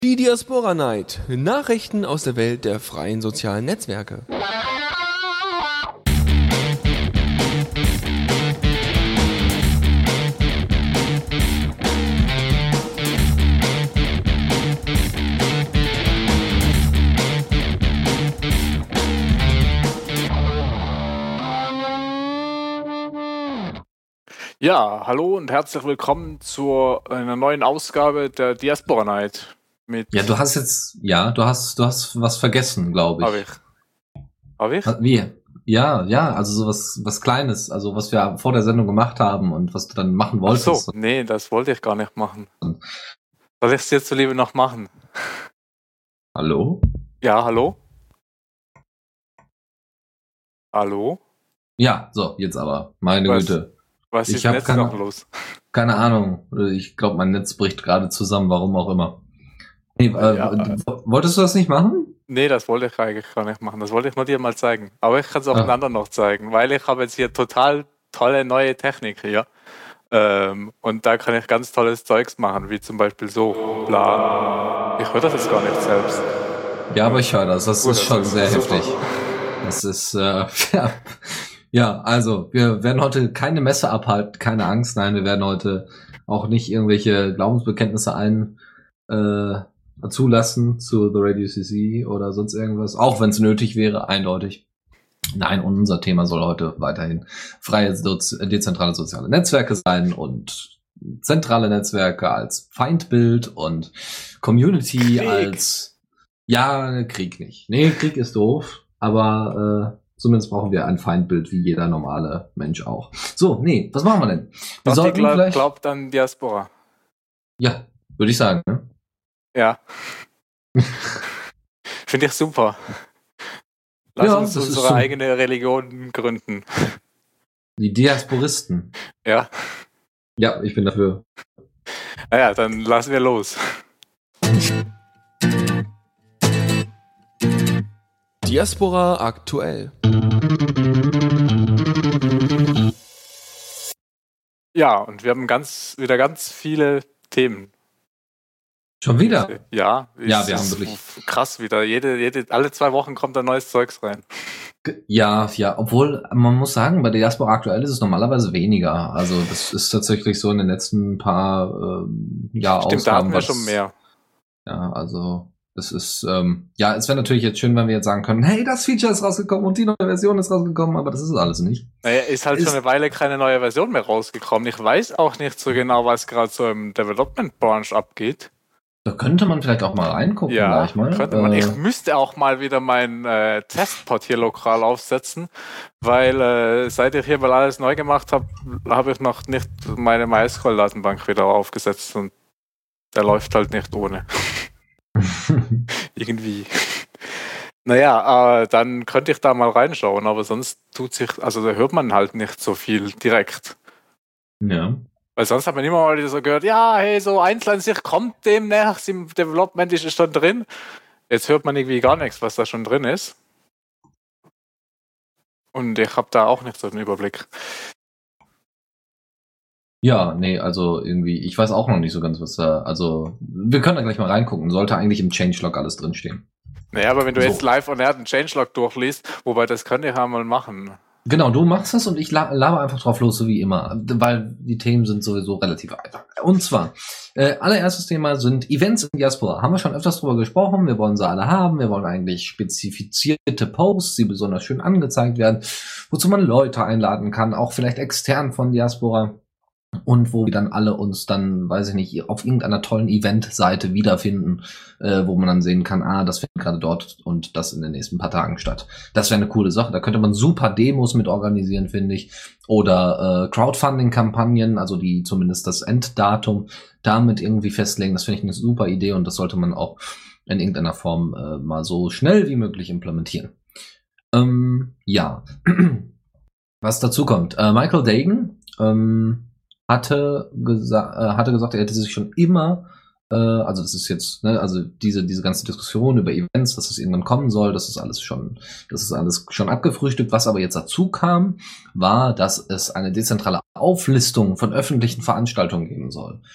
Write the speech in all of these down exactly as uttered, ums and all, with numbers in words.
Die Diaspora Night. Nachrichten aus der Welt der freien sozialen Netzwerke. Ja, hallo und herzlich willkommen zu einer neuen Ausgabe der Diaspora Night. Mit Ja, du hast jetzt, ja, du hast, du hast was vergessen, glaube ich. Hab ich. Hab ich? Wie? Ja, ja, also so was, was Kleines, also was wir vor der Sendung gemacht haben und was du dann machen Ach wolltest. so, nee, das wollte ich gar nicht machen. Soll ich es jetzt so lieber noch machen? Hallo? Ja, hallo? Hallo? Ja, so, jetzt aber. Meine Was? Güte. Was Ich ist hab denn jetzt keine- noch los? Keine Ahnung. Ich glaube, mein Netz bricht gerade zusammen, warum auch immer. Nee, äh, Ja, äh. wolltest du das nicht machen? Nee, das wollte ich eigentlich gar nicht machen. Das wollte ich nur dir mal zeigen. Aber ich kann es auch Ah. den anderen noch zeigen, weil ich habe jetzt hier total tolle neue Technik hier. Ähm, und da kann ich ganz tolles Zeugs machen, wie zum Beispiel so. Bla. Ich höre das jetzt gar nicht selbst. Ja, aber ich höre das. Das Gut, ist das schon ist sehr super. heftig. Das ist, äh, ja. Ja, also, wir werden heute keine Messe abhalten, keine Angst. Nein, wir werden heute auch nicht irgendwelche Glaubensbekenntnisse ein, äh, zulassen zu The Radio C C oder sonst irgendwas. Auch wenn es nötig wäre, eindeutig. Nein, und unser Thema soll heute weiterhin freie, Sozi- dezentrale soziale Netzwerke sein und zentrale Netzwerke als Feindbild und Community Krieg. als, ja, Krieg nicht. Nee, Krieg ist doof, aber, äh, zumindest brauchen wir ein Feindbild wie jeder normale Mensch auch. So, nee, was machen wir denn? Wir Was die sollten glaub, vielleicht, glaubt an Diaspora. ja, würde ich sagen, ne? Ja. Finde ich super. Lass Ja, uns das ist unsere so. eigene Religion gründen. Die Diasporisten. Ja. Ja, ich bin dafür. Naja, dann lassen wir los. Diaspora aktuell. Ja, und wir haben ganz wieder ganz viele Themen. Schon wieder? Ja, Ja, es wir haben ist wirklich- krass wieder. Jede, jede, alle zwei Wochen kommt da neues Zeugs rein. Ge- Ja, ja, obwohl man muss sagen, bei der Diaspora aktuell ist es normalerweise weniger. Also das ist tatsächlich so in den letzten paar ähm, ja, Stimmt, da hatten wir was- schon mehr. Ja, also es ist, ähm, ja, es wäre natürlich jetzt schön, wenn wir jetzt sagen können, hey, das Feature ist rausgekommen und die neue Version ist rausgekommen, aber das ist es alles nicht. Naja, ist halt Ist- schon eine Weile keine neue Version mehr rausgekommen. Ich weiß auch nicht so genau, was gerade so im Development Branch abgeht. Da könnte man vielleicht auch mal reingucken Ja, gleich mal. könnte man. Äh, Ich müsste auch mal wieder meinen äh, Testpot hier lokal aufsetzen, weil äh, seit ich hier mal alles neu gemacht habe, habe ich noch nicht meine MySQL-Datenbank wieder aufgesetzt und der läuft halt nicht ohne. Irgendwie. Naja, äh, dann könnte ich da mal reinschauen, aber sonst tut sich, also da hört man halt nicht so viel direkt. ja. Weil sonst hat man immer mal wieder so gehört, ja, hey, so eins Punkt eins kommt demnächst, im Development ist es schon drin. Jetzt hört man irgendwie gar nichts, was da schon drin ist. Und ich habe da auch nicht so einen Überblick. Ja, nee, also irgendwie, ich weiß auch noch nicht so ganz, was da, also, wir können da gleich mal reingucken, sollte eigentlich im Changelog alles drinstehen. Naja, aber wenn du So. jetzt live on air den Changelog durchliest, wobei das könnt ihr ja mal machen. Genau, du machst das und ich la- laber einfach drauf los, so wie immer, weil die Themen sind sowieso relativ einfach. Und zwar, äh, allererstes Thema sind Events in Diaspora. Haben wir schon öfters drüber gesprochen, wir wollen sie alle haben, wir wollen eigentlich spezifizierte Posts, die besonders schön angezeigt werden, wozu man Leute einladen kann, auch vielleicht extern von Diaspora. Und wo wir dann alle uns dann, weiß ich nicht, auf irgendeiner tollen Event-Seite wiederfinden, äh, wo man dann sehen kann, ah, das findet gerade dort und das in den nächsten paar Tagen statt. Das wäre eine coole Sache. Da könnte man super Demos mit organisieren, finde ich. Oder äh, Crowdfunding-Kampagnen, also die zumindest das Enddatum damit irgendwie festlegen. Das finde ich eine super Idee und das sollte man auch in irgendeiner Form äh, mal so schnell wie möglich implementieren. Ähm, ja. Was dazu kommt. Äh, Michael Dagan, ähm, hatte, gesa- äh, hatte gesagt, er hätte sich schon immer, äh, also das ist jetzt, ne, also diese diese ganze Diskussion über Events, dass es irgendwann kommen soll, das ist alles schon, das ist alles schon abgefrühstückt. Was aber jetzt dazu kam, war, dass es eine dezentrale Auflistung von öffentlichen Veranstaltungen geben soll.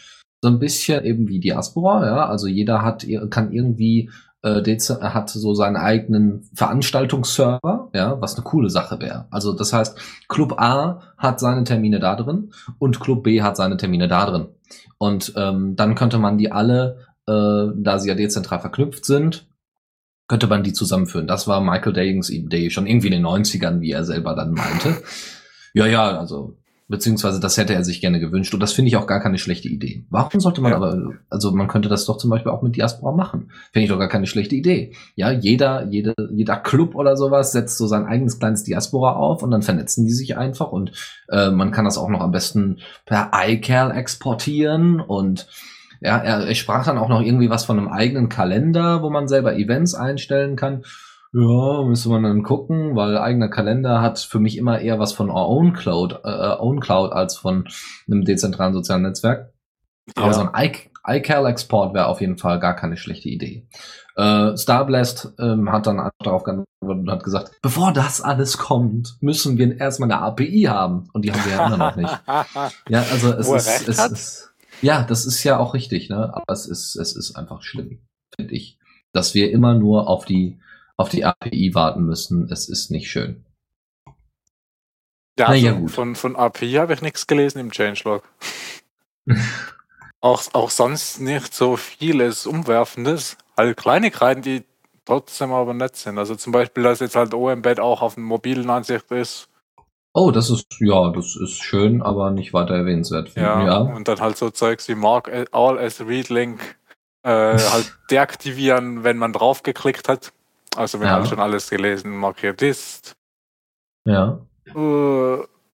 so ein bisschen eben wie Diaspora, ja, also jeder hat, kann irgendwie, äh, dez- hat so seinen eigenen Veranstaltungsserver, ja, was eine coole Sache wäre. Also das heißt, Club A hat seine Termine da drin und Club B hat seine Termine da drin. Und ähm, dann könnte man die alle, äh, da sie ja dezentral verknüpft sind, könnte man die zusammenführen. Das war Michael Dayings Idee, schon irgendwie in den neunzigern, wie er selber dann meinte. Ja, ja, also, beziehungsweise das hätte er sich gerne gewünscht. Und das finde ich auch gar keine schlechte Idee. Warum sollte man Ja. aber, also man könnte das doch zum Beispiel auch mit Diaspora machen. Finde ich doch gar keine schlechte Idee. Ja, jeder, jede, jeder Club oder sowas setzt so sein eigenes kleines Diaspora auf und dann vernetzen die sich einfach und äh, man kann das auch noch am besten per iCal exportieren und ja, er, er sprach dann auch noch irgendwie was von einem eigenen Kalender, wo man selber Events einstellen kann. Ja, müsste man dann gucken, weil eigener Kalender hat für mich immer eher was von Own Cloud, äh, Own Cloud als von einem dezentralen sozialen Netzwerk. Aber Ja. so ein I- iCal-Export wäre auf jeden Fall gar keine schlechte Idee. Äh, Starblast ähm, hat dann einfach darauf geantwortet und hat gesagt, bevor das alles kommt, müssen wir erstmal eine A P I haben. Und die haben wir ja immer noch nicht. Ja, also es Wo er ist, recht es hat. ist, ja, das ist ja auch richtig, ne? Aber es ist, es ist einfach schlimm, finde ich, dass wir immer nur auf die, auf die A P I warten müssen. Es ist nicht schön. Ja, Na ja, also gut. von, von A P I habe ich nichts gelesen im Changelog. auch, auch sonst nicht so vieles Umwerfendes. Halt Kleinigkeiten, die trotzdem aber nett sind. Also zum Beispiel, dass jetzt halt O-Embed auch auf dem mobilen Ansicht ist. Oh, das ist, ja, das ist schön, aber nicht weiter erwähnenswert. Ja, ja. und dann halt so Zeugs wie Mark All as Read Link äh, halt deaktivieren, wenn man drauf geklickt hat. Also wenn Ja. halt schon alles gelesen markiert ist. Ja. Äh,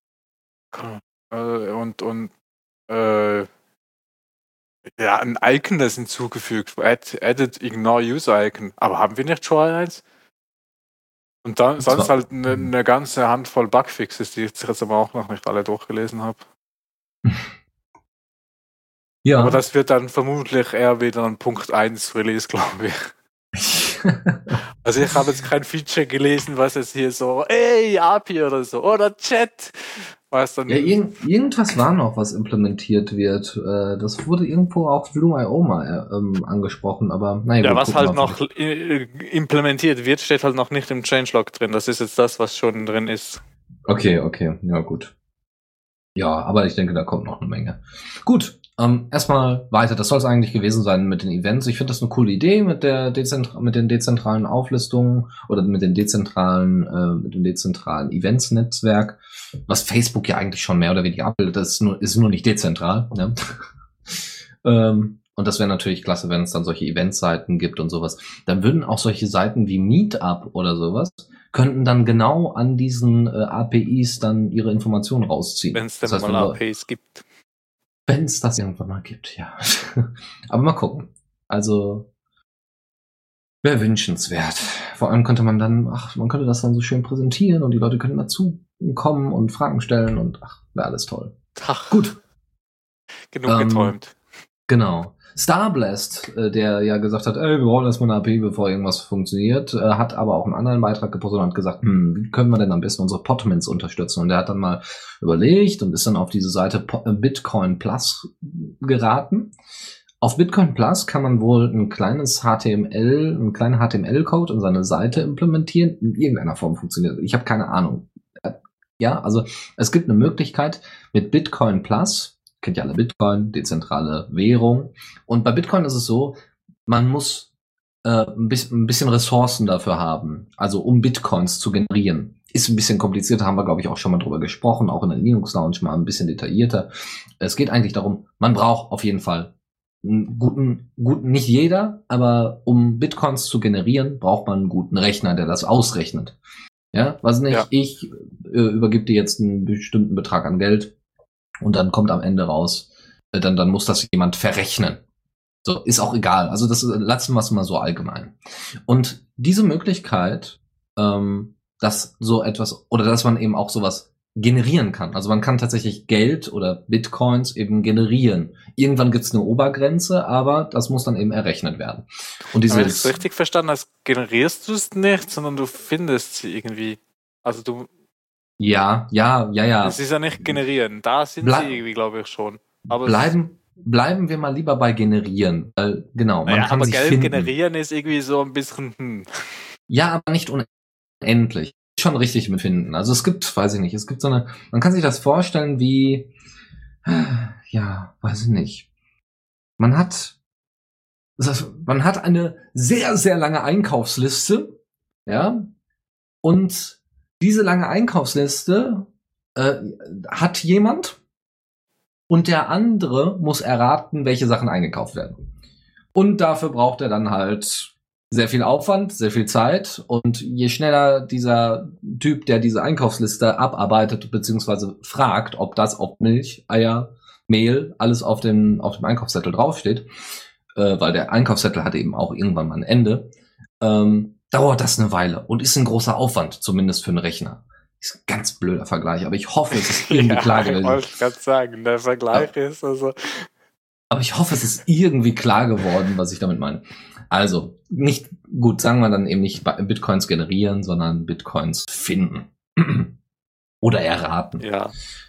äh, und und äh, ja, ein Icon, das hinzugefügt. Add, added Ignore User Icon. Aber haben wir nicht schon eins? Und dann Das sonst war- halt eine ne ganze Handvoll Bugfixes, die ich jetzt aber auch noch nicht alle durchgelesen habe. Ja. Aber das wird dann vermutlich eher wieder ein Punkt eins Release, glaube ich. Also ich habe jetzt kein Feature gelesen, was jetzt hier so, ey, A P I oder so, oder Chat. Was dann Ja, irgend, irgendwas war noch, was implementiert wird. Äh, das wurde irgendwo auf Bloom Punkt i o mal äh, ähm, angesprochen, aber naja, ja, gut, was gucken halt wir noch äh, implementiert wird, steht halt noch nicht im Changelog drin. Das ist jetzt das, was schon drin ist. Okay, okay, ja gut. Ja, aber ich denke, da kommt noch eine Menge. Gut, ähm, erstmal weiter. Das soll es eigentlich gewesen sein mit den Events. Ich finde das eine coole Idee mit der Dezentra mit den dezentralen Auflistungen oder mit den dezentralen, äh, mit dem dezentralen Events-Netzwerk, was Facebook ja eigentlich schon mehr oder weniger abbildet. Das ist nur, ist nur nicht dezentral. Ne? ähm, und das wäre natürlich klasse, wenn es dann solche Eventseiten gibt und sowas. Dann würden auch solche Seiten wie Meetup oder sowas könnten dann genau an diesen äh, A P Is dann ihre Informationen rausziehen. Wenn es denn Das heißt, mal wenn A P Is gibt. wenn es das irgendwann mal gibt, ja. Aber mal gucken. Also wäre wünschenswert. Vor allem könnte man dann, ach, man könnte das dann so schön präsentieren und die Leute könnten dazu kommen und Fragen stellen und ach, wäre alles toll. Ach, Gut, genug Ähm, geträumt. genau. Starblast, äh, der ja gesagt hat, ey, wir brauchen erstmal eine A P I, bevor irgendwas funktioniert, äh, hat aber auch einen anderen Beitrag gepostet und hat gesagt, hm, wie können wir denn am besten unsere Podmans unterstützen? Und der hat dann mal überlegt und ist dann auf diese Seite Po- äh, Bitcoin Plus geraten. Auf Bitcoin Plus kann man wohl ein kleines H T M L, einen kleinen H T M L-Code in seine Seite implementieren. In irgendeiner Form funktioniert. Ich habe keine Ahnung. Ja, also es gibt eine Möglichkeit mit Bitcoin Plus, kennt ja alle Bitcoin, dezentrale Währung. Und bei Bitcoin ist es so, man muss äh, ein, bisschen, ein bisschen Ressourcen dafür haben, also um Bitcoins zu generieren. Ist ein bisschen komplizierter, haben wir, glaube ich, auch schon mal drüber gesprochen, auch in der Linux Lounge mal ein bisschen detaillierter. Es geht eigentlich darum, man braucht auf jeden Fall einen guten, guten, nicht jeder, aber um Bitcoins zu generieren, braucht man einen guten Rechner, der das ausrechnet. Ja, was nicht, Ja. ich äh, übergebe dir jetzt einen bestimmten Betrag an Geld und dann kommt am Ende raus, äh, dann, dann muss das jemand verrechnen. So, ist auch egal. Also das äh, lassen wir es mal so allgemein. Und diese Möglichkeit, ähm, dass so etwas, oder dass man eben auch sowas generieren kann. Also man kann tatsächlich Geld oder Bitcoins eben generieren. Irgendwann gibt es eine Obergrenze, aber das muss dann eben errechnet werden. Und Wenn ich es dieses, richtig verstanden hast, generierst du es nicht, sondern du findest sie irgendwie. Also du, ja, ja, ja, ja. es ist ja nicht generieren. Da sind Blei- sie irgendwie, glaube ich, schon. Aber Bleiben, bleiben wir mal lieber bei generieren. Weil, genau, man naja, kann aber sich Geld finden. generieren ist irgendwie so ein bisschen, hm. Ja, aber nicht unendlich. Schon richtig mit finden. Also es gibt, weiß ich nicht, es gibt so eine, man kann sich das vorstellen wie, ja, weiß ich nicht. Man hat, man hat eine sehr, sehr lange Einkaufsliste, ja, und diese lange Einkaufsliste äh, hat jemand und der andere muss erraten, welche Sachen eingekauft werden. Und dafür braucht er dann halt sehr viel Aufwand, sehr viel Zeit und je schneller dieser Typ, der diese Einkaufsliste abarbeitet bzw. fragt, ob das, ob Milch, Eier, Mehl, alles auf dem, auf dem Einkaufszettel draufsteht, äh, weil der Einkaufszettel hat eben auch irgendwann mal ein Ende, ähm, dauert das eine Weile und ist ein großer Aufwand, zumindest für einen Rechner. Ist ein ganz blöder Vergleich, aber ich hoffe, es ist irgendwie ja, klar gewesen. Ich wollte gerade sagen, der Vergleich ja. ist also... Aber ich hoffe, es ist irgendwie klar geworden, was ich damit meine. Also, nicht, gut, sagen wir dann eben nicht Bitcoins generieren, sondern Bitcoins finden. Oder erraten. Ja.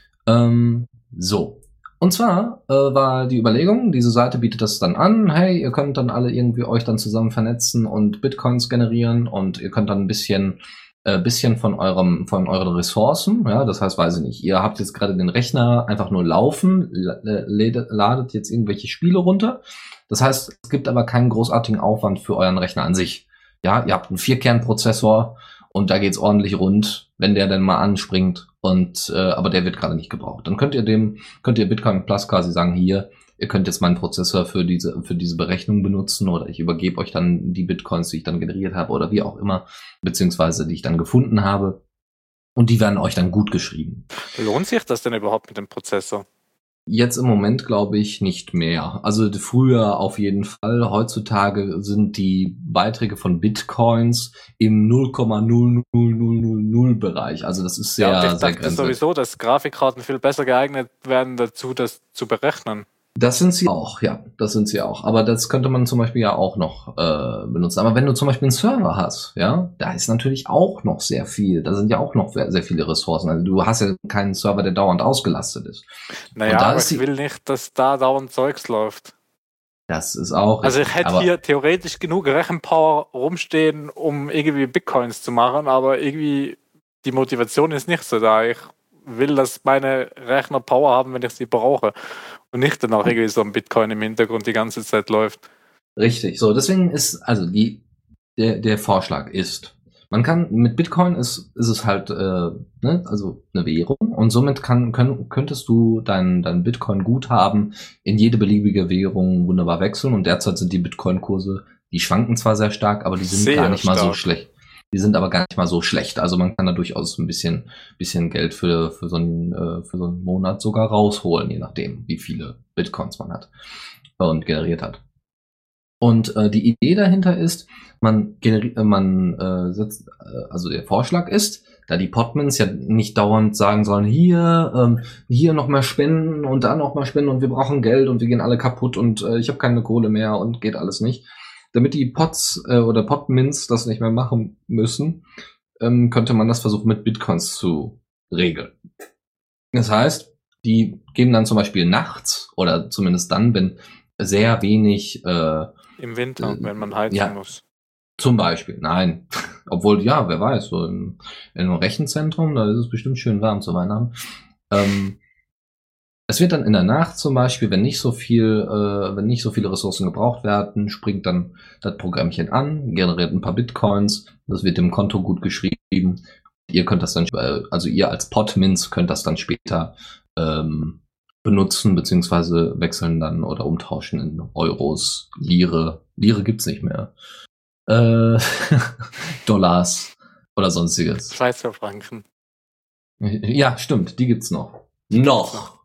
Ähm, so. Und zwar äh, war die Überlegung, diese Seite bietet das dann an, hey, ihr könnt dann alle irgendwie euch dann zusammen vernetzen und Bitcoins generieren und ihr könnt dann ein bisschen äh, bisschen von eurem von euren Ressourcen, ja, das heißt, weiß ich nicht, ihr habt jetzt gerade den Rechner einfach nur laufen, ladet, ladet jetzt irgendwelche Spiele runter. Das heißt, es gibt aber keinen großartigen Aufwand für euren Rechner an sich. Ja, ihr habt einen Vier-Kern-Prozessor und da geht's ordentlich rund, wenn der dann mal anspringt und äh, aber der wird gerade nicht gebraucht. Dann könnt ihr dem könnt ihr Bitcoin Plus quasi sagen, hier, ihr könnt jetzt meinen Prozessor für diese für diese Berechnung benutzen oder ich übergebe euch dann die Bitcoins, die ich dann generiert habe oder wie auch immer, beziehungsweise die ich dann gefunden habe und die werden euch dann gut geschrieben. Lohnt sich das denn überhaupt mit dem Prozessor? Jetzt im Moment glaube ich nicht mehr. Also früher auf jeden Fall. Heutzutage sind die Beiträge von Bitcoins im null Komma null null null null null Bereich. Also das ist sehr, ja, sehr ich dachte grenzwertig. sowieso, dass Grafikkarten viel besser geeignet werden dazu, das zu berechnen. Das sind sie auch, ja, das sind sie auch. Aber das könnte man zum Beispiel ja auch noch äh, benutzen. Aber wenn du zum Beispiel einen Server hast, ja, da ist natürlich auch noch sehr viel. Da sind ja auch noch sehr viele Ressourcen. Also du hast ja keinen Server, der dauernd ausgelastet ist. Naja, aber ich will nicht, dass da dauernd Zeugs läuft. Das ist auch Also ich hätte aber hier theoretisch genug Rechenpower rumstehen, um irgendwie Bitcoins zu machen, aber irgendwie die Motivation ist nicht so da. Ich will, dass meine Rechner Power haben, wenn ich sie brauche. Und nicht dann auch irgendwie so ein Bitcoin im Hintergrund die ganze Zeit läuft. Richtig. So, deswegen ist, also die, der, der Vorschlag ist, man kann, mit Bitcoin ist, ist es halt, äh, ne, also eine Währung und somit kann, können, könntest du dein, dein Bitcoin-Guthaben in jede beliebige Währung wunderbar wechseln und derzeit sind die Bitcoin-Kurse, die schwanken zwar sehr stark, aber die sind Sehr gar nicht stark. mal so schlecht. Die sind aber gar nicht mal so schlecht. Also man kann da durchaus ein bisschen, bisschen Geld für, für so einen, äh, für so einen Monat sogar rausholen, je nachdem, wie viele Bitcoins man hat und generiert hat. Und äh, die Idee dahinter ist, man generiert, man äh, setzt, äh, also der Vorschlag ist, da die Podmans ja nicht dauernd sagen sollen, hier, ähm, hier noch mal spenden und da noch mal spenden und wir brauchen Geld und wir gehen alle kaputt und äh, ich habe keine Kohle mehr und geht alles nicht. Damit die Pods äh, oder Podmins das nicht mehr machen müssen, ähm, könnte man das versuchen mit Bitcoins zu regeln. Das heißt, die geben dann zum Beispiel nachts oder zumindest dann, wenn sehr wenig äh, im Winter, äh, wenn man heizen ja, muss. Zum Beispiel, nein. Obwohl, ja, wer weiß, so in, in einem Rechenzentrum, da ist es bestimmt schön warm zu Weihnachten. Ähm, Es wird dann in der Nacht zum Beispiel, wenn nicht so viel, äh, wenn nicht so viele Ressourcen gebraucht werden, springt dann das Programmchen an, generiert ein paar Bitcoins, das wird dem Konto gut geschrieben. Ihr könnt das dann, also ihr als Podmins könnt das dann später ähm, benutzen, beziehungsweise wechseln dann oder umtauschen in Euros, Lire. Lire gibt's nicht mehr. Äh, Dollars oder sonstiges. Schweizer Franken. Ja, stimmt, die gibt's noch. Noch.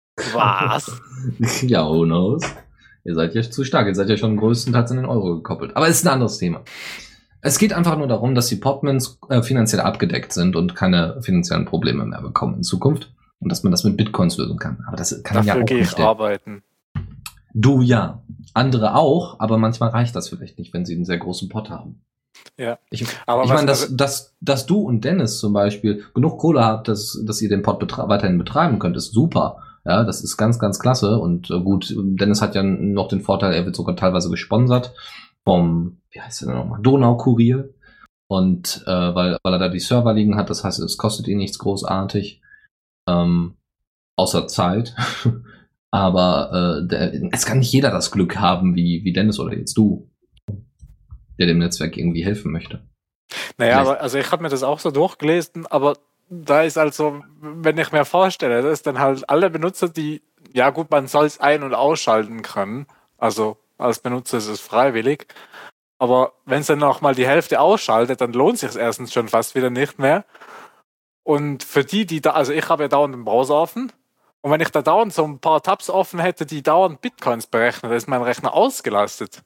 Was? Ja, who knows? Ihr seid ja zu stark. Ihr seid ja schon größtenteils in den Euro gekoppelt. Aber ist ein anderes Thema. Es geht einfach nur darum, dass die Podmans äh, finanziell abgedeckt sind und keine finanziellen Probleme mehr bekommen in Zukunft. Und dass man das mit Bitcoins lösen kann. Aber das kann Dafür ja auch gehe nicht ich der- arbeiten. Du ja. Andere auch, aber manchmal reicht das vielleicht nicht, wenn sie einen sehr großen Pot haben. Ja. Ich, Aber ich was- meine, dass, dass, dass du und Dennis zum Beispiel genug Kohle habt, dass, dass ihr den Pod betre- weiterhin betreiben könnt, ist super. Ja, das ist ganz, ganz klasse. Und äh, gut, Dennis hat ja noch den Vorteil, er wird sogar teilweise gesponsert vom, wie heißt der denn nochmal, Donaukurier. Und äh, weil, weil er da die Server liegen hat, das heißt, es kostet ihn nichts großartig. Ähm, außer Zeit. Aber äh, der, es kann nicht jeder das Glück haben, wie, wie Dennis oder jetzt du, der dem Netzwerk irgendwie helfen möchte. Naja, aber also ich habe mir das auch so durchgelesen, aber da ist also, wenn ich mir vorstelle, das ist dann halt alle Benutzer, die, ja gut, man soll es ein- und ausschalten können, also als Benutzer ist es freiwillig, aber wenn es dann noch mal die Hälfte ausschaltet, dann lohnt sich erstens schon fast wieder nicht mehr. Und für die, die da, also ich habe ja dauernd den Browser offen, und wenn ich da dauernd so ein paar Tabs offen hätte, die dauernd Bitcoins berechnen, dann ist mein Rechner ausgelastet.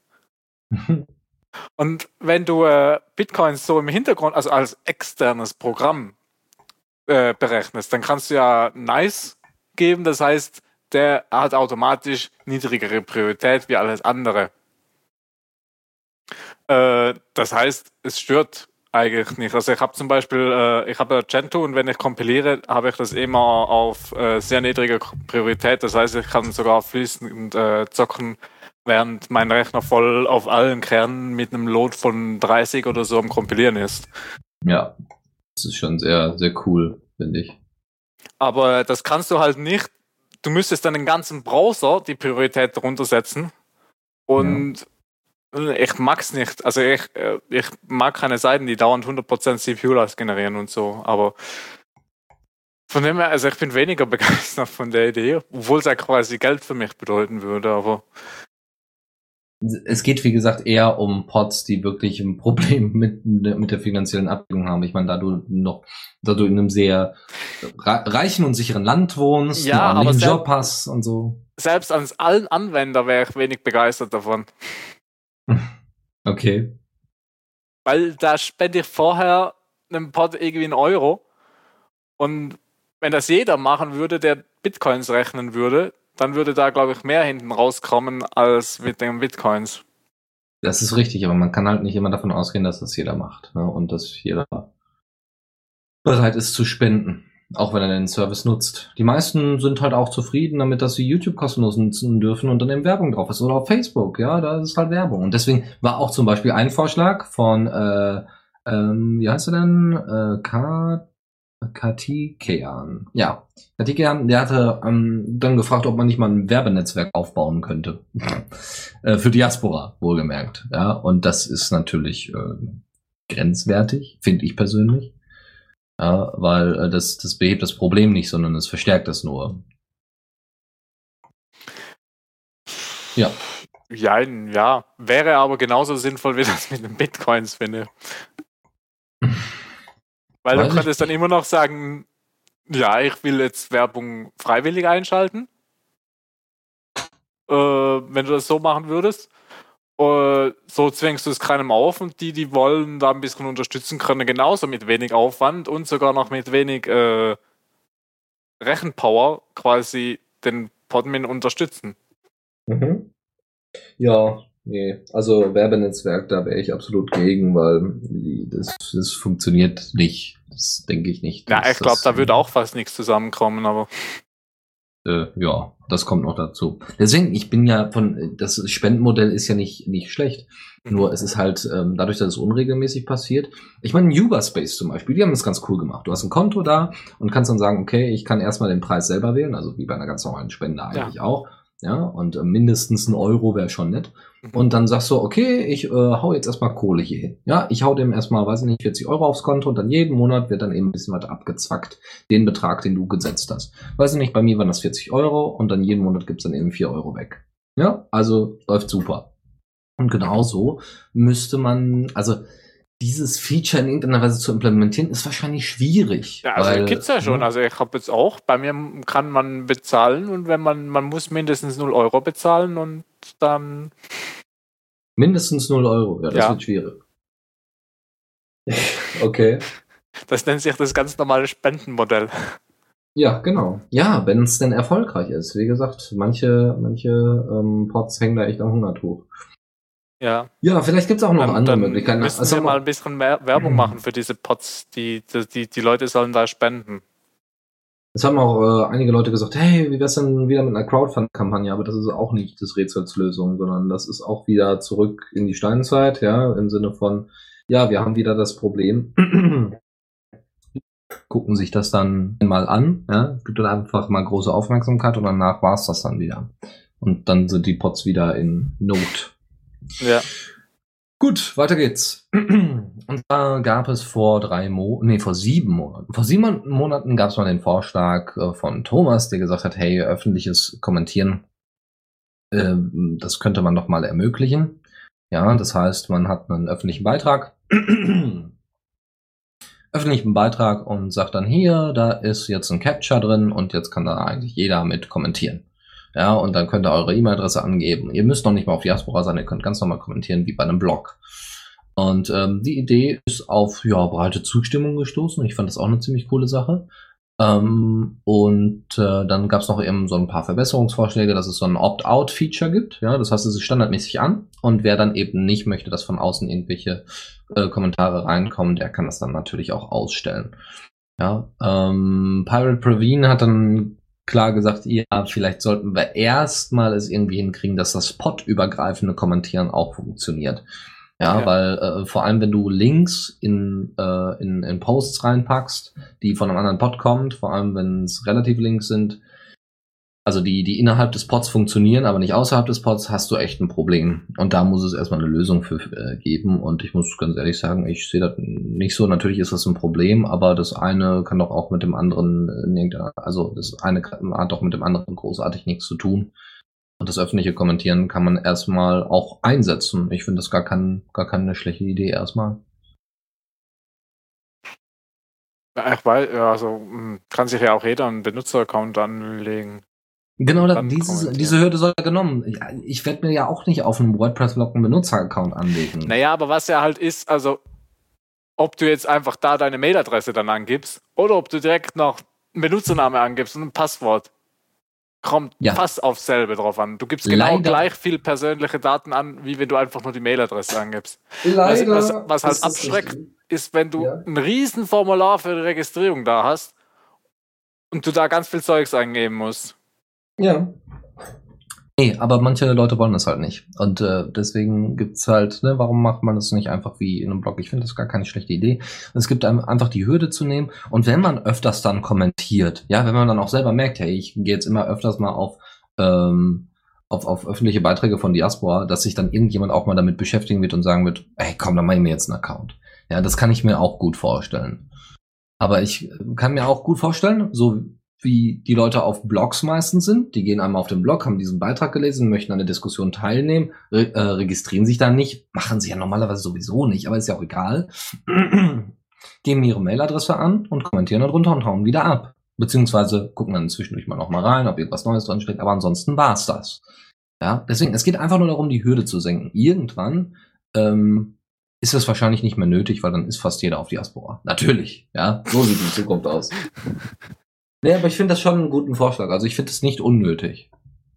Und wenn du äh, Bitcoins so im Hintergrund, also als externes Programm äh, berechnest, dann kannst du ja nice geben, das heißt, der hat automatisch niedrigere Priorität wie alles andere. Äh, das heißt, es stört eigentlich nicht. Also ich habe zum Beispiel, äh, ich habe ja Gentoo und wenn ich kompiliere, habe ich das immer auf äh, sehr niedrige Priorität. Das heißt, ich kann sogar fließend äh, zocken, während mein Rechner voll auf allen Kernen mit einem Load von dreißig oder so am Kompilieren ist. Ja, das ist schon sehr, sehr cool, finde ich. Aber das kannst du halt nicht. Du müsstest dann den ganzen Browser die Priorität runtersetzen. Und ja. ich mag's nicht. Also ich, ich mag keine Seiten, die dauernd hundert Prozent C P U-Last generieren und so. Aber von dem her, also ich bin weniger begeistert von der Idee, obwohl es ja quasi Geld für mich bedeuten würde, aber es geht, wie gesagt, eher um Pods, die wirklich ein Problem mit, mit der finanziellen Abwicklung haben. Ich meine, da du noch, da du in einem sehr reichen und sicheren Land wohnst, ja, einen aber ordentlichen selbst, Job hast und so. Selbst als allen Anwender wäre ich wenig begeistert davon. Okay. Weil da spende ich vorher einem Pod irgendwie einen Euro. Und wenn das jeder machen würde, der Bitcoins rechnen würde, dann würde da, glaube ich, mehr hinten rauskommen als mit den Bitcoins. Das ist richtig, aber man kann halt nicht immer davon ausgehen, dass das jeder macht, ne? Und dass jeder bereit ist zu spenden, auch wenn er den Service nutzt. Die meisten sind halt auch zufrieden damit, dass sie YouTube kostenlos nutzen dürfen und dann eben Werbung drauf ist. Oder auf Facebook, ja, da ist halt Werbung. Und deswegen war auch zum Beispiel ein Vorschlag von, äh, ähm, wie heißt er denn? Äh, K Katikean. Ja, Katikean, der hatte ähm, dann gefragt, ob man nicht mal ein Werbenetzwerk aufbauen könnte. äh, für Diaspora, wohlgemerkt. Ja, und das ist natürlich äh, grenzwertig, finde ich persönlich. Ja, weil äh, das, das behebt das Problem nicht, sondern es verstärkt es nur. Ja. Ja, ja, wäre aber genauso sinnvoll wie das mit den Bitcoins, finde ich. Weil Weiß du könntest dann immer noch sagen, ja, ich will jetzt Werbung freiwillig einschalten. Äh, wenn du das so machen würdest. Äh, so zwängst du es keinem auf und die, die wollen da ein bisschen unterstützen können, genauso mit wenig Aufwand und sogar noch mit wenig äh, Rechenpower quasi den Podmin unterstützen. Mhm. Ja, nee, also Werbenetzwerk, da wäre ich absolut gegen, weil das, das funktioniert nicht. Das denke ich nicht. Ja, ich glaube, da würde auch fast nichts zusammenkommen, aber äh, ja, das kommt noch dazu. Deswegen, ich bin ja von, das Spendenmodell ist ja nicht, nicht schlecht. Mhm. Nur es ist halt, ähm, dadurch, dass es unregelmäßig passiert. Ich meine, Uberspace zum Beispiel, die haben das ganz cool gemacht. Du hast ein Konto da und kannst dann sagen, okay, ich kann erstmal den Preis selber wählen, also wie bei einer ganz normalen Spende eigentlich ja. auch. Ja, und äh, mindestens ein Euro wäre schon nett. Mhm. Und dann sagst du, okay, ich äh, hau jetzt erstmal Kohle hier hin. Ja, ich hau dem erstmal, weiß ich nicht, vierzig Euro aufs Konto und dann jeden Monat wird dann eben ein bisschen weiter abgezwackt, den Betrag, den du gesetzt hast. Weiß ich nicht, bei mir waren das vierzig Euro und dann jeden Monat gibt's dann eben vier Euro weg. Ja, also läuft super. Und genauso müsste man, also dieses Feature in irgendeiner Weise zu implementieren, ist wahrscheinlich schwierig. Ja, also weil, gibt's ja schon. Ja. Also ich habe jetzt auch, bei mir kann man bezahlen und wenn man, man muss mindestens null Euro bezahlen und dann... Mindestens null Euro, ja, das ja. wird schwierig. Okay. Das nennt sich das ganz normale Spendenmodell. Ja, genau. Ja, wenn es denn erfolgreich ist. Wie gesagt, manche, manche ähm, Pods hängen da echt am Hungertuch. Ja. Ja, vielleicht gibt's auch noch ähm, andere Möglichkeiten. Müssen also, wir mal ein bisschen mehr Werbung machen für diese Pods. Die, die, die Leute sollen da spenden. Es haben auch äh, einige Leute gesagt, hey, wie wär's denn wieder mit einer Crowdfund-Kampagne? Aber das ist auch nicht das Rätselslösung, sondern das ist auch wieder zurück in die Steinzeit, ja, im Sinne von, ja, wir haben wieder das Problem. Gucken sich das dann mal an, ja, es gibt dann einfach mal große Aufmerksamkeit und danach war's das dann wieder. Und dann sind die Pots wieder in Not. Ja. Gut, weiter geht's. Und da gab es vor drei Monaten, nee, vor sieben Monaten. Vor sieben Monaten gab es mal den Vorschlag äh, von Thomas, der gesagt hat, hey, öffentliches Kommentieren, äh, das könnte man doch mal ermöglichen. Ja, das heißt, man hat einen öffentlichen Beitrag, öffentlichen Beitrag und sagt dann hier, da ist jetzt ein Captcha drin und jetzt kann da eigentlich jeder mit kommentieren. Ja, und dann könnt ihr eure E-Mail-Adresse angeben. Ihr müsst noch nicht mal auf Diaspora sein, ihr könnt ganz normal kommentieren wie bei einem Blog. Und ähm, die Idee ist auf ja, breite Zustimmung gestoßen. Ich fand das auch eine ziemlich coole Sache. Ähm, und äh, dann gab es noch eben so ein paar Verbesserungsvorschläge, dass es so ein Opt-out-Feature gibt. Ja, das heißt, es ist standardmäßig an. Und wer dann eben nicht möchte, dass von außen irgendwelche äh, Kommentare reinkommen, der kann das dann natürlich auch ausstellen. Ja, ähm, Pirate Praveen hat dann klar gesagt, ja, vielleicht sollten wir erstmal es irgendwie hinkriegen, dass das Pod-übergreifende Kommentieren auch funktioniert. Ja, ja. weil äh, vor allem, wenn du Links in, äh, in, in Posts reinpackst, die von einem anderen Pod kommt, vor allem wenn es relativ Links sind, also die, die innerhalb des Pods funktionieren, aber nicht außerhalb des Pods, hast du echt ein Problem. Und da muss es erstmal eine Lösung für äh, geben. Und ich muss ganz ehrlich sagen, ich sehe das nicht so. Natürlich ist das ein Problem, aber das eine kann doch auch mit dem anderen, äh, also das eine hat doch mit dem anderen großartig nichts zu tun. Und das öffentliche Kommentieren kann man erstmal auch einsetzen. Ich finde das gar, kein, gar keine schlechte Idee erstmal. Ach, weil, also kann sich ja auch jeder einen Benutzeraccount anlegen. Genau, da, dieses, diese Hürde soll ja genommen. Ich, ich werde mir ja auch nicht auf einem WordPress-Blog einen Benutzeraccount anlegen. Naja, aber was ja halt ist, also ob du jetzt einfach da deine Mailadresse dann angibst oder ob du direkt noch einen Benutzername angibst und ein Passwort, kommt ja fast aufs selbe drauf an. Du gibst genau Leider. gleich viel persönliche Daten an, wie wenn du einfach nur die Mailadresse angibst. Leider was, was, was halt abschreckt, ist, ist, wenn du ja. ein riesen Formular für die Registrierung da hast und du da ganz viel Zeugs eingeben musst. Ja. Nee, aber manche Leute wollen das halt nicht. Und äh, deswegen gibt's halt, ne, warum macht man das nicht einfach wie in einem Blog? Ich finde das gar keine schlechte Idee. Es gibt einem einfach die Hürde zu nehmen. Und wenn man öfters dann kommentiert, ja, wenn man dann auch selber merkt, hey, ich gehe jetzt immer öfters mal auf, ähm, auf, auf öffentliche Beiträge von Diaspora, dass sich dann irgendjemand auch mal damit beschäftigen wird und sagen wird, hey, komm, dann mach ich mir jetzt einen Account. Ja, das kann ich mir auch gut vorstellen. Aber ich kann mir auch gut vorstellen, so wie die Leute auf Blogs meistens sind. Die gehen einmal auf den Blog, haben diesen Beitrag gelesen, möchten an der Diskussion teilnehmen, re- äh, registrieren sich dann nicht, machen sie ja normalerweise sowieso nicht, aber ist ja auch egal. Geben ihre Mailadresse an und kommentieren darunter und hauen wieder ab. Beziehungsweise gucken dann zwischendurch mal noch mal rein, ob irgendwas Neues drin steht, aber ansonsten war's das. Ja, deswegen, es geht einfach nur darum, die Hürde zu senken. Irgendwann ähm, ist es wahrscheinlich nicht mehr nötig, weil dann ist fast jeder auf Diaspora. Natürlich, ja, so sieht die Zukunft aus. Nee, aber ich finde das schon einen guten Vorschlag. Also ich finde es nicht unnötig.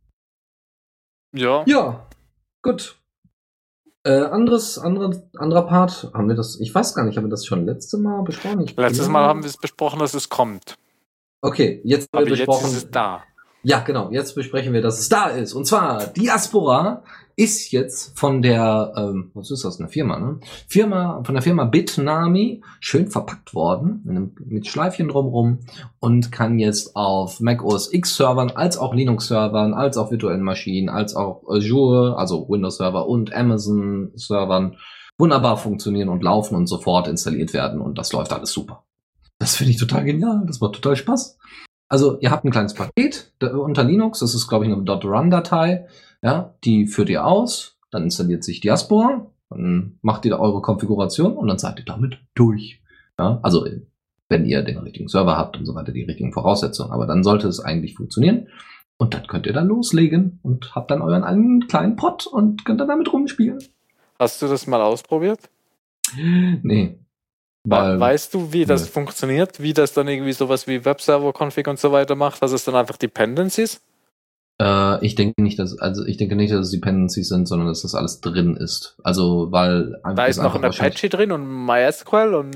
Ja. Ja, gut. Äh, anderes, andere, anderer Part, haben wir das, ich weiß gar nicht, haben wir das schon letzte Mal besprochen? Ich Letztes Mal haben wir es besprochen, dass es kommt. Okay, jetzt haben aber wir besprochen. Jetzt ist es da. Ja, genau, jetzt besprechen wir, dass es da ist. Und zwar, Diaspora ist jetzt von der, ähm, was ist das, eine Firma, ne? Firma, von der Firma Bitnami schön verpackt worden, mit, einem, mit Schleifchen drumrum und kann jetzt auf Mac O S X-Servern, als auch Linux-Servern, als auch virtuellen Maschinen, als auch Azure, also Windows-Server und Amazon-Servern wunderbar funktionieren und laufen und sofort installiert werden und das läuft alles super. Das finde ich total genial, das macht total Spaß. Also ihr habt ein kleines Paket unter Linux, das ist glaube ich eine .run-Datei, ja, die führt ihr aus, dann installiert sich Diaspora, dann macht ihr da eure Konfiguration und dann seid ihr damit durch. Ja, also wenn ihr den richtigen Server habt und so weiter, die richtigen Voraussetzungen, aber dann sollte es eigentlich funktionieren und dann könnt ihr dann loslegen und habt dann euren eigenen kleinen Pod und könnt dann damit rumspielen. Hast du das mal ausprobiert? Nee. Weil, weißt du, wie das ne. funktioniert? Wie das dann irgendwie sowas wie Webserver-Config und so weiter macht? Was es dann einfach Dependencies? Äh, ich denke nicht, dass, also ich denke nicht, dass es Dependencies sind, sondern dass das alles drin ist. Also, weil da ist noch ein Apache drin und MySQL und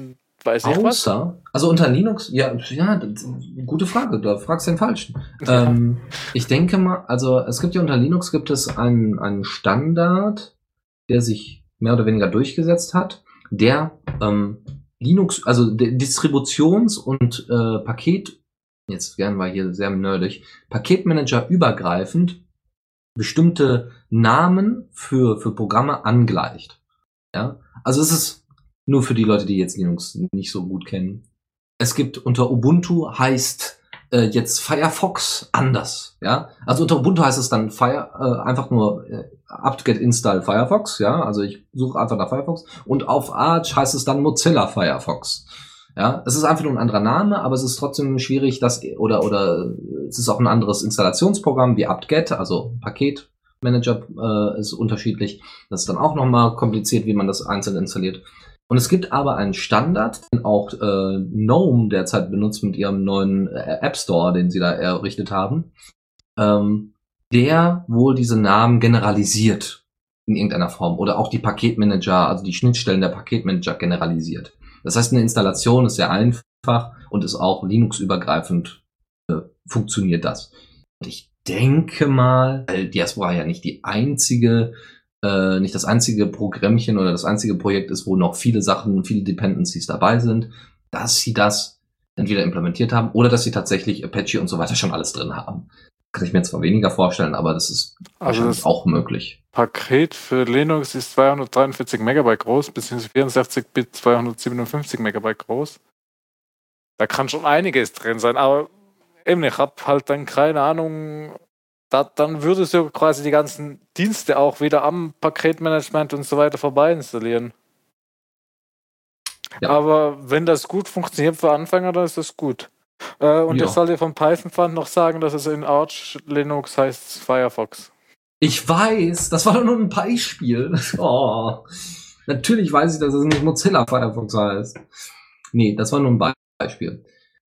weiß ich was. Außer, also unter Linux, ja, ja, das, gute Frage, da fragst du den Falschen. Ja. Ähm, ich denke mal, also es gibt ja unter Linux gibt es einen, einen Standard, der sich mehr oder weniger durchgesetzt hat, der ähm, Linux, also der Distributions- und äh, Paket, jetzt werden wir hier sehr nerdig, Paketmanager übergreifend bestimmte Namen für, für Programme angleicht. Ja, also es ist nur für die Leute, die jetzt Linux nicht so gut kennen. Es gibt unter Ubuntu heißt äh, jetzt Firefox anders, ja. Also unter Ubuntu heißt es dann Fire, äh, einfach nur äh, apt-get install Firefox, ja. Also ich suche einfach nach Firefox und auf Arch heißt es dann Mozilla Firefox. Ja, es ist einfach nur ein anderer Name, aber es ist trotzdem schwierig, dass oder oder es ist auch ein anderes Installationsprogramm wie apt-get, also Paketmanager äh, ist unterschiedlich. Das ist dann auch nochmal kompliziert, wie man das einzeln installiert. Und es gibt aber einen Standard, den auch äh, GNOME derzeit benutzt mit ihrem neuen äh, App Store, den sie da errichtet haben, ähm, der wohl diese Namen generalisiert in irgendeiner Form oder auch die Paketmanager, also die Schnittstellen der Paketmanager generalisiert. Das heißt, eine Installation ist sehr einfach und ist auch Linux-übergreifend äh, funktioniert das. Und ich denke mal, weil Diaspora ja nicht die einzige Äh, nicht das einzige Programmchen oder das einzige Projekt ist, wo noch viele Sachen, viele Dependencies dabei sind, dass sie das entweder implementiert haben oder dass sie tatsächlich Apache und so weiter schon alles drin haben. Kann ich mir zwar weniger vorstellen, aber das ist Also wahrscheinlich das auch möglich. Paket für Linux ist zweihundertdreiundvierzig Megabyte groß, beziehungsweise vierundsechzig Bit zweihundertsiebenundfünfzig Megabyte groß. Da kann schon einiges drin sein, aber eben, ich habe halt dann keine Ahnung. Da, dann würdest du quasi die ganzen Dienste auch wieder am Paketmanagement und so weiter vorbei installieren. Ja. Aber wenn das gut funktioniert für Anfänger, dann ist das gut. Äh, und Ja. ich soll dir vom Python Fund noch sagen, dass es in Arch Linux heißt Firefox. Ich weiß, das war doch nur ein Beispiel. Oh. Natürlich weiß ich, dass es nicht Mozilla Firefox heißt. Nee, das war nur ein Beispiel.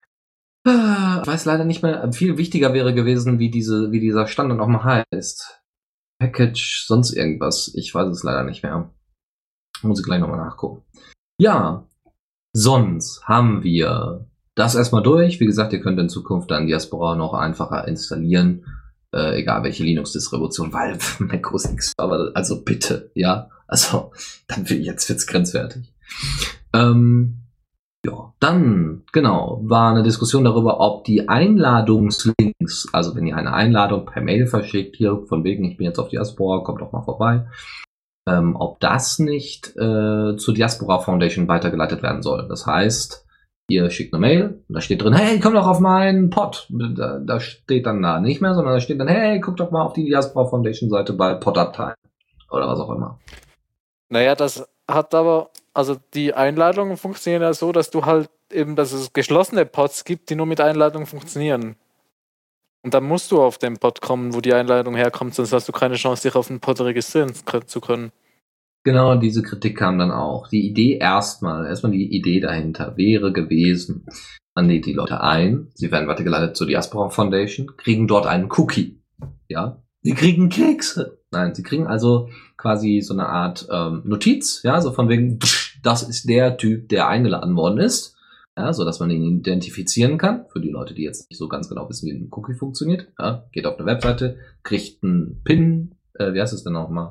Ich weiß leider nicht mehr, viel wichtiger wäre gewesen, wie diese, wie dieser Standard nochmal heißt. Package, sonst irgendwas. Ich weiß es leider nicht mehr. Muss ich gleich nochmal nachgucken. Ja, sonst haben wir das erstmal durch. Wie gesagt, ihr könnt in Zukunft dann Diaspora noch einfacher installieren. Äh, egal welche Linux-Distribution, weil Mac O S X, aber also bitte, ja. Also, dann jetzt wird's grenzwertig. Ähm, Ja, dann, genau, war eine Diskussion darüber, ob die Einladungslinks, also wenn ihr eine Einladung per Mail verschickt, hier von wegen, ich bin jetzt auf Diaspora, kommt doch mal vorbei, ähm, ob das nicht äh, zur Diaspora Foundation weitergeleitet werden soll. Das heißt, ihr schickt eine Mail, und da steht drin, hey, komm doch auf meinen Pod. Da, da steht dann da nicht mehr, sondern da steht dann, hey, guck doch mal auf die Diaspora Foundation Seite bei Pod-Abteil. Oder was auch immer. Naja, das hat aber, also die Einladungen funktionieren ja so, dass du halt eben, dass es geschlossene Pods gibt, die nur mit Einladungen funktionieren. Und dann musst du auf den Pod kommen, wo die Einladung herkommt, sonst hast du keine Chance, dich auf den Pod registrieren zu können. Genau, diese Kritik kam dann auch. Die Idee erstmal, erstmal die Idee dahinter wäre gewesen, man lädt die Leute ein, sie werden weitergeleitet zur Diaspora Foundation, kriegen dort einen Cookie. Ja, sie kriegen Kekse. Nein, sie kriegen also quasi so eine Art ähm, Notiz, ja, so von wegen, das ist der Typ, der eingeladen worden ist, ja, so dass man ihn identifizieren kann. Für die Leute, die jetzt nicht so ganz genau wissen, wie ein Cookie funktioniert, ja, geht auf eine Webseite, kriegt einen Pin, äh, wie heißt es denn nochmal?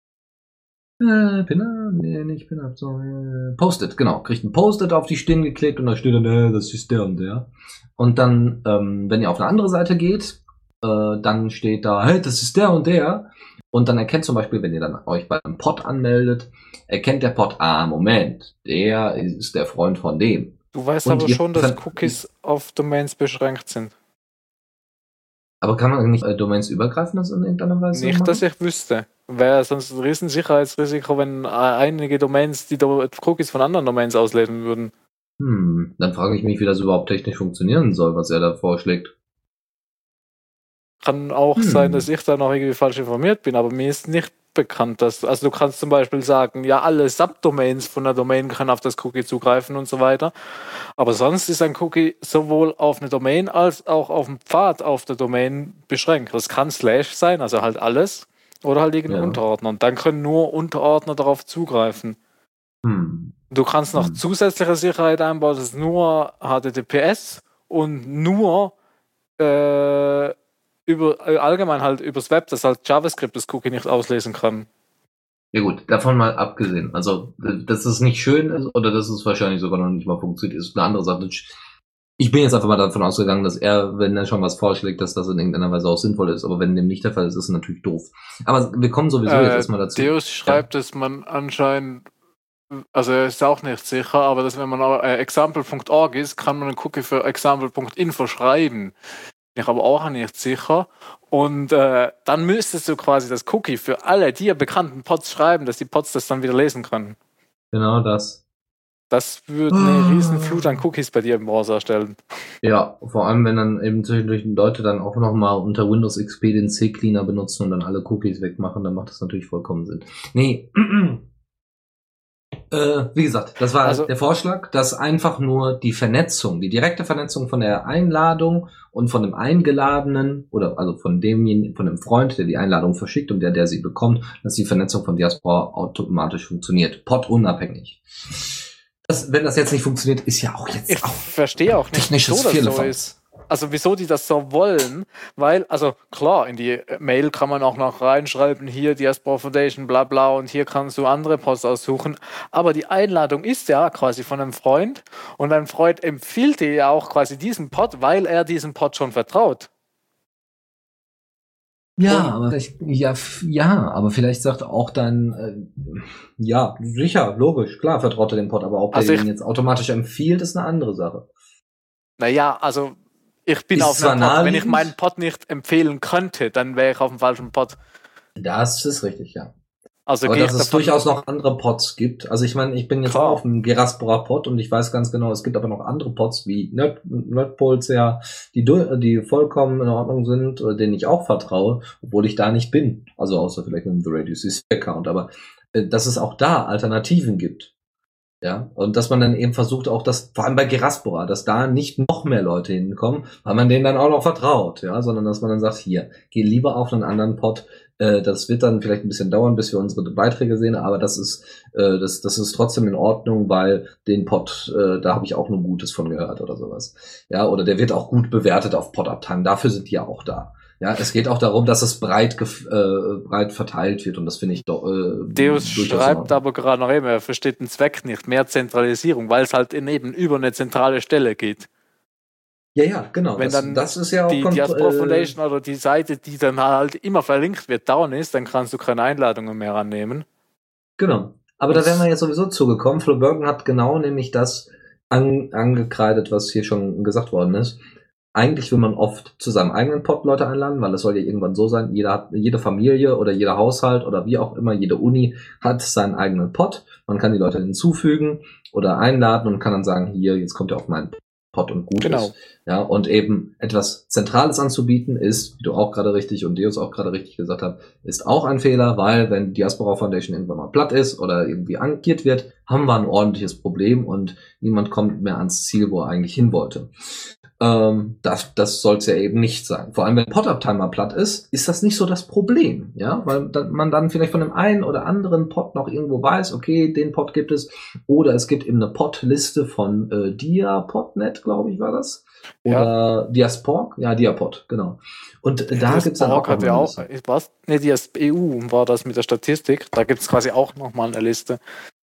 Äh, Pinner? Nee, nicht Pinner, so, äh, Post-it, genau. Kriegt ein Post-it auf die Stirn geklickt und da steht dann, äh, das ist der und der. Und dann, ähm, wenn ihr auf eine andere Seite geht, äh, dann steht da, hey, das ist der und der. Und dann erkennt zum Beispiel, wenn ihr dann euch bei einem Pod anmeldet, erkennt der Pod, ah, Moment, der ist der Freund von dem. Du weißt Und aber ihr schon, dass könnt- Cookies auf Domains beschränkt sind. Aber kann man nicht äh, Domains übergreifen, das in irgendeiner Weise Nicht, machen? dass ich wüsste. Wäre sonst ein Riesensicherheitsrisiko, wenn äh, einige Domains die Do- Cookies von anderen Domains auslesen würden. Hm, dann frage ich mich, wie das überhaupt technisch funktionieren soll, was er da vorschlägt. Kann auch Hm. sein, dass ich da noch irgendwie falsch informiert bin, aber mir ist nicht bekannt, dass, also du kannst zum Beispiel sagen, ja, alle Subdomains von der Domain können auf das Cookie zugreifen und so weiter, aber sonst ist ein Cookie sowohl auf eine Domain als auch auf den Pfad auf der Domain beschränkt. Das kann Slash sein, also halt alles, oder halt irgendein Ja. Unterordner und dann können nur Unterordner darauf zugreifen. Hm. Du kannst noch Hm. zusätzliche Sicherheit einbauen, das ist nur H T T P S und nur äh, über äh, allgemein halt übers Web, dass halt JavaScript das Cookie nicht auslesen kann. Ja gut, davon mal abgesehen. Also, dass es nicht schön ist oder dass es wahrscheinlich sogar noch nicht mal funktioniert, ist eine andere Sache. Ich bin jetzt einfach mal davon ausgegangen, dass er, wenn er schon was vorschlägt, dass das in irgendeiner Weise auch sinnvoll ist. Aber wenn dem nicht der Fall ist, ist es natürlich doof. Aber wir kommen sowieso Äh, jetzt erstmal dazu. Deus schreibt, dass man anscheinend, also er ist auch nicht sicher, aber dass wenn man äh, example punkt org ist, kann man einen Cookie für example punkt info schreiben. Bin ich aber auch nicht sicher. Und äh, dann müsstest du quasi das Cookie für alle dir bekannten Pods schreiben, dass die Pods das dann wieder lesen können. Genau das. Das würde eine riesen Flut an Cookies bei dir im Browser erstellen. Ja, vor allem, wenn dann eben zwischendurch Leute dann auch nochmal unter Windows X P den C-Cleaner benutzen und dann alle Cookies wegmachen, dann macht das natürlich vollkommen Sinn. Nee, äh, wie gesagt, das war Also- der Vorschlag, dass einfach nur die Vernetzung, die direkte Vernetzung von der Einladung und von dem Eingeladenen oder also von demjenigen, von dem Freund, der die Einladung verschickt und der, der sie bekommt, dass die Vernetzung von Diaspora automatisch funktioniert, pod-unabhängig. Das, wenn das jetzt nicht funktioniert, ist ja auch jetzt Ich auch verstehe auch nicht, technisches wieso das so Firlefanz. ist. Also wieso die das so wollen, weil, also klar, in die Mail kann man auch noch reinschreiben, hier Diaspora Foundation, bla bla, und hier kannst du andere Posts aussuchen, aber die Einladung ist ja quasi von einem Freund und ein Freund empfiehlt dir ja auch quasi diesen Pod, weil er diesem Pod schon vertraut. Ja, aber vielleicht, ja, f- ja, aber vielleicht sagt auch dann, äh, ja, sicher, logisch, klar, vertraut er dem Pod, aber ob Also er ich- ihn jetzt automatisch empfiehlt, ist eine andere Sache. Naja, also ich bin Ist auf zwar einem Pod, wenn ich naheliegend. meinen Pod nicht empfehlen könnte, dann wäre ich auf dem falschen Pod. Das ist richtig, ja. Also Aber gehe dass ich es davon, durchaus noch andere Pods gibt. Also ich meine, ich bin jetzt Klar. auch auf dem Geraspora Pod und ich weiß ganz genau, es gibt aber noch andere Pods wie Nerd, Nerdpols, ja, die, du- die vollkommen in Ordnung sind, äh, denen ich auch vertraue, obwohl ich da nicht bin. Also außer vielleicht mit dem The Radio C C Account. Aber äh, dass es auch da Alternativen gibt. Ja, und dass man dann eben versucht, auch das, vor allem bei Geraspora, dass da nicht noch mehr Leute hinkommen, weil man denen dann auch noch vertraut, ja, sondern dass man dann sagt, hier, geh lieber auf einen anderen Pod, äh, das wird dann vielleicht ein bisschen dauern, bis wir unsere Beiträge sehen, aber das ist, äh, das, das ist trotzdem in Ordnung, weil den Pod, äh, da habe ich auch nur Gutes von gehört oder sowas. Ja, oder der wird auch gut bewertet auf Pod-Uptime, dafür sind die ja auch da. Ja, es geht auch darum, dass es breit, gef- äh, breit verteilt wird und das finde ich doch, äh, Deus durchaus in schreibt Ordnung. aber gerade noch eben, er versteht den Zweck nicht, mehr Zentralisierung, weil es halt eben über eine zentrale Stelle geht. Ja, ja, genau. Wenn das, dann das ist ja auch Die kont- Diaspora äh, Foundation oder die Seite, die dann halt immer verlinkt wird, down ist, dann kannst du keine Einladungen mehr annehmen. Genau. Aber da wären wir jetzt sowieso zugekommen. Flo Bergen hat genau nämlich das an, angekreidet, was hier schon gesagt worden ist. Eigentlich will man oft zu seinem eigenen Pod Leute einladen, weil es soll ja irgendwann so sein, jeder hat, jede Familie oder jeder Haushalt oder wie auch immer, jede Uni hat seinen eigenen Pod. Man kann die Leute hinzufügen oder einladen und kann dann sagen, hier, jetzt kommt ihr auf meinen Pod und gut Genau. ist. Ja, und eben etwas Zentrales anzubieten ist, wie du auch gerade richtig und Deus auch gerade richtig gesagt hat, ist auch ein Fehler, weil wenn Diaspora Foundation irgendwann mal platt ist oder irgendwie angiert wird, haben wir ein ordentliches Problem und niemand kommt mehr ans Ziel, wo er eigentlich hin wollte. Ähm, das das soll es ja eben nicht sein. Vor allem, wenn Pod-Uptime platt ist, ist das nicht so das Problem, ja, weil dann, man dann vielleicht von dem einen oder anderen Pod noch irgendwo weiß, okay, den Pod gibt es, oder es gibt eben eine Pod-Liste von äh, Diapod.net, glaube ich, war das. Oder Diasporg, ja, Diapod, genau. Und äh, da gibt's dann auch, hat ja eine auch, Liste. was? Ne, die E U war das mit der Statistik. Da gibt es quasi auch nochmal eine Liste.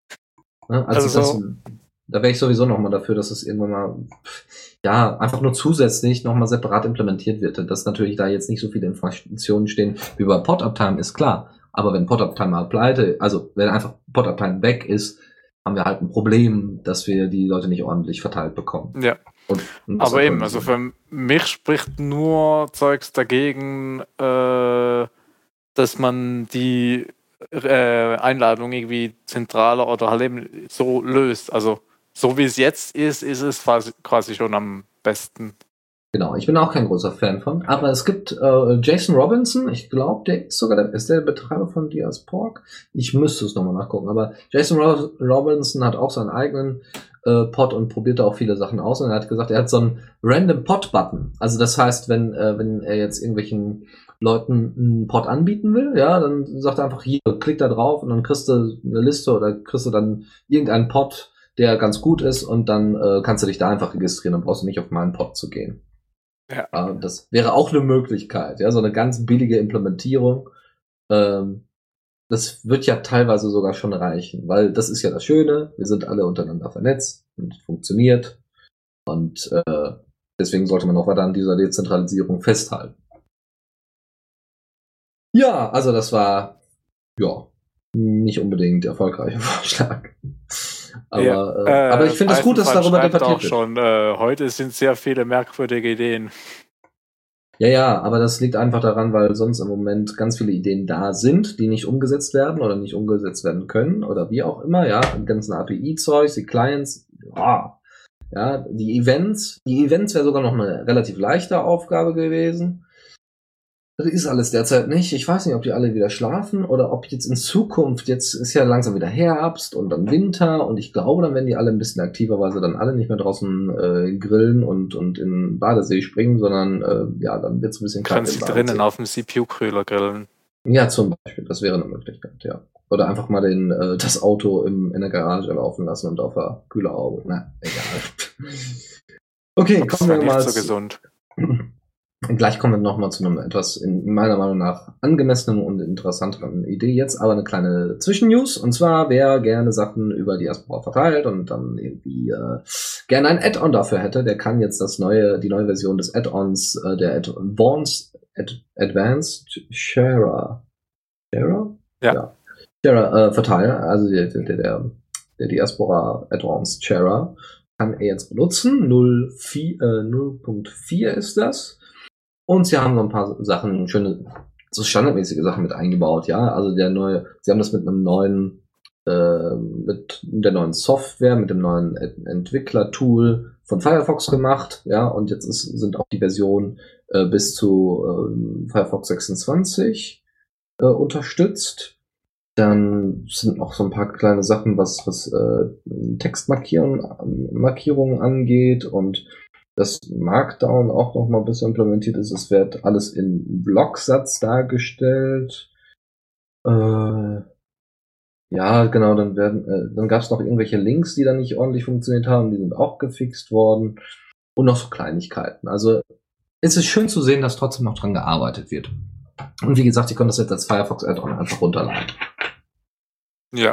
Ne? Also, Also das, so- da wäre ich sowieso nochmal dafür, dass es irgendwann mal, ja, einfach nur zusätzlich nochmal separat implementiert wird. Dass natürlich da jetzt nicht so viele Informationen stehen wie bei Pod-Uptime, ist klar. Aber wenn Pod-Uptime mal pleite, also wenn einfach Pod-Uptime weg ist, haben wir halt ein Problem, dass wir die Leute nicht ordentlich verteilt bekommen. Ja. Und, und das Aber hat eben, man also nicht. für mich spricht nur Zeugs dagegen, äh, dass man die äh, Einladung irgendwie zentraler oder halt eben so löst. Also so wie es jetzt ist, ist es quasi, quasi schon am besten. Genau, ich bin auch kein großer Fan von, aber es gibt äh, Jason Robinson, ich glaube, der ist sogar der, ist der Betreiber von Diasporg. Ich müsste es nochmal nachgucken, aber Jason Ro- Robinson hat auch seinen eigenen äh, Pod und probiert da auch viele Sachen aus. Und er hat gesagt, er hat so einen Random Pod-Button. Also das heißt, wenn, äh, wenn er jetzt irgendwelchen Leuten einen Pod anbieten will, ja, dann sagt er einfach hier, klick da drauf und dann kriegst du eine Liste oder kriegst du dann irgendeinen Pod, der ganz gut ist und dann äh, kannst du dich da einfach registrieren, dann brauchst du nicht auf meinen Pod zu gehen. Ja. Äh, das wäre auch eine Möglichkeit, ja, so eine ganz billige Implementierung. Ähm, das wird ja teilweise sogar schon reichen, weil das ist ja das Schöne, wir sind alle untereinander vernetzt und funktioniert und äh, deswegen sollte man auch weiter an dieser Dezentralisierung festhalten. Ja, also das war ja nicht unbedingt erfolgreicher Vorschlag. Aber, ja, äh, aber ich finde es das gut, dass darüber debattiert auch wird. Schon, äh, heute sind sehr viele merkwürdige Ideen. Ja, ja, aber das liegt einfach daran, weil sonst im Moment ganz viele Ideen da sind, die nicht umgesetzt werden oder nicht umgesetzt werden können oder wie auch immer, ja, die ganzen A P I-Zeugs, die Clients, ja, ja, die Events, die Events wäre sogar noch eine relativ leichte Aufgabe gewesen. Das ist alles derzeit nicht. Ich weiß nicht, ob die alle wieder schlafen oder ob jetzt in Zukunft, jetzt ist ja langsam wieder Herbst und dann Winter und ich glaube, dann werden die alle ein bisschen aktiver, weil sie dann alle nicht mehr draußen äh, grillen und, und in den Badesee springen, sondern äh, ja, dann wird es ein bisschen kalt. Kannst du drinnen auf dem C P U-Kühler grillen. Ja, zum Beispiel. Das wäre eine Möglichkeit, ja. Oder einfach mal den, äh, das Auto im, in der Garage laufen lassen und auf der Kühlerhaube. Na, egal. Okay, das kommen wir nicht mal so zu, gesund. Gleich kommen wir nochmal zu einem etwas, in meiner Meinung nach, angemessenen und interessanteren Idee. Jetzt aber eine kleine Zwischennews. Und zwar, wer gerne Sachen über Diaspora verteilt und dann irgendwie äh, gerne ein Add-on dafür hätte, der kann jetzt das neue, die neue Version des Add-ons, äh, der Advanced, Ad, Advanced Sharer, Sharer? Ja. ja. Sharer äh, verteilen, also der, der, der, der Diaspora Advanced Sharer kann er jetzt benutzen. null Punkt vier ist das. Und sie haben so ein paar Sachen, schöne, so standardmäßige Sachen mit eingebaut, ja. Also der neue, sie haben das mit einem neuen, äh, mit der neuen Software, mit dem neuen Entwickler-Tool von Firefox gemacht, ja. Und jetzt ist, sind auch die Versionen äh, bis zu äh, Firefox sechsundzwanzig äh, unterstützt. Dann sind noch so ein paar kleine Sachen, was, was äh, Textmarkierungen Markierungen angeht und das Markdown auch noch mal ein bisschen implementiert ist. Es wird alles in Blocksatz dargestellt. Äh, ja, genau, dann werden, äh, dann gab es noch irgendwelche Links, die dann nicht ordentlich funktioniert haben. Die sind auch gefixt worden. Und noch so Kleinigkeiten. Also es ist schön zu sehen, dass trotzdem noch dran gearbeitet wird. Und wie gesagt, ich konnte das jetzt als Firefox Add-on einfach runterladen. Ja.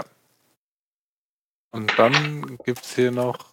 Und dann gibt's hier noch.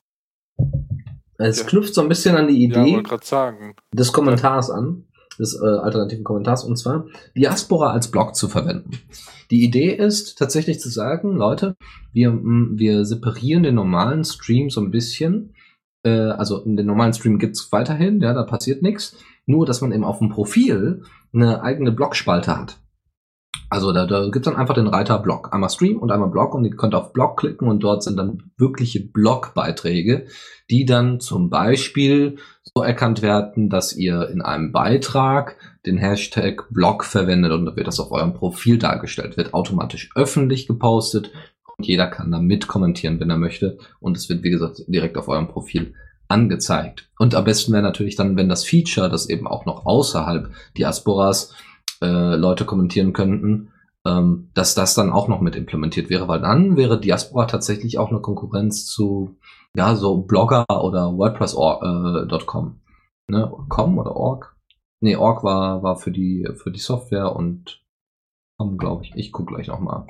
Es ja. knüpft so ein bisschen an die Idee ja, wollte gerade sagen. des Kommentars an, des äh, alternativen Kommentars, und zwar Diaspora als Blog zu verwenden. Die Idee ist tatsächlich zu sagen, Leute, wir, wir separieren den normalen Stream so ein bisschen. Äh, also den normalen Stream gibt's weiterhin, ja, da passiert nichts. Nur, dass man eben auf dem Profil eine eigene Blogspalte hat. Also da, da gibt's dann einfach den Reiter Blog. Einmal Stream und einmal Blog und ihr könnt auf Blog klicken und dort sind dann wirkliche Blogbeiträge, die dann zum Beispiel so erkannt werden, dass ihr in einem Beitrag den Hashtag Blog verwendet und dann wird das auf eurem Profil dargestellt, wird automatisch öffentlich gepostet und jeder kann da mit kommentieren, wenn er möchte und es wird, wie gesagt, direkt auf eurem Profil angezeigt. Und am besten wäre natürlich dann, wenn das Feature, das eben auch noch außerhalb Diasporas äh, Leute kommentieren könnten, ähm, dass das dann auch noch mit implementiert wäre, weil dann wäre Diaspora tatsächlich auch eine Konkurrenz zu, ja, so Blogger oder WordPress Punkt com. Ne? Com oder org? Nee, org war, war für die, für die Software und com, glaube ich. Ich gucke gleich nochmal.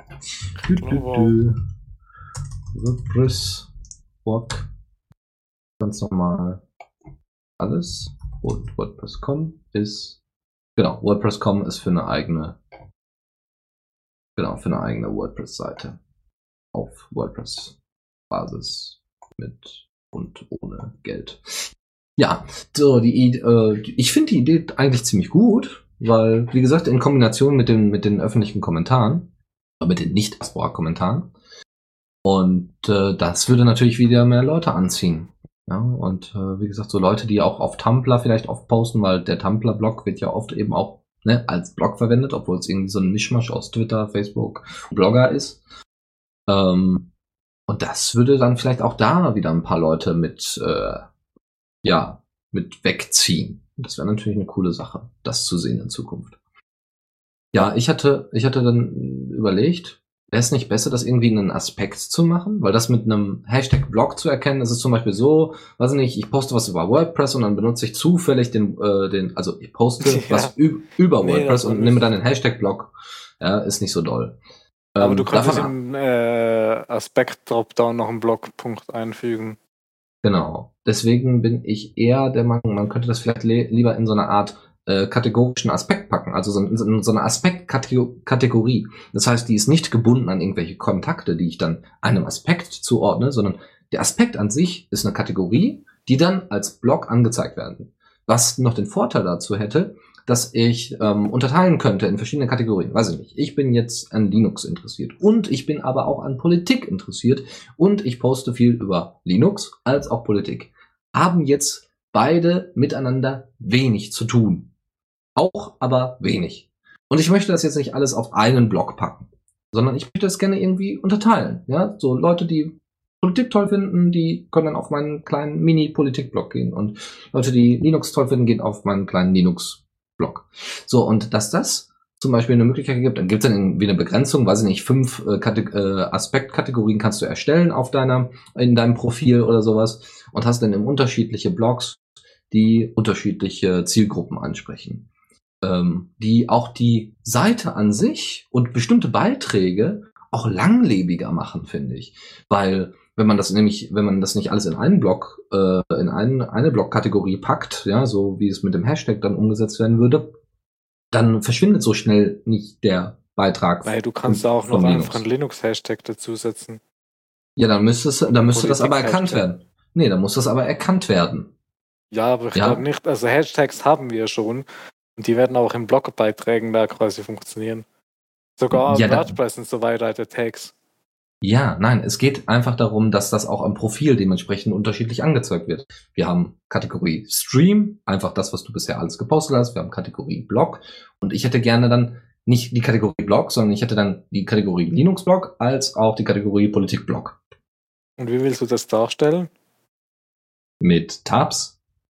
WordPress Org. Ganz normal. Alles. Und WordPress Punkt com ist, genau, WordPress Punkt com ist für eine eigene, genau, für eine eigene WordPress-Seite. Auf WordPress-Basis mit und ohne Geld. Ja, so, die, äh, ich finde die Idee eigentlich ziemlich gut, weil, wie gesagt, in Kombination mit den, mit den öffentlichen Kommentaren, mit den Nicht-Diaspora-Kommentaren, und äh, das würde natürlich wieder mehr Leute anziehen. Ja, und äh, wie gesagt, so Leute, die auch auf Tumblr vielleicht oft posten, weil der Tumblr-Blog wird ja oft eben auch, ne, als Blog verwendet, obwohl es irgendwie so ein Mischmasch aus Twitter, Facebook, Blogger ist. Ähm, Und das würde dann vielleicht auch da wieder ein paar Leute mit, äh, ja, mit wegziehen. Das wäre natürlich eine coole Sache, das zu sehen in Zukunft. Ja, ich hatte, ich hatte dann überlegt, wäre es nicht besser, das irgendwie in einen Aspekt zu machen? Weil das mit einem Hashtag-Blog zu erkennen, das ist zum Beispiel so, weiß ich nicht, ich poste was über WordPress und dann benutze ich zufällig den, äh, den, also ich poste Ja. was üb- über Nee, WordPress das war und nicht. nehme dann den Hashtag-Blog. Ja, ist nicht so doll. Aber Ähm, du könntest davon im äh, Aspekt-Dropdown noch einen Blogpunkt einfügen. Genau. Deswegen bin ich eher der Meinung, man könnte das vielleicht le- lieber in so eine Art äh, kategorischen Aspekt packen, also so, in so so eine Aspektkategorie. Das heißt, die ist nicht gebunden an irgendwelche Kontakte, die ich dann einem Aspekt zuordne, sondern der Aspekt an sich ist eine Kategorie, die dann als Block angezeigt werden. Was noch den Vorteil dazu hätte, dass ich ähm, unterteilen könnte in verschiedene Kategorien. Weiß ich nicht. Ich bin jetzt an Linux interessiert und ich bin aber auch an Politik interessiert und ich poste viel über Linux als auch Politik. Haben jetzt beide miteinander wenig zu tun. Auch, aber wenig. Und ich möchte das jetzt nicht alles auf einen Blog packen, sondern ich möchte das gerne irgendwie unterteilen. Ja, so Leute, die Politik toll finden, die können dann auf meinen kleinen Mini-Politik-Blog gehen und Leute, die Linux toll finden, gehen auf meinen kleinen Linux-Blog. So, und dass das zum Beispiel eine Möglichkeit gibt, dann gibt es dann irgendwie eine Begrenzung, weiß ich nicht, fünf äh, Kate- äh, Aspektkategorien kannst du erstellen auf deiner, in deinem Profil oder sowas und hast dann eben unterschiedliche Blogs, die unterschiedliche Zielgruppen ansprechen. Ähm, die auch die Seite an sich und bestimmte Beiträge auch langlebiger machen, finde ich. Weil wenn man das nämlich, wenn man das nicht alles in einen Blog, äh, in einen, eine Blogkategorie packt, ja, so wie es mit dem Hashtag dann umgesetzt werden würde, dann verschwindet so schnell nicht der Beitrag. Weil du kannst von, auch noch von einfach Linux. einen Linux-Hashtag dazusetzen. Ja, dann müsste es, dann müsste das aber erkannt Politik-Hashtag. werden. Nee, dann muss das aber erkannt werden. Ja, aber ich Ja. glaube nicht, also Hashtags haben wir schon und die werden auch in Blogbeiträgen da quasi funktionieren. Sogar Ja, da- WordPress und so weiter hat ja Tags. Ja, nein, es geht einfach darum, dass das auch am Profil dementsprechend unterschiedlich angezeigt wird. Wir haben Kategorie Stream, einfach das, was du bisher alles gepostet hast. Wir haben Kategorie Blog und ich hätte gerne dann nicht die Kategorie Blog, sondern ich hätte dann die Kategorie Linux Blog als auch die Kategorie Politik Blog Und wie willst du das darstellen? mit Tabs.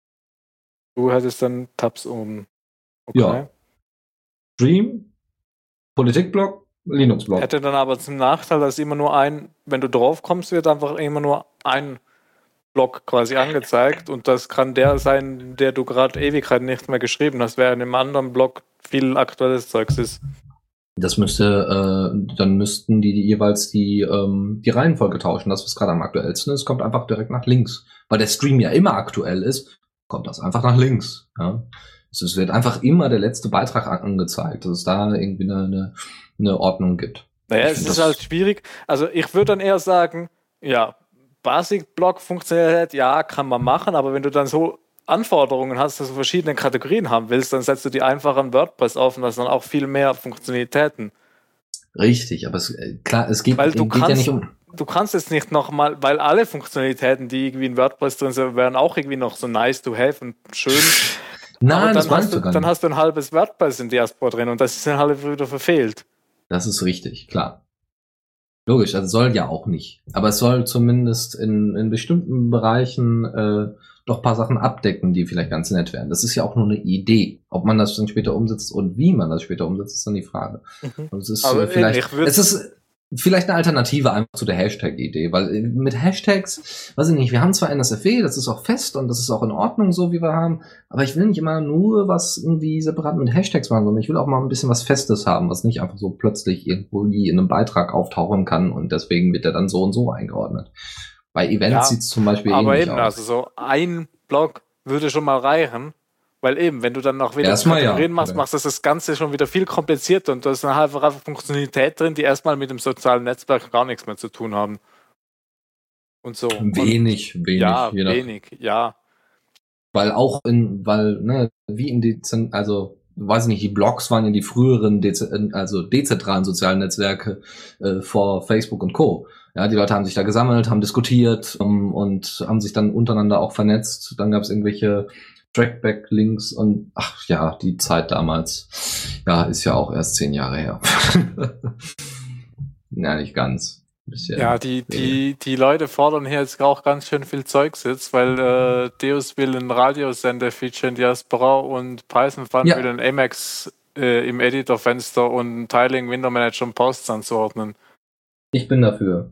Du hättest dann Tabs um. Okay. Ja. Stream, Politik Blog, Linux Blog. Hätte dann aber zum Nachteil, dass immer nur ein, wenn du drauf kommst, wird einfach immer nur ein Block quasi angezeigt und das kann der sein, der du gerade Ewigkeiten nicht mehr geschrieben hast, während im anderen Block viel aktuelles Zeugs ist. Das müsste, äh, dann müssten die, die jeweils die, ähm, die Reihenfolge tauschen. Das, was gerade am aktuellsten ist, kommt einfach direkt nach links. Weil der Stream ja immer aktuell ist, kommt das einfach nach links. Ja? Also es wird einfach immer der letzte Beitrag an- angezeigt, dass es da irgendwie eine, eine, eine Ordnung gibt. Naja, Ich es find ist das- halt schwierig. Also ich würde dann eher sagen, ja, Basic-Block funktioniert, ja, kann man machen, aber wenn du dann so Anforderungen hast, dass du verschiedene Kategorien haben willst, dann setzt du die einfach an WordPress auf und hast dann auch viel mehr Funktionalitäten. Richtig, aber es, äh, klar, es geht, Weil du geht ja kannst- nicht um. Du kannst jetzt nicht nochmal, weil alle Funktionalitäten, die irgendwie in WordPress drin sind, wären auch irgendwie noch so nice to have und schön. Nein, aber das dann, meinst hast du du, gar dann nicht. hast du ein halbes WordPress in Diaspora drin und das ist dann halt wieder verfehlt. Das ist richtig, klar. Logisch, also soll ja auch nicht. Aber es soll zumindest in, in bestimmten Bereichen äh, doch ein paar Sachen abdecken, die vielleicht ganz nett wären. Das ist ja auch nur eine Idee. Ob man das dann später umsetzt und wie man das später umsetzt, ist dann die Frage. Und es ist, Aber äh, vielleicht, ich würd- es ist vielleicht eine Alternative einfach zu der Hashtag-Idee, weil äh, mit Hashtags, weiß ich nicht, wir haben zwar N S F W, das ist auch fest und das ist auch in Ordnung so, wie wir haben, aber ich will nicht immer nur was irgendwie separat mit Hashtags machen, sondern ich will auch mal ein bisschen was Festes haben, was nicht einfach so plötzlich irgendwo in einem Beitrag auftauchen kann und deswegen wird er dann so und so eingeordnet. Bei Events Ja, sieht es zum Beispiel Aber ähnlich eben, aus. also so ein Block würde schon mal reichen, weil eben, wenn du dann noch wieder Erstmal ja, Kategorien machst, oder? machst du das Ganze schon wieder viel komplizierter und da ist dann halt einfach Funktionalität drin, die erstmal mit dem sozialen Netzwerk gar nichts mehr zu tun haben. Und so. Und Wenig, wenig, ja, je nach, wenig, ja. weil auch in, weil, ne, wie in Dezent, also, weiß ich nicht, die Blogs waren ja die früheren, Dez- also dezentralen sozialen Netzwerke äh, vor Facebook und Co. Ja, die Leute haben sich da gesammelt, haben diskutiert um, und haben sich dann untereinander auch vernetzt. Dann gab es irgendwelche Trackback-Links und ach ja, die Zeit damals, ja, ist ja auch erst zehn Jahre her. Ja, nicht ganz. Bisschen, Ja, die, die, die Leute fordern hier jetzt auch ganz schön viel Zeugs jetzt, weil äh, Deus will einen Radiosender featuren, Diaspora, und Python Fun Ja. will einen Emacs äh, im Editorfenster und ein Tiling, Window Manager und Posts anzuordnen. Ich bin dafür.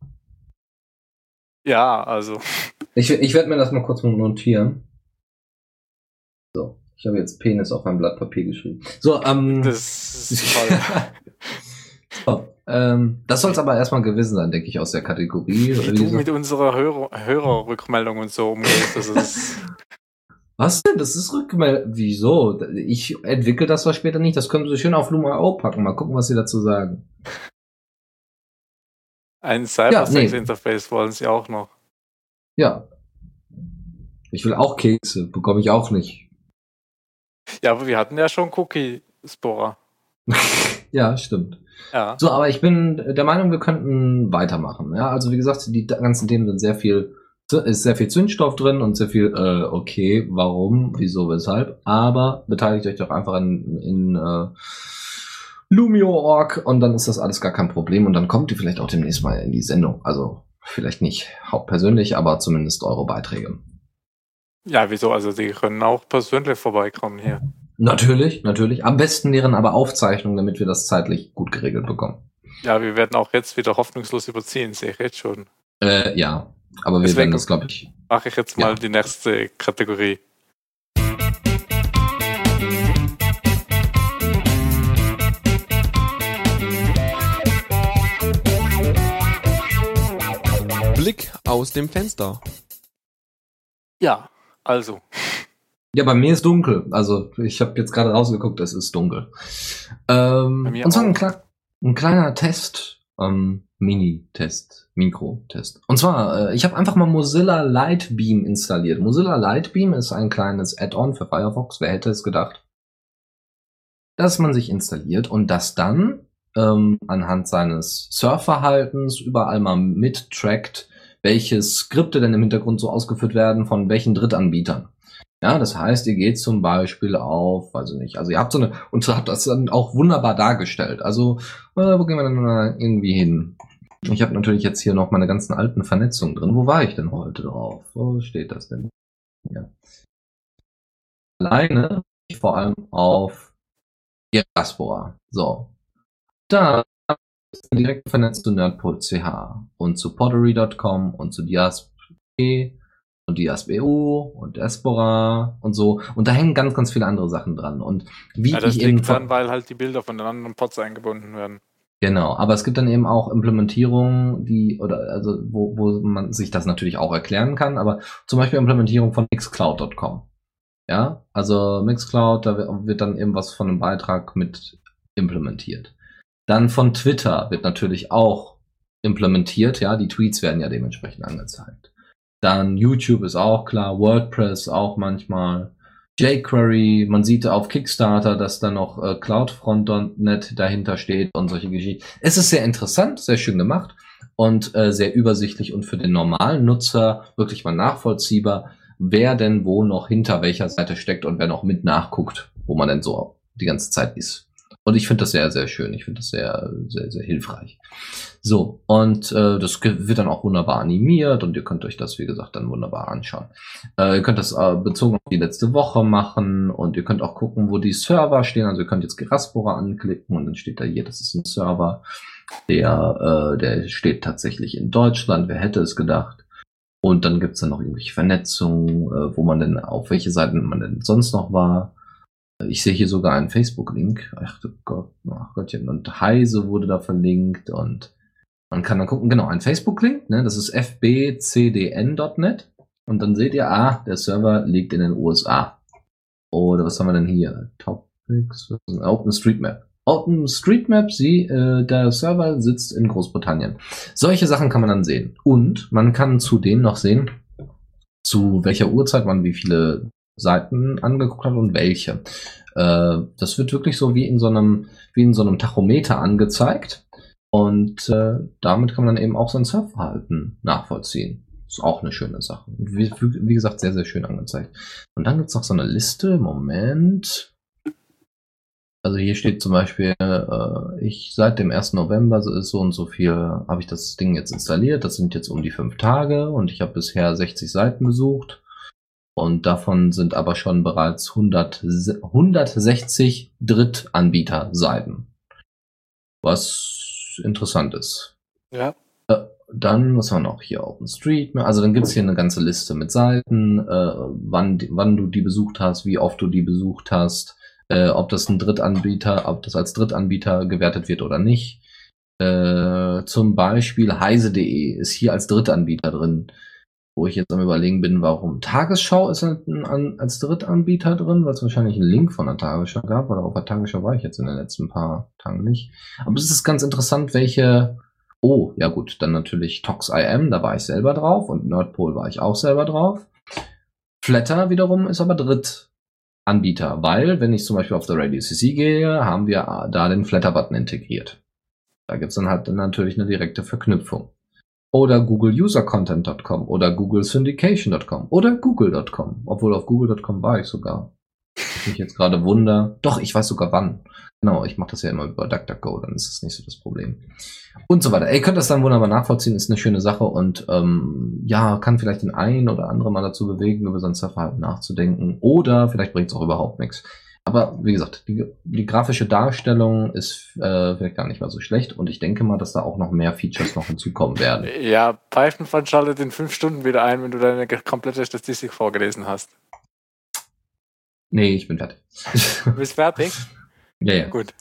Ja, also. Ich, ich werde mir das mal kurz notieren. So, ich habe jetzt Penis auf ein Blatt Papier geschrieben. So, ähm. Das ist toll. so, ähm, das soll es aber erstmal gewesen sein, denke ich, aus der Kategorie. Wie du mit unserer Hörer, Hörerrückmeldung und so umgehst. Das ist Was denn? Das ist Rückmeldung. Wieso? Ich entwickle das was später nicht. Das können Sie schön auf Luma punkt io packen. Mal gucken, was Sie dazu sagen. ein Cybersex-Interface wollen sie auch noch. Ja. Ich will auch Kekse. Bekomme ich auch nicht. Ja, aber wir hatten ja schon Cookie-Spora. Ja, stimmt. Ja. So, aber ich bin der Meinung, wir könnten weitermachen. Ja, also wie gesagt, die ganzen Themen sind sehr viel, ist sehr viel Zündstoff drin und sehr viel, äh, okay, warum, wieso, weshalb. Aber beteiligt euch doch einfach in, in äh, Lumio punkt org und dann ist das alles gar kein Problem und dann kommt ihr vielleicht auch demnächst mal in die Sendung. Also vielleicht nicht hauptpersönlich, aber zumindest eure Beiträge. Ja, wieso? Also die können auch persönlich vorbeikommen hier. Natürlich, natürlich. Am besten wären aber Aufzeichnungen, damit wir das zeitlich gut geregelt bekommen. Ja, wir werden auch jetzt wieder hoffnungslos überziehen, sehe ich jetzt schon. Äh, ja, aber wir Deswegen werden das, glaube ich... Mache ich jetzt mal Ja. die nächste Kategorie. Blick aus dem Fenster. Ja, also. Ja, bei mir ist dunkel. Also ich habe jetzt gerade rausgeguckt, es ist dunkel. Ähm, Bei mir und zwar ein, auch. kle ein kleiner Test, ähm, Mini-Test, Mikro-Test. Und zwar, äh, ich habe einfach mal Mozilla Lightbeam installiert. Mozilla Lightbeam ist ein kleines Add-on für Firefox. Wer hätte es gedacht? Dass man sich installiert und das dann ähm, anhand seines Surfverhaltens überall mal mittrackt, welche Skripte denn im Hintergrund so ausgeführt werden von welchen Drittanbietern. Ja, das heißt, ihr geht zum Beispiel auf, weiß ich nicht, also ihr habt so eine, und habt das dann auch wunderbar dargestellt. Also, äh, wo gehen wir denn mal irgendwie hin? Ich habe natürlich jetzt hier noch meine ganzen alten Vernetzungen drin. Wo war ich denn heute drauf? Wo steht das denn? Ja. Alleine, vor allem auf Diaspora. So. Da ist direkt vernetzt zu nerdpol punkt c h und zu pottery punkt com und zu Diasp und Diasp.eu und Diaspora und so. Und da hängen ganz, ganz viele andere Sachen dran. Und wie Ja, das ich eben liegt von- dann, weil halt die Bilder von den anderen Pods eingebunden werden. Genau, aber es gibt dann eben auch Implementierungen, die, oder also wo, wo man sich das natürlich auch erklären kann, aber zum Beispiel Implementierung von mixcloud punkt com. Ja, also Mixcloud, da wird dann eben was von einem Beitrag mit implementiert. Dann von Twitter wird natürlich auch implementiert, ja, die Tweets werden ja dementsprechend angezeigt. Dann YouTube ist auch klar, WordPress auch manchmal, jQuery, man sieht auf Kickstarter, dass da noch äh, cloudfront punkt net dahinter steht und solche Geschichten. Es ist sehr interessant, sehr schön gemacht und äh, sehr übersichtlich und für den normalen Nutzer wirklich mal nachvollziehbar, wer denn wo noch hinter welcher Seite steckt und wer noch mit nachguckt, wo man denn so die ganze Zeit ist. Und ich finde das sehr, sehr schön. Ich finde das sehr, sehr, sehr hilfreich. So, und äh, das ge- wird dann auch wunderbar animiert und ihr könnt euch das, wie gesagt, dann wunderbar anschauen. Äh, ihr könnt das äh, bezogen auf die letzte Woche machen und ihr könnt auch gucken, wo die Server stehen. Also ihr könnt jetzt Geraspora anklicken und dann steht da hier, das ist ein Server, der, äh, der steht tatsächlich in Deutschland. Wer hätte es gedacht? Und dann gibt's dann noch irgendwelche Vernetzungen, äh, wo man denn, auf welche Seiten man denn sonst noch war. Ich sehe hier sogar einen Facebook-Link. Ach du Gott, ach Gottchen. Und Heise wurde da verlinkt und man kann dann gucken, genau, ein Facebook-Link, ne, das ist f b c d n punkt net und dann seht ihr, ah, der Server liegt in den U S A. Oder was haben wir denn hier? Topics, OpenStreetMap. OpenStreetMap, sie, äh, der Server sitzt in Großbritannien. Solche Sachen kann man dann sehen. Und man kann zudem noch sehen, zu welcher Uhrzeit man wie viele Seiten angeguckt hat und welche. Äh, das wird wirklich so wie in so einem, wie in so einem Tachometer angezeigt. Und äh, damit kann man dann eben auch sein Surfverhalten nachvollziehen. Ist auch eine schöne Sache. Und wie, wie gesagt, sehr, sehr schön angezeigt. Und dann gibt's noch so eine Liste. Moment. Also hier steht zum Beispiel, äh, ich seit dem ersten November so ist so und so viel, habe ich das Ding jetzt installiert. Das sind jetzt um die fünf Tage und ich habe bisher sechzig Seiten besucht. Und davon sind aber schon bereits hundert, hundertsechzig Drittanbieter-Seiten. Was interessant ist. Ja. Äh, dann, was haben wir noch hier? OpenStreetMap. Also dann gibt's hier eine ganze Liste mit Seiten, äh, wann, wann du die besucht hast, wie oft du die besucht hast, äh, ob das ein Drittanbieter, ob das als Drittanbieter gewertet wird oder nicht. Äh, zum Beispiel heise punkt de ist hier als Drittanbieter drin. Wo ich jetzt am Überlegen bin, warum. Tagesschau ist ein, ein, als Drittanbieter drin, weil es wahrscheinlich einen Link von der Tagesschau gab, oder auf der Tagesschau war ich jetzt in den letzten paar Tagen nicht. Aber es ist ganz interessant, welche, oh, ja gut, dann natürlich Tox punkt I M, da war ich selber drauf, und Nerdpol war ich auch selber drauf. Flatter wiederum ist aber Drittanbieter, weil, wenn ich zum Beispiel auf der Radio C C gehe, haben wir da den Flatter-Button integriert. Da gibt's dann halt natürlich eine direkte Verknüpfung. Oder Google User Content Punkt com oder Google Syndication Punkt com oder Google Punkt com. Obwohl auf Google Punkt com war ich sogar. Ich mich jetzt gerade wunder. Doch, ich weiß sogar wann. Genau, ich mache das ja immer über DuckDuckGo, dann ist das nicht so das Problem. Und so weiter. Ihr könnt das dann wunderbar nachvollziehen, ist eine schöne Sache und ähm, ja, kann vielleicht den einen oder anderen mal dazu bewegen, über sein Surfverhalten nachzudenken. Oder vielleicht bringt es auch überhaupt nichts. Aber wie gesagt, die, die grafische Darstellung ist äh, vielleicht gar nicht mal so schlecht und ich denke mal, dass da auch noch mehr Features noch hinzukommen werden. Ja, Python schaltet in fünf Stunden wieder ein, wenn du deine komplette Statistik vorgelesen hast. Nee, ich bin fertig. Du bist fertig? Ja, ja. Gut.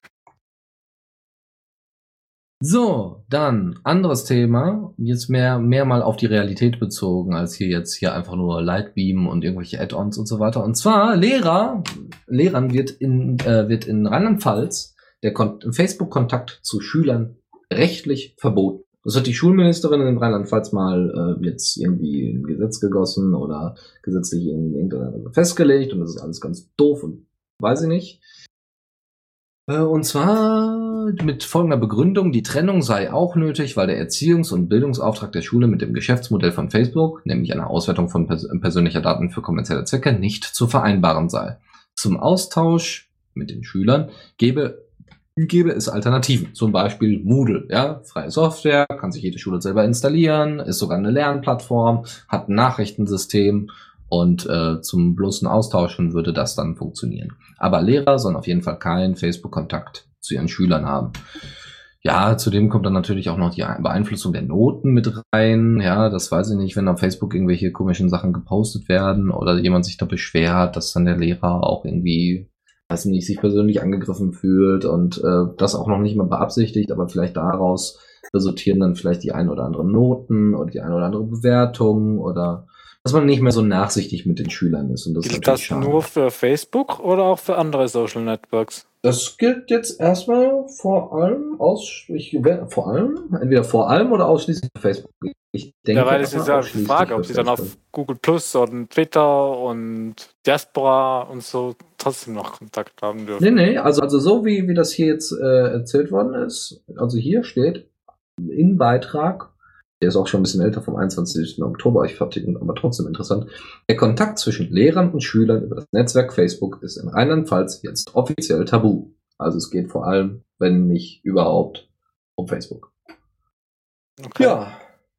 So, dann anderes Thema, jetzt mehr, mehr mal auf die Realität bezogen, als hier jetzt hier einfach nur Lightbeam und irgendwelche Add-ons und so weiter. Und zwar Lehrer, Lehrern wird in, äh, wird in Rheinland-Pfalz der Kon- Facebook-Kontakt zu Schülern rechtlich verboten. Das hat die Schulministerin in Rheinland-Pfalz mal äh, jetzt irgendwie in Gesetz gegossen oder gesetzlich in irgendeiner Weise festgelegt und das ist alles ganz doof und weiß ich nicht. Und zwar mit folgender Begründung, die Trennung sei auch nötig, weil der Erziehungs- und Bildungsauftrag der Schule mit dem Geschäftsmodell von Facebook, nämlich einer Auswertung von pers- persönlicher Daten für kommerzielle Zwecke, nicht zu vereinbaren sei. Zum Austausch mit den Schülern gebe, gebe es Alternativen, zum Beispiel Moodle, ja, freie Software, kann sich jede Schule selber installieren, ist sogar eine Lernplattform, hat ein Nachrichtensystem. Und äh, zum bloßen Austauschen würde das dann funktionieren. Aber Lehrer sollen auf jeden Fall keinen Facebook-Kontakt zu ihren Schülern haben. Ja, zudem kommt dann natürlich auch noch die Beeinflussung der Noten mit rein. Ja, das weiß ich nicht, wenn auf Facebook irgendwelche komischen Sachen gepostet werden oder jemand sich da beschwert, dass dann der Lehrer auch irgendwie, weiß nicht, sich persönlich angegriffen fühlt und äh, das auch noch nicht mal beabsichtigt, aber vielleicht daraus resultieren dann vielleicht die ein oder anderen Noten oder die ein oder andere Bewertung oder dass man nicht mehr so nachsichtig mit den Schülern ist. Und das Gilt ist das schade. nur für Facebook oder auch für andere Social Networks? Das gilt jetzt erstmal vor allem aus, ich, vor allem, entweder vor allem oder ausschließlich für Facebook. Ich denke, Ja, weil es ist ja die Frage, ob sie dann auf Facebook. Google Plus und Twitter und Diaspora und so trotzdem noch Kontakt haben dürfen. Nee, nee, also, also so wie, wie das hier jetzt äh, erzählt worden ist, also hier steht im Beitrag, der ist auch schon ein bisschen älter, vom einundzwanzigsten Oktober, ich fand ihn aber trotzdem interessant. Der Kontakt zwischen Lehrern und Schülern über das Netzwerk Facebook ist in Rheinland-Pfalz jetzt offiziell tabu. Also es geht vor allem, wenn nicht überhaupt, um Facebook. Okay. Ja.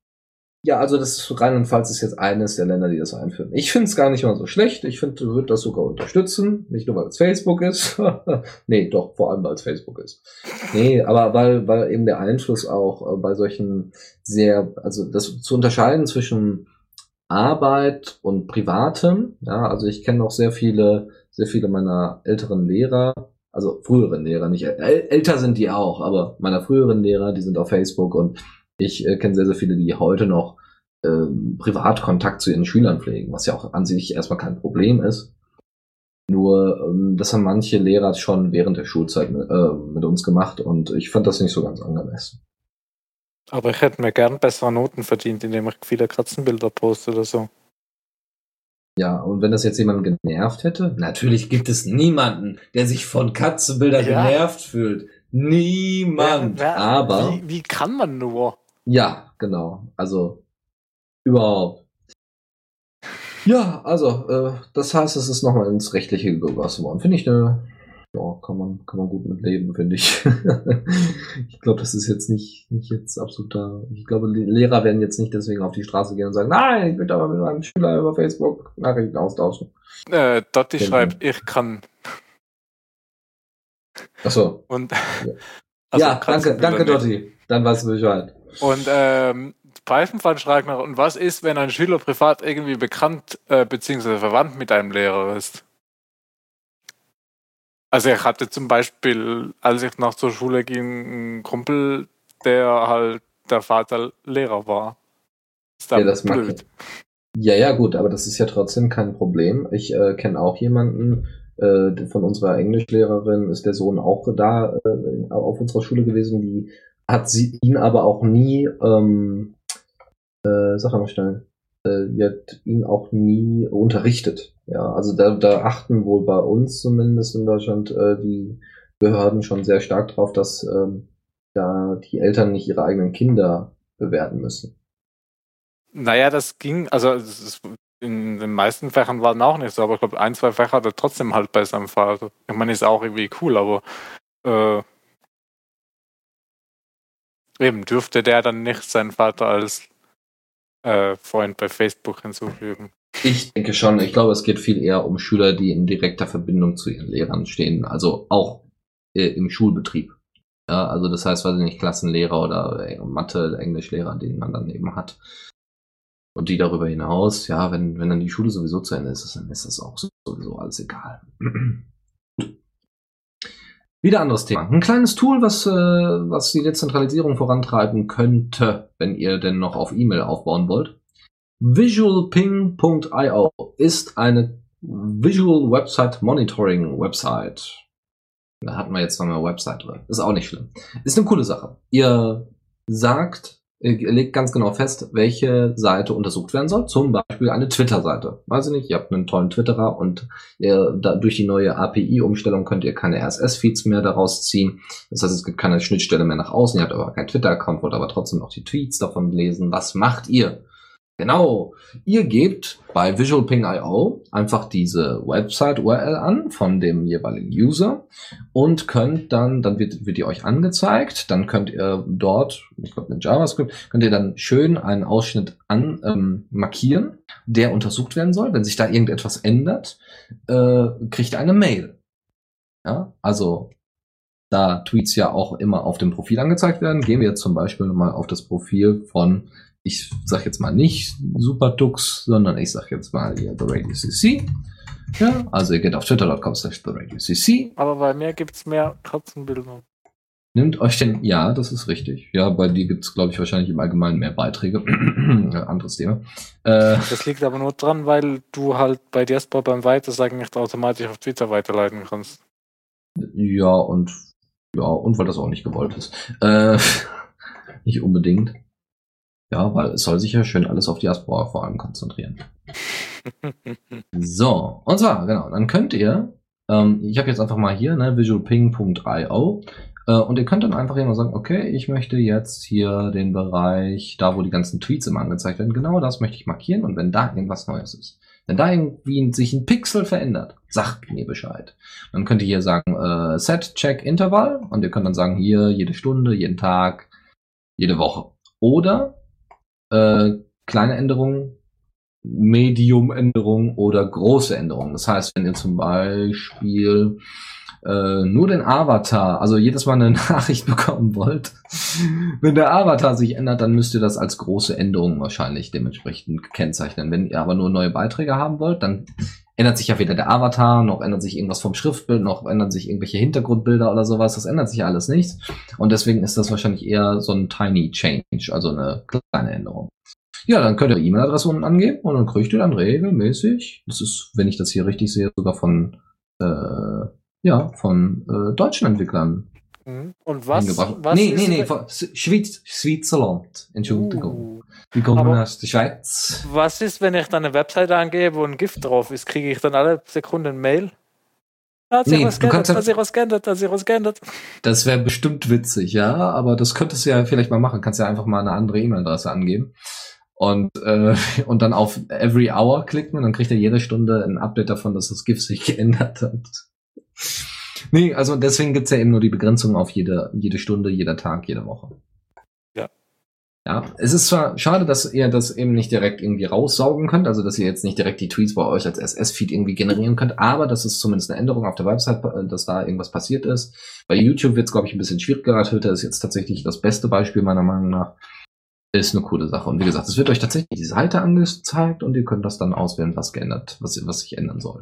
Ja, also das Rheinland-Pfalz ist jetzt eines der Länder, die das einführen. Ich finde es gar nicht mal so schlecht. Ich finde, du würdest das sogar unterstützen. Nicht nur, weil es Facebook ist. Nee, doch, vor allem, weil es Facebook ist. Nee, aber weil, weil eben der Einfluss auch äh, bei solchen sehr, also das zu unterscheiden zwischen Arbeit und Privatem. Ja, also ich kenne auch sehr viele, sehr viele meiner älteren Lehrer, also früheren Lehrer, nicht äl- älter sind die auch, aber meiner früheren Lehrer, die sind auf Facebook und ich äh, kenne sehr, sehr viele, die heute noch ähm, Privatkontakt zu ihren Schülern pflegen, was ja auch an sich erstmal kein Problem ist. Nur, ähm, das haben manche Lehrer schon während der Schulzeit mit, äh, mit uns gemacht und ich fand das nicht so ganz angemessen. Aber ich hätte mir gern bessere Noten verdient, indem ich viele Katzenbilder poste oder so. Ja, und wenn das jetzt jemanden genervt hätte? Natürlich gibt es niemanden, der sich von Katzenbildern Ja. genervt fühlt. Niemand. Wer- wer- Aber, Wie, wie kann man nur? ja, genau. Also, überhaupt. Ja, also, äh, das heißt, es ist nochmal ins Rechtliche gegossen worden. Finde ich eine, Ja, kann man, kann man gut mit leben, finde ich. Ich glaube, das ist jetzt nicht, nicht jetzt absoluter, ich glaube, die Lehrer werden jetzt nicht deswegen auf die Straße gehen und sagen, nein, ich will aber mit meinem Schüler über Facebook Nachrichten austauschen. Äh, Dotti schreibt, ich kann. Achso. Und, ja, also ja danke, danke Dotti. Dann weißt du Bescheid. Und ähm, Pfeifenpfand schreibt noch, und was ist, wenn ein Schüler privat irgendwie bekannt äh, bzw. verwandt mit einem Lehrer ist? Also ich hatte zum Beispiel, als ich noch zur Schule ging, einen Kumpel, der halt der Vater Lehrer war. Ist ja, das blöd. Mag ja, ja, gut, aber das ist ja trotzdem kein Problem. Ich äh, kenne auch jemanden, äh, von unserer Englischlehrerin ist der Sohn auch da äh, auf unserer Schule gewesen, die hat sie ihn aber auch nie, ähm, äh, sag mal schnell, äh, die hat ihn auch nie unterrichtet. Ja, also da, da achten wohl bei uns zumindest in Deutschland äh, die Behörden schon sehr stark drauf, dass ähm, da die Eltern nicht ihre eigenen Kinder bewerten müssen. Naja, das ging, also es ist, in den meisten Fächern war es auch nicht so, aber ich glaube, ein, zwei Fächer hat er trotzdem halt bei seinem Vater. Ich meine, ist auch irgendwie cool, aber äh, eben dürfte der dann nicht seinen Vater als äh, Freund bei Facebook hinzufügen. Ich denke schon. Ich glaube, es geht viel eher um Schüler, die in direkter Verbindung zu ihren Lehrern stehen. Also auch äh, im Schulbetrieb. Ja, also das heißt, weiß ich nicht, Klassenlehrer oder äh, Mathe, Englischlehrer, den man dann eben hat. Und die darüber hinaus, ja, wenn, wenn dann die Schule sowieso zu Ende ist, dann ist das auch sowieso alles egal. Wieder anderes Thema. Ein kleines Tool, was, äh, was die Dezentralisierung vorantreiben könnte, wenn ihr denn noch auf E-Mail aufbauen wollt. visualping punkt io ist eine Visual Website Monitoring Website. Da hatten wir jetzt nochmal eine Website drin. Ist auch nicht schlimm. Ist eine coole Sache. Ihr sagt, ihr legt ganz genau fest, welche Seite untersucht werden soll. Zum Beispiel eine Twitter-Seite. Weiß ich nicht, ihr habt einen tollen Twitterer und ihr, da, durch die neue A P I-Umstellung könnt ihr keine R S S-Feeds mehr daraus ziehen. Das heißt, es gibt keine Schnittstelle mehr nach außen. Ihr habt aber keinen Twitter-Account, wollt aber trotzdem noch die Tweets davon lesen. Was macht ihr? Genau, ihr gebt bei visualping punkt io einfach diese Website-U R L an von dem jeweiligen User und könnt dann, dann wird, wird die euch angezeigt, dann könnt ihr dort, ich glaube mit JavaScript, könnt ihr dann schön einen Ausschnitt an ähm, markieren, der untersucht werden soll. Wenn sich da irgendetwas ändert, äh, kriegt ihr eine Mail. Ja, also da Tweets ja auch immer auf dem Profil angezeigt werden, gehen wir jetzt zum Beispiel nochmal auf das Profil von, ich sag jetzt mal nicht SuperTux, sondern ich sag jetzt mal hier The Radio C C. Ja, also ihr geht auf twitter punkt com slash The Radio C C. Aber bei mir gibt's mehr Katzenbilder. Nimmt euch den, ja, das ist richtig. Ja, bei dir gibt's, glaube ich, wahrscheinlich im Allgemeinen mehr Beiträge. Anderes Thema. Äh, das liegt aber nur dran, weil du halt bei Diaspora beim Weitersagen nicht automatisch auf Twitter weiterleiten kannst. Ja, und ja, und weil das auch nicht gewollt ist. Äh, nicht unbedingt. Ja, weil es soll sich ja schön alles auf Diaspora vor allem konzentrieren. So, und zwar, genau, dann könnt ihr, ähm, ich habe jetzt einfach mal hier, ne, visualping punkt io, äh, und ihr könnt dann einfach hier mal sagen, okay, ich möchte jetzt hier den Bereich, da wo die ganzen Tweets immer angezeigt werden, genau das möchte ich markieren, und wenn da irgendwas Neues ist, wenn da irgendwie sich ein Pixel verändert, sagt mir Bescheid. Dann könnt ihr hier sagen, äh, Set Check Interval, und ihr könnt dann sagen, hier jede Stunde, jeden Tag, jede Woche. Oder Äh, kleine Änderungen, Medium-Änderungen oder große Änderungen. Das heißt, wenn ihr zum Beispiel äh, nur den Avatar, also jedes Mal eine Nachricht bekommen wollt, wenn der Avatar sich ändert, dann müsst ihr das als große Änderung wahrscheinlich dementsprechend kennzeichnen. Wenn ihr aber nur neue Beiträge haben wollt, dann ändert sich ja weder der Avatar, noch ändert sich irgendwas vom Schriftbild, noch ändern sich irgendwelche Hintergrundbilder oder sowas. Das ändert sich ja alles nicht. Und deswegen ist das wahrscheinlich eher so ein Tiny Change, also eine kleine Änderung. Ja, dann könnt ihr die E-Mail-Adresse unten angeben und dann kriegt ihr dann regelmäßig, das ist, wenn ich das hier richtig sehe, sogar von, äh, ja, von äh, deutschen Entwicklern. Und was? was nee, nee, nee, von Schweiz, Schweizerland. Entschuldigung. Uh. Wir kommen aus der Schweiz. Was ist, wenn ich dann eine Webseite angebe, wo ein GIF drauf ist? Kriege ich dann alle Sekunden ein Mail? Hat sich nee, was geändert, hat sich was geändert, hat sich was geändert. Das wäre bestimmt witzig, ja, aber das könntest du ja vielleicht mal machen. Kannst ja einfach mal eine andere E-Mail-Adresse angeben. Und, äh, und dann auf Every Hour klicken und dann kriegt er jede Stunde ein Update davon, dass das GIF sich geändert hat. Nee, also deswegen gibt's ja eben nur die Begrenzung auf jede, jede Stunde, jeder Tag, jede Woche. Ja. Ja, es ist zwar schade, dass ihr das eben nicht direkt irgendwie raussaugen könnt, also dass ihr jetzt nicht direkt die Tweets bei euch als S S-Feed irgendwie generieren könnt, aber das ist zumindest eine Änderung auf der Website, dass da irgendwas passiert ist. Bei YouTube wird's, glaube ich, ein bisschen schwieriger. Twitter ist jetzt tatsächlich das beste Beispiel meiner Meinung nach. Ist eine coole Sache. Und wie gesagt, es wird euch tatsächlich die Seite angezeigt und ihr könnt das dann auswählen, was geändert, was, was sich ändern soll.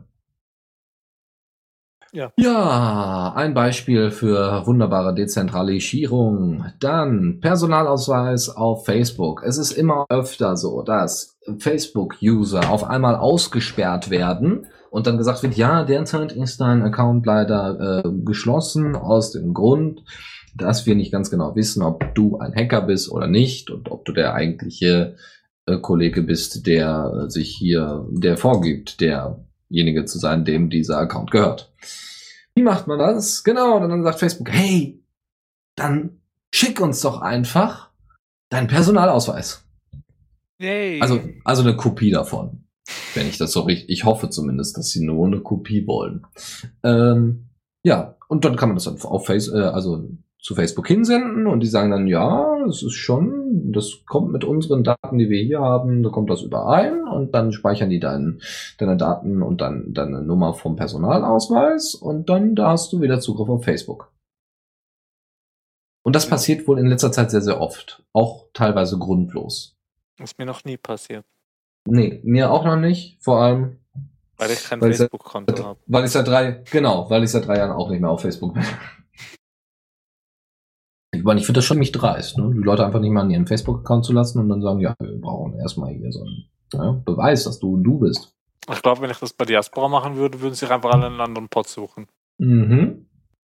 Ja. Ja, ein Beispiel für wunderbare Dezentralisierung. Dann Personalausweis auf Facebook. Es ist immer öfter so, dass Facebook-User auf einmal ausgesperrt werden und dann gesagt wird, ja, derzeit ist dein Account leider äh, geschlossen aus dem Grund, dass wir nicht ganz genau wissen, ob du ein Hacker bist oder nicht und ob du der eigentliche äh, Kollege bist, der äh, sich hier, der vorgibt, derjenige zu sein, dem dieser Account gehört. Wie macht man das? Genau, und dann sagt Facebook, hey, dann schick uns doch einfach deinen Personalausweis. Yay. Also, also eine Kopie davon. Wenn ich das so richtig, ich hoffe zumindest, dass sie nur eine Kopie wollen. Ähm, ja, und dann kann man das dann auf Face, äh, also zu Facebook hinsenden und die sagen dann, ja, das ist schon, das kommt mit unseren Daten, die wir hier haben, da kommt das überein und dann speichern die dein, deine Daten und dann deine Nummer vom Personalausweis und dann da hast du wieder Zugriff auf Facebook. Und das passiert wohl in letzter Zeit sehr, sehr oft. Auch teilweise grundlos. Ist mir noch nie passiert. Nee, mir auch noch nicht, vor allem weil ich kein weil Facebook-Konto ich, habe. Weil ich seit drei, genau, weil ich seit drei Jahren auch nicht mehr auf Facebook bin. Ich meine, ich finde das schon nicht dreist, ne? Die Leute einfach nicht mal an ihren Facebook-Account zu lassen und dann sagen, ja, wir brauchen erstmal hier so einen ja, Beweis, dass du du bist. Ich glaube, wenn ich das bei Diaspora machen würde, würden sie einfach alle einen anderen Pod suchen. Mhm.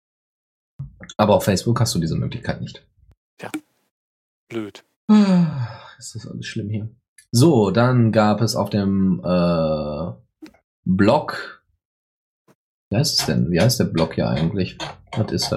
Aber auf Facebook hast du diese Möglichkeit nicht. Ja. Blöd. Ist das alles schlimm hier. So, dann gab es auf dem äh, Blog, wie heißt es denn? Wie heißt der Blog hier eigentlich? Was ist das?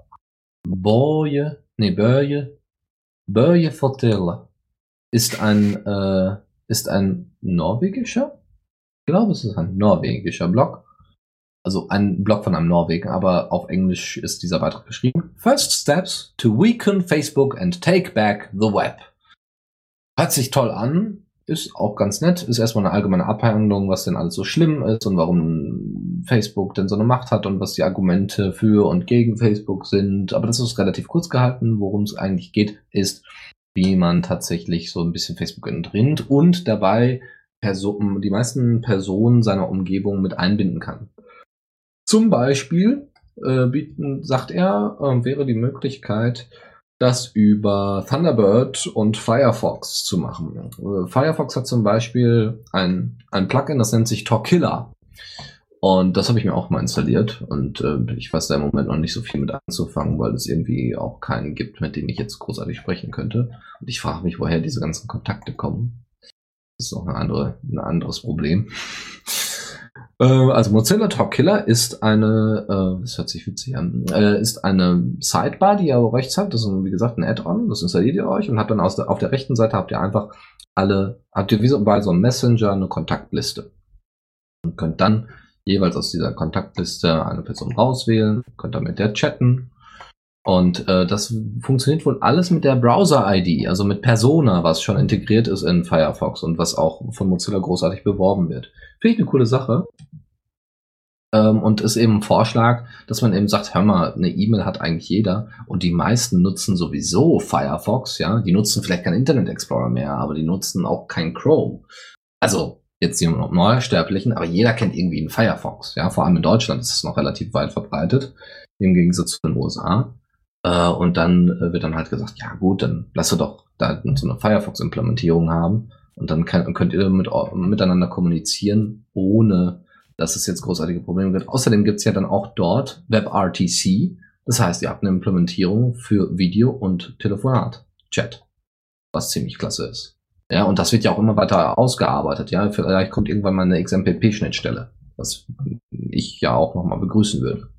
Börje, nee, Börje, Börje Fortelle ist ein, äh, ist ein norwegischer? Ich glaube, es ist ein norwegischer Blog. Also ein Blog von einem Norwegen, aber auf Englisch ist dieser Beitrag geschrieben. First Steps to Weaken Facebook and Take Back the Web. Hört sich toll an, ist auch ganz nett, ist erstmal eine allgemeine Abhandlung, was denn alles so schlimm ist und warum Facebook denn so eine Macht hat und was die Argumente für und gegen Facebook sind. Aber das ist relativ kurz gehalten. Worum es eigentlich geht, ist, wie man tatsächlich so ein bisschen Facebook entrinnt und dabei Person, die meisten Personen seiner Umgebung mit einbinden kann. Zum Beispiel äh, bieten, sagt er, äh, wäre die Möglichkeit, das über Thunderbird und Firefox zu machen. Firefox hat zum Beispiel ein, ein Plugin, das nennt sich Torkiller. Und das habe ich mir auch mal installiert. Und äh, ich weiß da im Moment noch nicht so viel mit anzufangen, weil es irgendwie auch keinen gibt, mit dem ich jetzt großartig sprechen könnte. Und ich frage mich, woher diese ganzen Kontakte kommen. Das ist noch eine andere, ein anderes Problem. Also Mozilla Torkiller ist eine, äh, das hört sich witzig an, äh, ist eine Sidebar, die ihr rechts habt. Das ist, wie gesagt, ein Add-on. Das installiert ihr euch und habt dann aus der, auf der rechten Seite habt ihr einfach alle, habt ihr wie so bei so einem Messenger eine Kontaktliste. Und könnt dann jeweils aus dieser Kontaktliste eine Person rauswählen, könnt dann mit der chatten. Und äh, das funktioniert wohl alles mit der Browser-I D, also mit Persona, was schon integriert ist in Firefox und was auch von Mozilla großartig beworben wird. Finde ich eine coole Sache. Ähm, und ist eben ein Vorschlag, dass man eben sagt, hör mal, eine E-Mail hat eigentlich jeder und die meisten nutzen sowieso Firefox, ja. Die nutzen vielleicht keinen Internet Explorer mehr, aber die nutzen auch kein Chrome. Also jetzt die Neusterblichen, aber jeder kennt irgendwie einen Firefox, ja. Vor allem in Deutschland ist es noch relativ weit verbreitet, im Gegensatz zu den U S A. Äh, und dann äh, wird dann halt gesagt, ja gut, dann lass doch da so eine Firefox-Implementierung haben und dann kann, könnt ihr mit, miteinander kommunizieren, ohne dass es jetzt großartige Probleme gibt. Außerdem gibt's ja dann auch dort WebRTC. Das heißt, ihr habt eine Implementierung für Video und Telefonat, Chat, was ziemlich klasse ist. Ja, und das wird ja auch immer weiter ausgearbeitet. Ja, vielleicht kommt irgendwann mal eine X M P P-Schnittstelle, was ich ja auch nochmal begrüßen würde.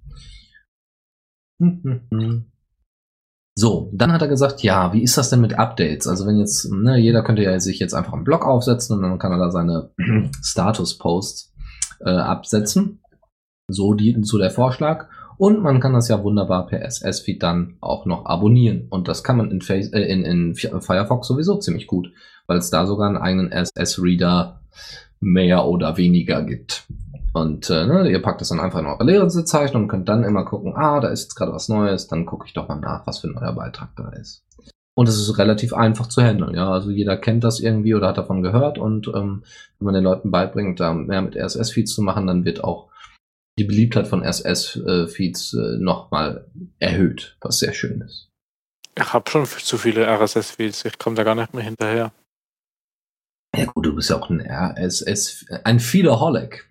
So, dann hat er gesagt, ja, wie ist das denn mit Updates? Also wenn jetzt, ne, jeder könnte ja sich jetzt einfach einen Blog aufsetzen und dann kann er da seine Status-Posts äh, absetzen. So, die, so der Vorschlag. Und man kann das ja wunderbar per S S-Feed dann auch noch abonnieren. Und das kann man in, Face, äh, in, in Firefox sowieso ziemlich gut, weil es da sogar einen eigenen S S-Reader mehr oder weniger gibt. Und äh, ne, ihr packt das dann einfach in eure Lesezeichnung und könnt dann immer gucken, ah, da ist jetzt gerade was Neues, dann gucke ich doch mal nach, was für ein neuer Beitrag da ist. Und es ist relativ einfach zu handeln, ja, also jeder kennt das irgendwie oder hat davon gehört und ähm, wenn man den Leuten beibringt, da mehr mit R S S-Feeds zu machen, dann wird auch die Beliebtheit von R S S-Feeds äh, nochmal erhöht, was sehr schön ist. Ich habe schon zu viele R S S-Feeds, ich komme da gar nicht mehr hinterher. Ja gut, du bist ja auch ein R S S, ein Feedaholic.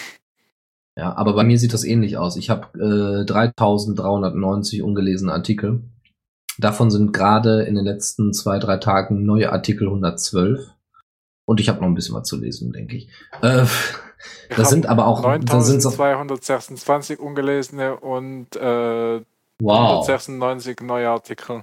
Ja, aber bei mir sieht das ähnlich aus. Ich habe äh, dreitausenddreihundertneunzig ungelesene Artikel. Davon sind gerade in den letzten zwei, drei Tagen neue Artikel hundertzwölf. Und ich habe noch ein bisschen was zu lesen, denke ich. Äh, das sind aber auch neuntausendzweihundertsechsundzwanzig ungelesene und äh, wow. hundertsechsundneunzig neue Artikel.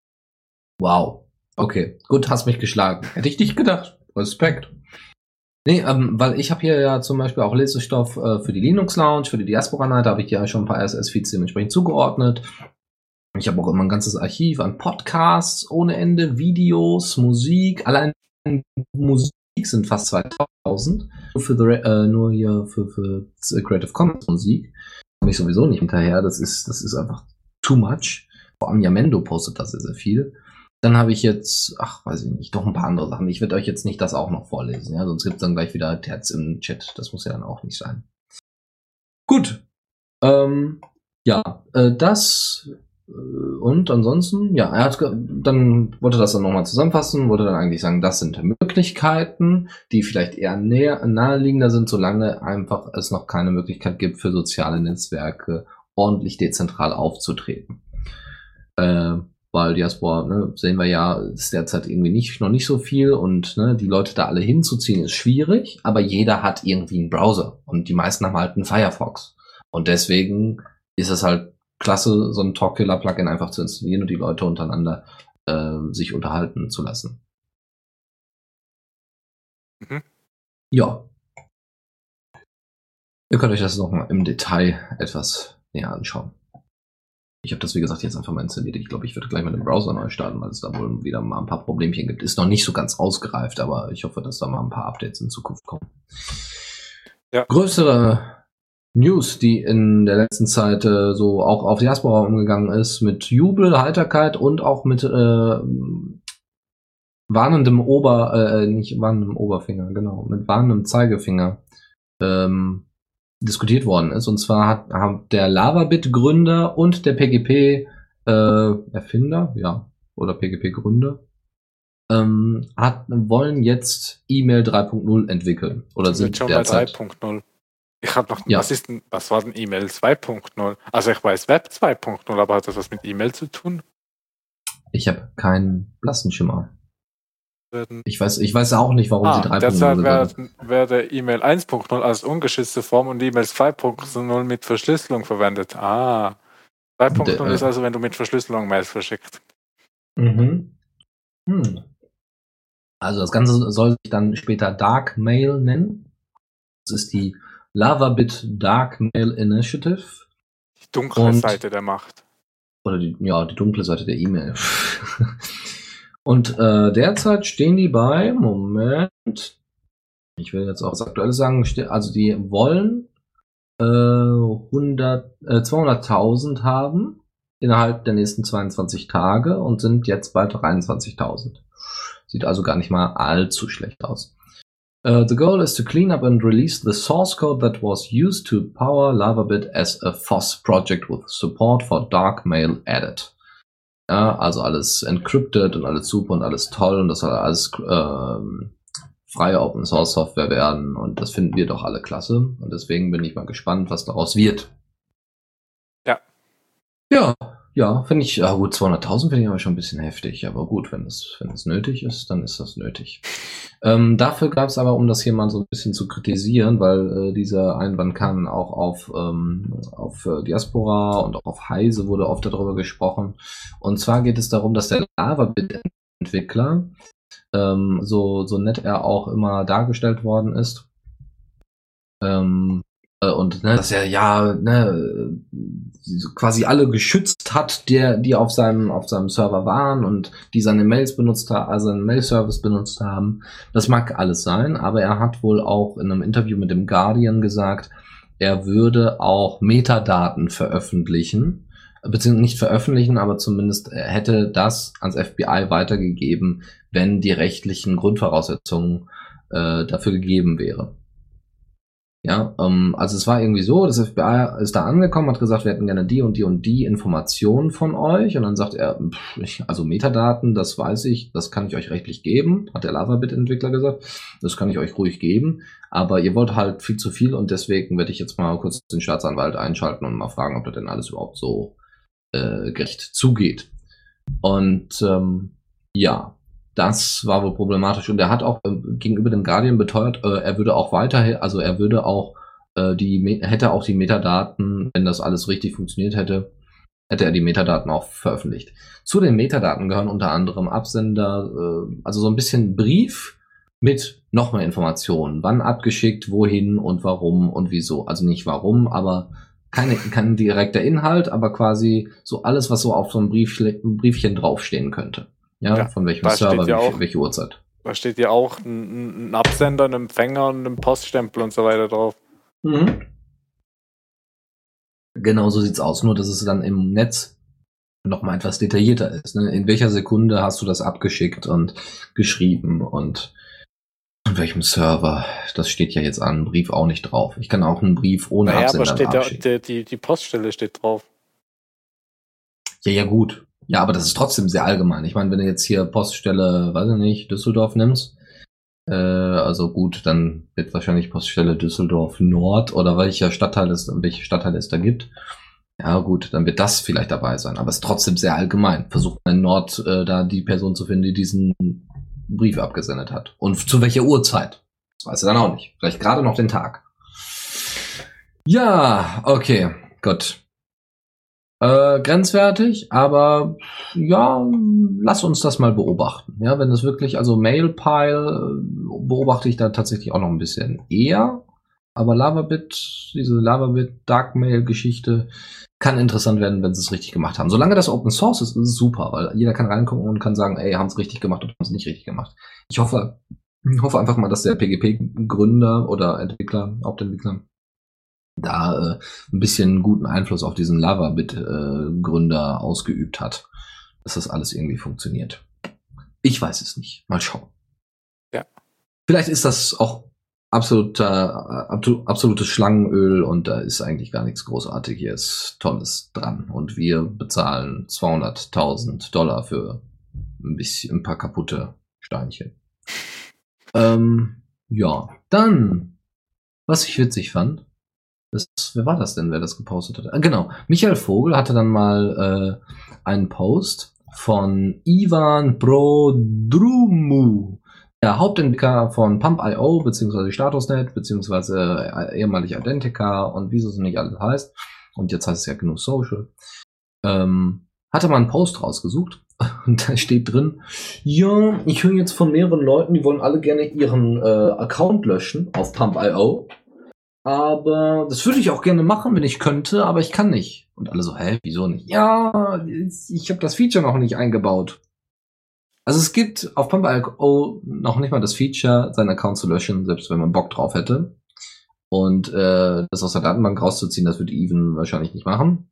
Wow. Okay, gut, hast mich geschlagen. Hätte ich nicht gedacht. Respekt. Nee, ähm, weil ich habe hier ja zum Beispiel auch Lesestoff äh, für die Linux Lounge, für die Diaspora Night, da habe ich ja schon ein paar R S S-Feeds dementsprechend zugeordnet. Ich habe auch immer ein ganzes Archiv an Podcasts ohne Ende, Videos, Musik. Allein Musik sind fast zweitausend. Nur, für the, äh, nur hier für, für Creative Commons Musik. Komme ich sowieso nicht hinterher. Das ist, das ist einfach too much. Vor allem Yamendo postet da sehr, sehr viel. Dann habe ich jetzt, ach, weiß ich nicht, doch ein paar andere Sachen. Ich werde euch jetzt nicht das auch noch vorlesen, ja, sonst gibt es dann gleich wieder Terz im Chat. Das muss ja dann auch nicht sein. Gut. Ähm, ja, äh, das äh, und ansonsten, ja, er hat dann wollte das dann nochmal zusammenfassen, wollte dann eigentlich sagen, das sind Möglichkeiten, die vielleicht eher näher, naheliegender sind, solange einfach es noch keine Möglichkeit gibt, für soziale Netzwerke ordentlich dezentral aufzutreten. Äh, Weil Diaspora, ne, sehen wir ja, ist derzeit irgendwie nicht, noch nicht so viel und ne, die Leute da alle hinzuziehen ist schwierig, aber jeder hat irgendwie einen Browser und die meisten haben halt einen Firefox. Und deswegen ist es halt klasse, so ein Talkkiller-Plugin einfach zu installieren und die Leute untereinander äh, sich unterhalten zu lassen. Mhm. Ja. Ihr könnt euch das noch mal im Detail etwas näher anschauen. Ich habe das, wie gesagt, jetzt einfach mal installiert. Ich glaube, ich würde gleich mit dem Browser neu starten, weil es da wohl wieder mal ein paar Problemchen gibt. Ist noch nicht so ganz ausgereift, aber ich hoffe, dass da mal ein paar Updates in Zukunft kommen. Ja. Größere News, die in der letzten Zeit äh, so auch auf Diaspora umgegangen ist, mit Jubel, Heiterkeit und auch mit äh, warnendem Ober, äh, nicht warnendem Oberfinger, genau, mit warnendem Zeigefinger ähm, diskutiert worden ist. Und zwar hat, hat der Lavabit-Gründer und der P G P-Erfinder, äh, ja, oder P G P-Gründer, ähm, hat, wollen jetzt E-Mail drei Punkt null entwickeln. Oder sind schon derzeit bei drei Punkt null. Ich habe noch, ja. was ist denn, was war denn E-Mail zwei Punkt null? Also ich weiß Web zwei Punkt null, aber hat das was mit E-Mail zu tun? Ich habe keinen blassen Schimmer. Ich weiß, ich weiß auch nicht, warum ah, sie drei Punkt null derzeit werde E-Mail eins Punkt null als ungeschützte Form und E-Mail zwei Punkt null mit Verschlüsselung verwendet. Ah. drei Punkt null ist also, wenn du mit Verschlüsselung Mails verschickst. Mhm. Hm. Also das Ganze soll sich dann später Dark Mail nennen. Das ist die Lavabit Dark Mail Initiative. Die dunkle und, Seite der Macht. Oder die, ja, die dunkle Seite der E-Mail. Und äh, derzeit stehen die bei, Moment, ich will jetzt auch was Aktuelles sagen, also die wollen äh, hundert, äh, zweihunderttausend haben innerhalb der nächsten zweiundzwanzig Tage und sind jetzt bald dreiundzwanzigtausend. Sieht also gar nicht mal allzu schlecht aus. Uh, the goal is to clean up and release the source code that was used to power Lavabit as a F O S project with support for dark mail added. Ja, also alles encrypted und alles super und alles toll und das soll alles ähm, freie Open Source Software werden und das finden wir doch alle klasse und deswegen bin ich mal gespannt, was daraus wird. Ja. Ja, ja, finde ich, ja gut, zweihunderttausend finde ich aber schon ein bisschen heftig, aber gut, wenn es wenn es nötig ist, dann ist das nötig. Ähm, dafür gab es aber, um das hier mal so ein bisschen zu kritisieren, weil äh, dieser Einwand kam auch auf, ähm, auf äh, Diaspora und auch auf Heise wurde oft darüber gesprochen. Und zwar geht es darum, dass der Lavabit-Entwickler, ähm, so, so nett er auch immer dargestellt worden ist, ähm, Und ne, dass er ja ne, quasi alle geschützt hat, der, die auf seinem auf seinem Server waren und die seine Mails benutzt haben, also seinen Mail-Service benutzt haben. Das mag alles sein, aber er hat wohl auch in einem Interview mit dem Guardian gesagt, er würde auch Metadaten veröffentlichen, beziehungsweise nicht veröffentlichen, aber zumindest er hätte das ans F B I weitergegeben, wenn die rechtlichen Grundvoraussetzungen äh, dafür gegeben wäre. Ja, ähm, also es war irgendwie so, das F B I ist da angekommen, hat gesagt, wir hätten gerne die und die und die Informationen von euch. Und dann sagt er, pff, ich, also Metadaten, das weiß ich, das kann ich euch rechtlich geben, hat der Lavabit-Entwickler gesagt. Das kann ich euch ruhig geben. Aber ihr wollt halt viel zu viel und deswegen werde ich jetzt mal kurz den Staatsanwalt einschalten und mal fragen, ob das denn alles überhaupt so äh, gerecht zugeht. Und ähm, ja, das war wohl problematisch und er hat auch äh, gegenüber dem Guardian beteuert, äh, er würde auch weiterhin, also er würde auch äh, die, hätte auch die Metadaten, wenn das alles richtig funktioniert hätte, hätte er die Metadaten auch veröffentlicht. Zu den Metadaten gehören unter anderem Absender, äh, also so ein bisschen Brief mit noch mehr Informationen, wann abgeschickt, wohin und warum und wieso. Also nicht warum, aber keine, kein direkter Inhalt, aber quasi so alles, was so auf so einem Brief, Briefchen draufstehen könnte. Ja, ja, von welchem Server, ja welche, auch, welche Uhrzeit. Da steht ja auch ein, ein Absender, ein Empfänger und ein Poststempel und so weiter drauf. Mhm. Genau so sieht's aus, nur dass es dann im Netz noch mal etwas detaillierter ist. Ne? In welcher Sekunde hast du das abgeschickt und geschrieben und an welchem Server? Das steht ja jetzt an, Brief auch nicht drauf. Ich kann auch einen Brief ohne naja, Absender abschicken. Ja, aber steht ja, die, die Poststelle steht drauf. Ja, ja, gut. Ja, aber das ist trotzdem sehr allgemein. Ich meine, wenn du jetzt hier Poststelle, weiß ich nicht, Düsseldorf nimmst, äh, also gut, dann wird wahrscheinlich Poststelle Düsseldorf Nord oder welcher Stadtteil es, welche Stadtteile es da gibt. Ja, gut, dann wird das vielleicht dabei sein, aber es ist trotzdem sehr allgemein. Versucht in Nord äh, da die Person zu finden, die diesen Brief abgesendet hat. Und zu welcher Uhrzeit? Das weiß er dann auch nicht. Vielleicht gerade noch den Tag. Ja, okay, gut. Äh, grenzwertig, aber ja, lass uns das mal beobachten. Ja, wenn es wirklich, also Mailpile äh, beobachte ich da tatsächlich auch noch ein bisschen eher, aber Lavabit, diese Lavabit Dark Mail Geschichte kann interessant werden, wenn sie es richtig gemacht haben. Solange das Open Source ist, ist es super, weil jeder kann reingucken und kann sagen, ey, haben es richtig gemacht oder haben es nicht richtig gemacht. Ich hoffe, ich hoffe einfach mal, dass der P G P-Gründer oder Entwickler, Hauptentwickler da äh, ein bisschen guten Einfluss auf diesen Lavabit-Gründer äh, ausgeübt hat, dass das alles irgendwie funktioniert. Ich weiß es nicht. Mal schauen. Ja. Vielleicht ist das auch absoluter, absolutes Schlangenöl und da ist eigentlich gar nichts Großartiges, Tolles dran. Und wir bezahlen zweihunderttausend Dollar für ein bisschen, ein paar kaputte Steinchen. Ähm, ja, dann, was ich witzig fand, Das, wer war das denn, wer das gepostet hatte? Ah, genau, Michael Vogel hatte dann mal äh, einen Post von Ivan Prodrumu, der Hauptentwickler von Pump Punkt io, beziehungsweise Statusnet, beziehungsweise äh, ehemalig Identica und wie es nicht alles heißt. Und jetzt heißt es ja G N U Social. Ähm, hatte mal einen Post rausgesucht und da steht drin, ja, ich höre jetzt von mehreren Leuten, die wollen alle gerne ihren äh, Account löschen auf Pump Punkt io. Aber das würde ich auch gerne machen, wenn ich könnte, aber ich kann nicht. Und alle so, hä, wieso nicht? Ja, ich habe das Feature noch nicht eingebaut. Also es gibt auf Pump Punkt io noch nicht mal das Feature, seinen Account zu löschen, selbst wenn man Bock drauf hätte. Und äh, das aus der Datenbank rauszuziehen, das wird Even wahrscheinlich nicht machen.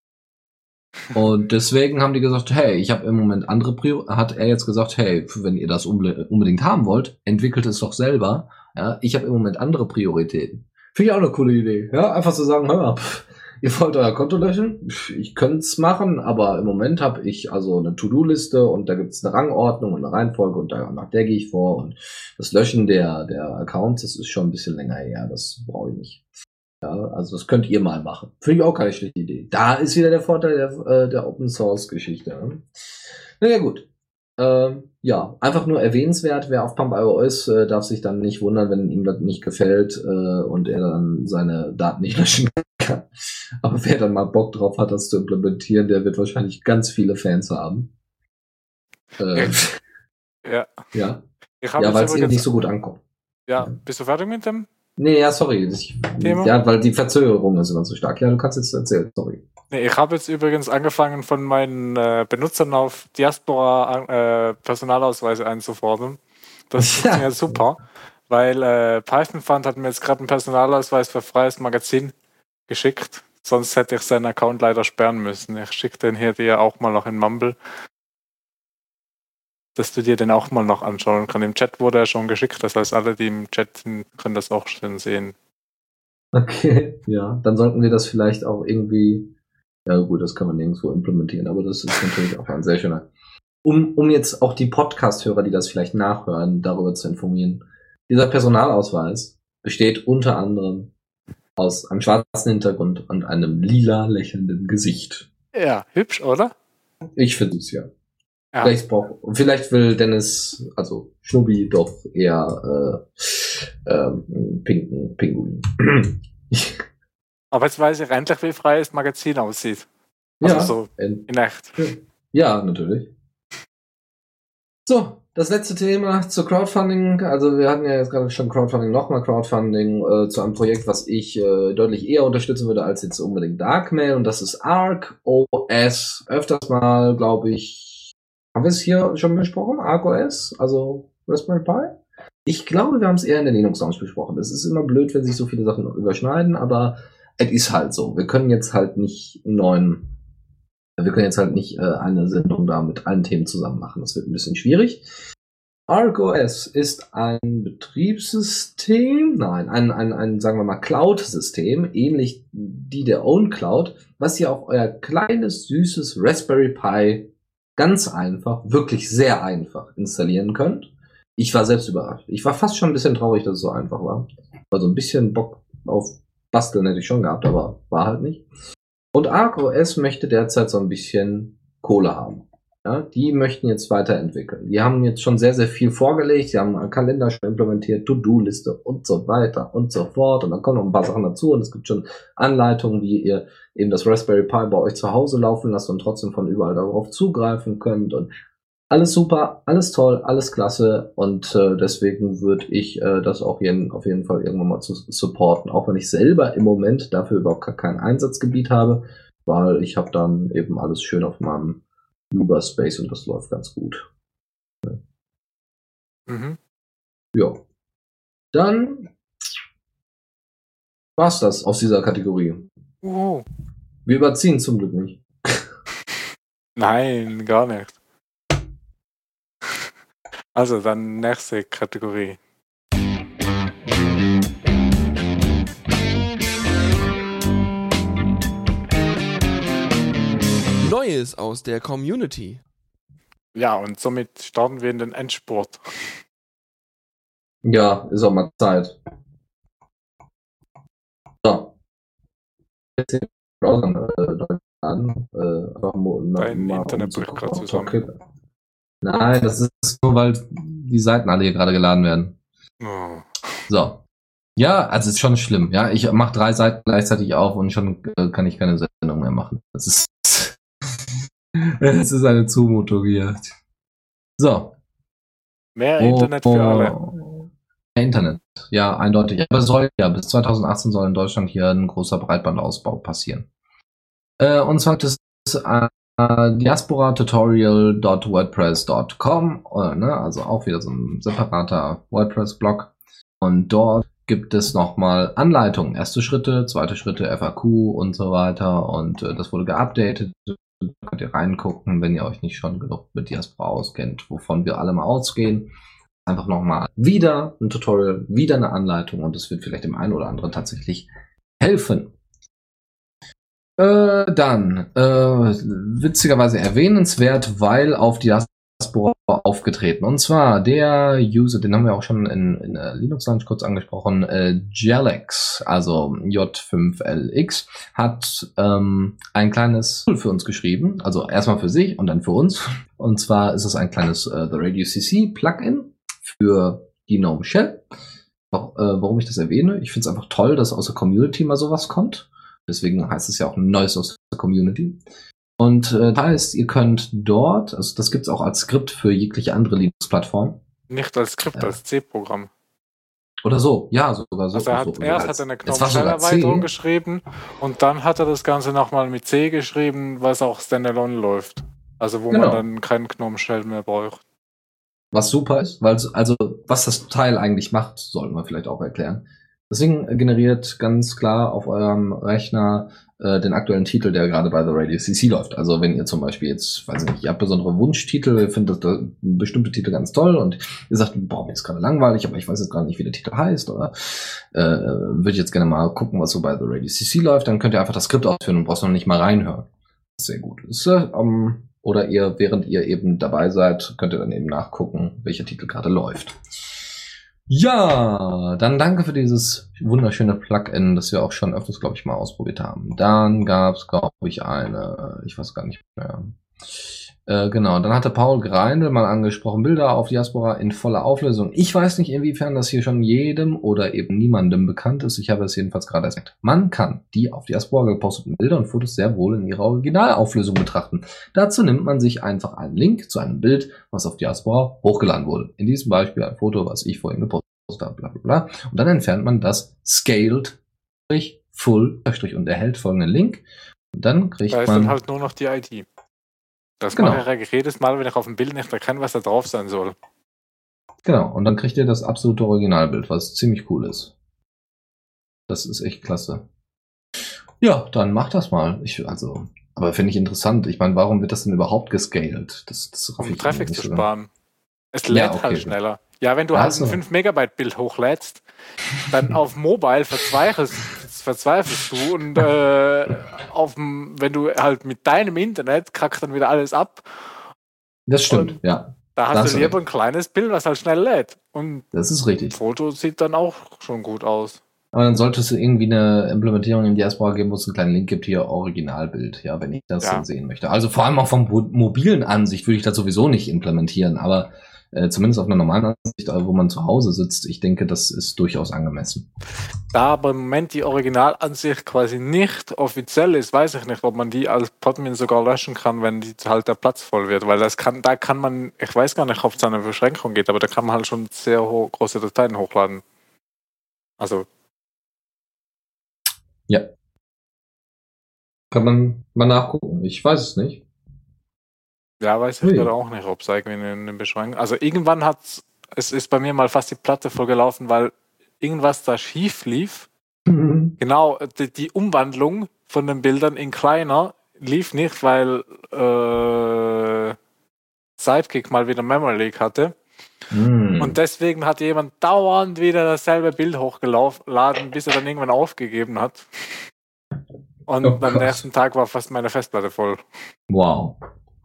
Und deswegen haben die gesagt, hey, ich habe im Moment andere Prior... Hat er jetzt gesagt, hey, wenn ihr das unbedingt haben wollt, entwickelt es doch selber. Ja, ich habe im Moment andere Prioritäten. Finde ich auch eine coole Idee. Ja, einfach zu sagen, hör mal, pff, ihr wollt euer Konto löschen? Pff, ich könnte es machen, aber im Moment habe ich also eine To-Do-Liste und da gibt es eine Rangordnung und eine Reihenfolge und da, nach der gehe ich vor. Und das Löschen der, der Accounts, das ist schon ein bisschen länger her. Das brauche ich nicht. Ja, also das könnt ihr mal machen. Finde ich auch keine schlechte Idee. Da ist wieder der Vorteil der, äh, der Open-Source-Geschichte. Ne? Naja, gut. Ähm, ja, einfach nur erwähnenswert, wer auf Pump Punkt io ist, äh, darf sich dann nicht wundern, wenn ihm das nicht gefällt äh, und er dann seine Daten nicht löschen kann. Aber wer dann mal Bock drauf hat, das zu implementieren, der wird wahrscheinlich ganz viele Fans haben. Äh, ja. Ja, Ich ja weil es eben nicht so gut ankommt. Ja, bist du fertig mit dem? Nee, ja, sorry. Ich, ja, weil die Verzögerung ist immer so stark. Ja, du kannst jetzt erzählen, sorry. Nee, ich habe jetzt übrigens angefangen, von meinen äh, Benutzern auf Diaspora äh, Personalausweise einzufordern. Das funktioniert ja super, weil äh, Python Fund hat mir jetzt gerade einen Personalausweis für freies Magazin geschickt. Sonst hätte ich seinen Account leider sperren müssen. Ich schicke den hier dir auch mal noch in Mumble, dass du dir den auch mal noch anschauen kannst. Im Chat wurde er schon geschickt, das heißt, alle, die im Chat sind, können das auch schon sehen. Okay, ja, dann sollten wir das vielleicht auch irgendwie, ja gut, das kann man nirgendwo implementieren, aber das ist natürlich auch ein sehr schöner, um, um jetzt auch die Podcast-Hörer, die das vielleicht nachhören, darüber zu informieren. Dieser Personalausweis besteht unter anderem aus einem schwarzen Hintergrund und einem lila lächelnden Gesicht. Ja, hübsch, oder? Ich finde es ja. Ja. Vielleicht, brauch, vielleicht will Dennis, also Schnubbi, doch eher äh, ähm, pinken Pinguin. Aber jetzt weiß ich endlich, wie freies Magazin aussieht. Also ja, so in, in echt. Ja, natürlich. So, das letzte Thema zu Crowdfunding. Also wir hatten ja jetzt gerade schon Crowdfunding, nochmal Crowdfunding äh, zu einem Projekt, was ich äh, deutlich eher unterstützen würde als jetzt unbedingt Darkmail. Und das ist Arc O S. Öfters mal, glaube ich, haben wir es hier schon besprochen? Arc O S, also Raspberry Pi? Ich glaube, wir haben es eher in der Linux-Lounge besprochen. Es ist immer blöd, wenn sich so viele Sachen überschneiden, aber es ist halt so. Wir können jetzt halt nicht einen neuen, wir können jetzt halt nicht äh, eine Sendung da mit allen Themen zusammen machen. Das wird ein bisschen schwierig. Arc O S ist ein Betriebssystem, nein, ein, ein, ein sagen wir mal, Cloud-System, ähnlich die der OwnCloud, was ihr auf euer kleines, süßes Raspberry Pi ganz einfach, wirklich sehr einfach installieren könnt. Ich war selbst überrascht. Ich war fast schon ein bisschen traurig, dass es so einfach war. Also ein bisschen Bock auf Basteln hätte ich schon gehabt, aber war halt nicht. Und Arc O S möchte derzeit so ein bisschen Kohle haben. Ja, die möchten jetzt weiterentwickeln. Die haben jetzt schon sehr, sehr viel vorgelegt. Sie haben einen Kalender schon implementiert, To-Do-Liste und so weiter und so fort. Und dann kommen noch ein paar Sachen dazu. Und es gibt schon Anleitungen, wie ihr eben das Raspberry Pi bei euch zu Hause laufen lasst und trotzdem von überall darauf zugreifen könnt. Und alles super, alles toll, alles klasse. Und äh, deswegen würde ich äh, das auch jeden, auf jeden Fall irgendwann mal zu supporten. Auch wenn ich selber im Moment dafür überhaupt gar kein Einsatzgebiet habe, weil ich habe dann eben alles schön auf meinem Uberspace und das läuft ganz gut. Ja. Mhm. Ja. Dann war's das aus dieser Kategorie. Uh. Wir überziehen zum Glück nicht. Nein, gar nicht. Also dann nächste Kategorie. Neues aus der Community. Ja, und somit starten wir in den Endspurt. Ja, ist auch mal Zeit. So. An, äh, Dein Internet bricht gerade zusammen. Okay. Nein, das ist nur, weil die Seiten alle hier gerade geladen werden. Oh. So. Ja, also es ist schon schlimm. Ja, ich mache drei Seiten gleichzeitig auf und schon äh, kann ich keine Sendung mehr machen. Das ist es ist eine Zumutung hier. So. Mehr Internet für alle. Mehr Internet, ja, eindeutig. Aber es soll ja, bis zwanzig achtzehn soll in Deutschland hier ein großer Breitbandausbau passieren. Äh, und zwar das ist äh, diaspora tutorial dot wordpress dot com, äh, ne, also auch wieder so ein separater WordPress-Blog. Und dort gibt es nochmal Anleitungen. Erste Schritte, zweite Schritte, F A Q und so weiter. Und äh, das wurde geupdatet. Da könnt ihr reingucken, wenn ihr euch nicht schon genug mit Diaspora auskennt, wovon wir alle mal ausgehen. Einfach nochmal wieder ein Tutorial, wieder eine Anleitung und es wird vielleicht dem einen oder anderen tatsächlich helfen. Äh, dann, äh, witzigerweise erwähnenswert, weil auf Diaspora aufgetreten. Und zwar der User, den haben wir auch schon in, in der Linux Lounge kurz angesprochen, äh, Jalex, also J fünf L X, hat ähm, ein kleines Tool für uns geschrieben. Also erstmal für sich und dann für uns. Und zwar ist es ein kleines äh, The Radio C C Plugin für die GNOME Shell. Auch, äh, warum ich das erwähne? Ich finde es einfach toll, dass aus der Community mal sowas kommt. Deswegen heißt es ja auch Neues aus der Community. Und äh, das heißt, ihr könnt dort, also das gibt es auch als Skript für jegliche andere Linux-Plattform. Nicht als Skript, ja. als C-Programm. Oder so, ja, sogar so. Also er hat so, erst so hat er eine es war sogar C. Gnome-Shell-Erweiterung geschrieben und dann hat er das Ganze nochmal mit C geschrieben, was auch Standalone läuft. Also wo Genau. man dann keinen Gnome-Shell mehr braucht. Was super ist, weil also was das Teil eigentlich macht, sollten wir vielleicht auch erklären. Das Ding generiert ganz klar auf eurem Rechner äh, den aktuellen Titel, der gerade bei The Radio C C läuft. Also wenn ihr zum Beispiel jetzt, weiß ich nicht, ihr habt besondere Wunschtitel, ihr findet da bestimmte Titel ganz toll und ihr sagt, boah, mir ist gerade langweilig, aber ich weiß jetzt gar nicht, wie der Titel heißt, oder äh, würde ich jetzt gerne mal gucken, was so bei The Radio C C läuft, dann könnt ihr einfach das Skript ausführen und brauchst noch nicht mal reinhören. Sehr gut. Ist, äh, um, oder ihr, während ihr eben dabei seid, könnt ihr dann eben nachgucken, welcher Titel gerade läuft. Ja, dann danke für dieses wunderschöne Plugin, das wir auch schon öfters, glaube ich, mal ausprobiert haben. Dann gab es, glaube ich, eine, ich weiß gar nicht mehr. Äh, genau, dann hatte Paul Greindl mal angesprochen, Bilder auf Diaspora in voller Auflösung. Ich weiß nicht, inwiefern das hier schon jedem oder eben niemandem bekannt ist. Ich habe es jedenfalls gerade erst gesagt. Man kann die auf Diaspora geposteten Bilder und Fotos sehr wohl in ihrer Originalauflösung betrachten. Dazu nimmt man sich einfach einen Link zu einem Bild, was auf Diaspora hochgeladen wurde. In diesem Beispiel ein Foto, was ich vorhin gepostet habe, bla bla bla. Und dann entfernt man das Scaled, Full, und erhält folgenden Link. Und dann kriegt Da ist man dann halt nur noch die I D. Das Genau. mache ich eigentlich jedes Mal, wenn ich auf dem Bild nicht erkenne, was da drauf sein soll. Genau, und dann kriegt ihr das absolute Originalbild, was ziemlich cool ist. Das ist echt klasse. Ja, dann macht das mal. Ich, also, aber finde ich interessant. Ich meine, warum wird das denn überhaupt gescaled? Das, das Um ich Traffic nicht zu so. sparen. Es lädt Ja, okay. halt schneller. Ja, wenn du Ach halt so. ein fünf Megabyte Bild hochlädst, dann auf Mobile verzweifelst, verzweifelst du und äh, auf dem, wenn du halt mit deinem Internet kackst dann wieder alles ab. Das stimmt, Und ja. Da Da hast hast du du lieber recht. ein kleines Bild, was halt schnell lädt. Und Das ist ein richtig. Foto sieht dann auch schon gut aus. Aber dann sollte es irgendwie eine Implementierung in Diaspora geben, wo es einen kleinen Link gibt, hier Originalbild, ja, wenn ich das Ja. dann sehen möchte. Also vor allem auch vom mo- mobilen Ansicht würde ich das sowieso nicht implementieren, aber äh, zumindest auf einer normalen Ansicht, äh, wo man zu Hause sitzt, ich denke, das ist durchaus angemessen. Da aber im Moment die Originalansicht quasi nicht offiziell ist, weiß ich nicht, ob man die als Podmin sogar löschen kann, wenn die halt der Platz voll wird, weil das kann, da kann man, ich weiß gar nicht, ob es eine Beschränkung geht, aber da kann man halt schon sehr ho- große Dateien hochladen. Also, Ja. Kann man mal nachgucken. Ich weiß es nicht. ja, weiß ich Hui. gerade auch nicht, ob es irgendwie eine, eine Beschränkung, also irgendwann hat es ist bei mir mal fast die Platte voll gelaufen, weil irgendwas da schief lief. Genau, die, die Umwandlung von den Bildern in kleiner lief nicht, weil äh, Sidekick mal wieder Memory Leak hatte. Hm. Und deswegen hat jemand dauernd wieder dasselbe Bild hochgeladen, bis er dann irgendwann aufgegeben hat. Und Oh am Gott. nächsten Tag war fast meine Festplatte voll. Wow.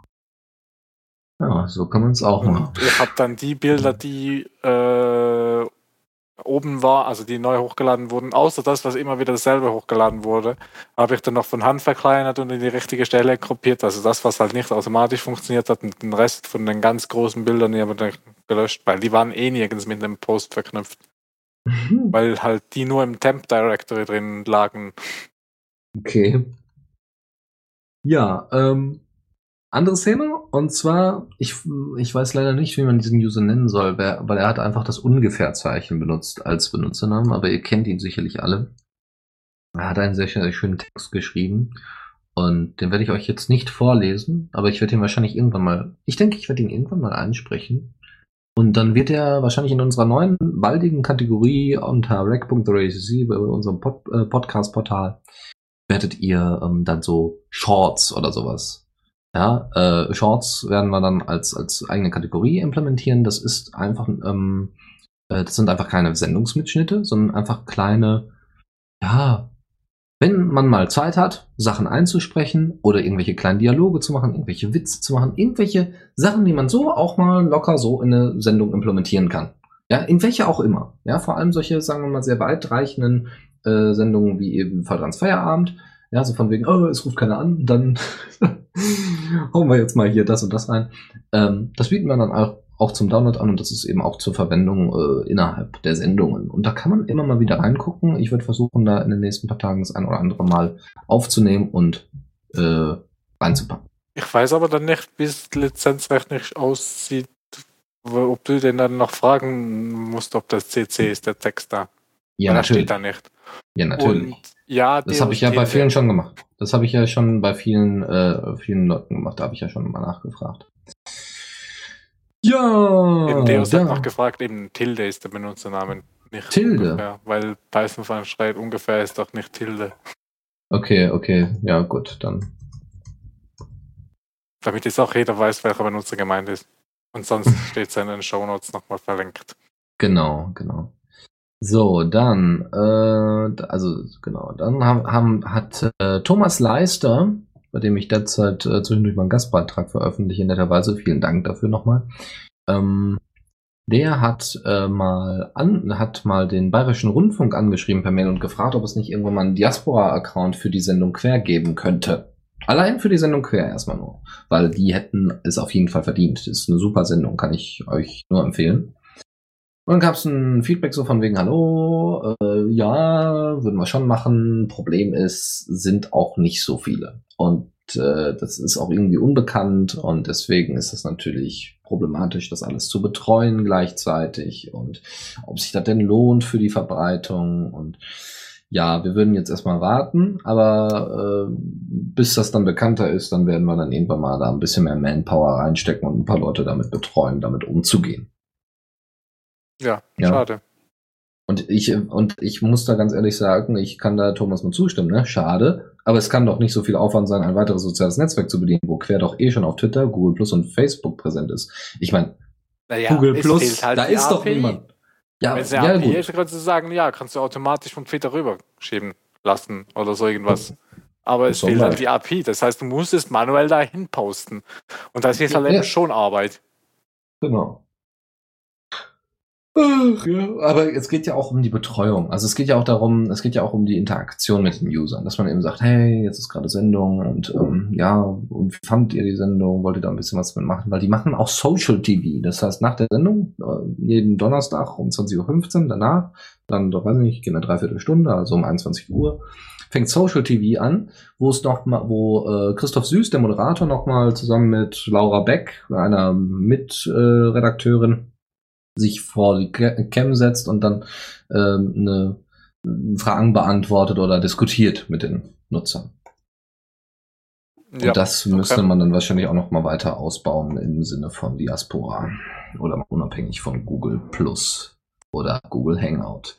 Ja, so kann man es auch machen. Und ich habe dann die Bilder, die äh, oben war, also die neu hochgeladen wurden, außer das, was immer wieder dasselbe hochgeladen wurde, habe ich dann noch von Hand verkleinert und in die richtige Stelle gruppiert. Also das, was halt nicht automatisch funktioniert hat, und den Rest von den ganz großen Bildern, die habe ich dann gelöscht, weil die waren eh nirgends mit dem Post verknüpft. Weil halt die nur im Temp Directory drin lagen. Okay. Ja, ähm, anderes Thema, und zwar, ich, ich weiß leider nicht, wie man diesen User nennen soll, wer, weil er hat einfach das Ungefährzeichen benutzt als Benutzernamen, aber ihr kennt ihn sicherlich alle. Er hat einen sehr, sehr schönen Text geschrieben und den werde ich euch jetzt nicht vorlesen, aber ich werde ihn wahrscheinlich irgendwann mal, ich denke, ich werde ihn irgendwann mal ansprechen. Und dann wird er wahrscheinlich in unserer neuen, baldigen Kategorie unter rec punkt racc bei unserem Pod, äh, Podcast-Portal werdet ihr ähm, dann so Shorts oder sowas. Ja, äh, Shorts werden wir dann als als eigene Kategorie implementieren. Das ist einfach, ähm, äh, das sind einfach keine Sendungsmitschnitte, sondern einfach kleine, ja, wenn man mal Zeit hat, Sachen einzusprechen oder irgendwelche kleinen Dialoge zu machen, irgendwelche Witze zu machen, irgendwelche Sachen, die man so auch mal locker so in eine Sendung implementieren kann. Ja, in welche auch immer. Ja, vor allem solche, sagen wir mal, sehr weitreichenden äh, Sendungen wie eben Vertrans Feierabend. Ja, so von wegen, oh, es ruft keiner an, dann hauen wir jetzt mal hier das und das rein. Ähm, das bieten wir dann auch, auch zum Download an und das ist eben auch zur Verwendung äh, innerhalb der Sendungen. Und da kann man immer mal wieder reingucken. Ich würde versuchen, da in den nächsten paar Tagen das ein oder andere Mal aufzunehmen und äh, reinzupacken. Ich weiß aber dann nicht, wie es lizenzrechtlich aussieht, ob du den dann noch fragen musst, ob das C C ist, der Text da. Ja, Weil natürlich. Das steht da nicht. Ja, natürlich. Und ja, das habe ich ja bei vielen schon gemacht. Das habe ich ja schon bei vielen, äh, vielen Leuten gemacht. Da habe ich ja schon mal nachgefragt. Ja. Eben Deus da. hat noch gefragt, eben Tilde ist der Benutzername. Nicht Tilde? Ungefähr, weil Python schreibt, ungefähr ist doch nicht Tilde. Okay, okay. Ja, gut, dann. Damit jetzt auch jeder weiß, welcher Benutzer gemeint ist. Und sonst steht es in den Shownotes nochmal verlinkt. Genau, genau. So, dann, äh, also genau, dann haben, haben hat äh, Thomas Leister, bei dem ich derzeit äh, zwischendurch mal einen Gastbeitrag veröffentliche, netterweise, vielen Dank dafür nochmal. Ähm, der hat äh, mal an, hat mal den Bayerischen Rundfunk angeschrieben per Mail und gefragt, ob es nicht irgendwann mal einen Diaspora-Account für die Sendung Quer geben könnte. Allein für die Sendung Quer erstmal nur, weil die hätten es auf jeden Fall verdient. Das ist eine super Sendung, kann ich euch nur empfehlen. Und dann gab es ein Feedback so von wegen, hallo, äh, ja, würden wir schon machen. Problem ist, sind auch nicht so viele. Und äh, das ist auch irgendwie unbekannt und deswegen ist es natürlich problematisch, das alles zu betreuen gleichzeitig und ob sich das denn lohnt für die Verbreitung. Und ja, wir würden jetzt erstmal warten, aber äh, bis das dann bekannter ist, dann werden wir dann irgendwann mal da ein bisschen mehr Manpower reinstecken und ein paar Leute damit betreuen, damit umzugehen. Ja, Ja. schade. Und ich, und ich muss da ganz ehrlich sagen, ich kann da Thomas nur zustimmen, ne? Schade. Aber es kann doch nicht so viel Aufwand sein, ein weiteres soziales Netzwerk zu bedienen, wo Quer doch eh schon auf Twitter, Google Plus und Facebook präsent ist. Ich meine, Naja, Google es Plus, fehlt halt da die ist doch A P I. niemand. Ja, Wenn es ja, eine A P I gut. ist, kannst du sagen, ja, kannst du automatisch von Twitter rüberschieben lassen oder so irgendwas. Aber es Ist doch fehlt leid. halt die A P I. Das heißt, du musst es manuell dahin posten. Und das ist halt Ja. eben schon Arbeit. Genau. Ach, ja. Aber es geht ja auch um die Betreuung. Also es geht ja auch darum, es geht ja auch um die Interaktion mit den Usern, dass man eben sagt, hey, jetzt ist gerade Sendung und ähm, ja, und wie fandet ihr die Sendung? Wollt ihr da ein bisschen was mitmachen? Weil die machen auch Social T V. Das heißt, nach der Sendung, äh, jeden Donnerstag um zwanzig Uhr fünfzehn, danach, dann, doch weiß ich nicht, eine Dreiviertelstunde, also um einundzwanzig Uhr, fängt Social T V an, wo es noch mal, wo äh, Christoph Süß, der Moderator, noch mal zusammen mit Laura Beck, einer Mitredakteurin, äh, sich vor die Cam setzt und dann ähm, eine Fragen beantwortet oder diskutiert mit den Nutzern. Und Ja, das müsste okay. man dann wahrscheinlich auch noch mal weiter ausbauen im Sinne von Diaspora oder unabhängig von Google Plus oder Google Hangout.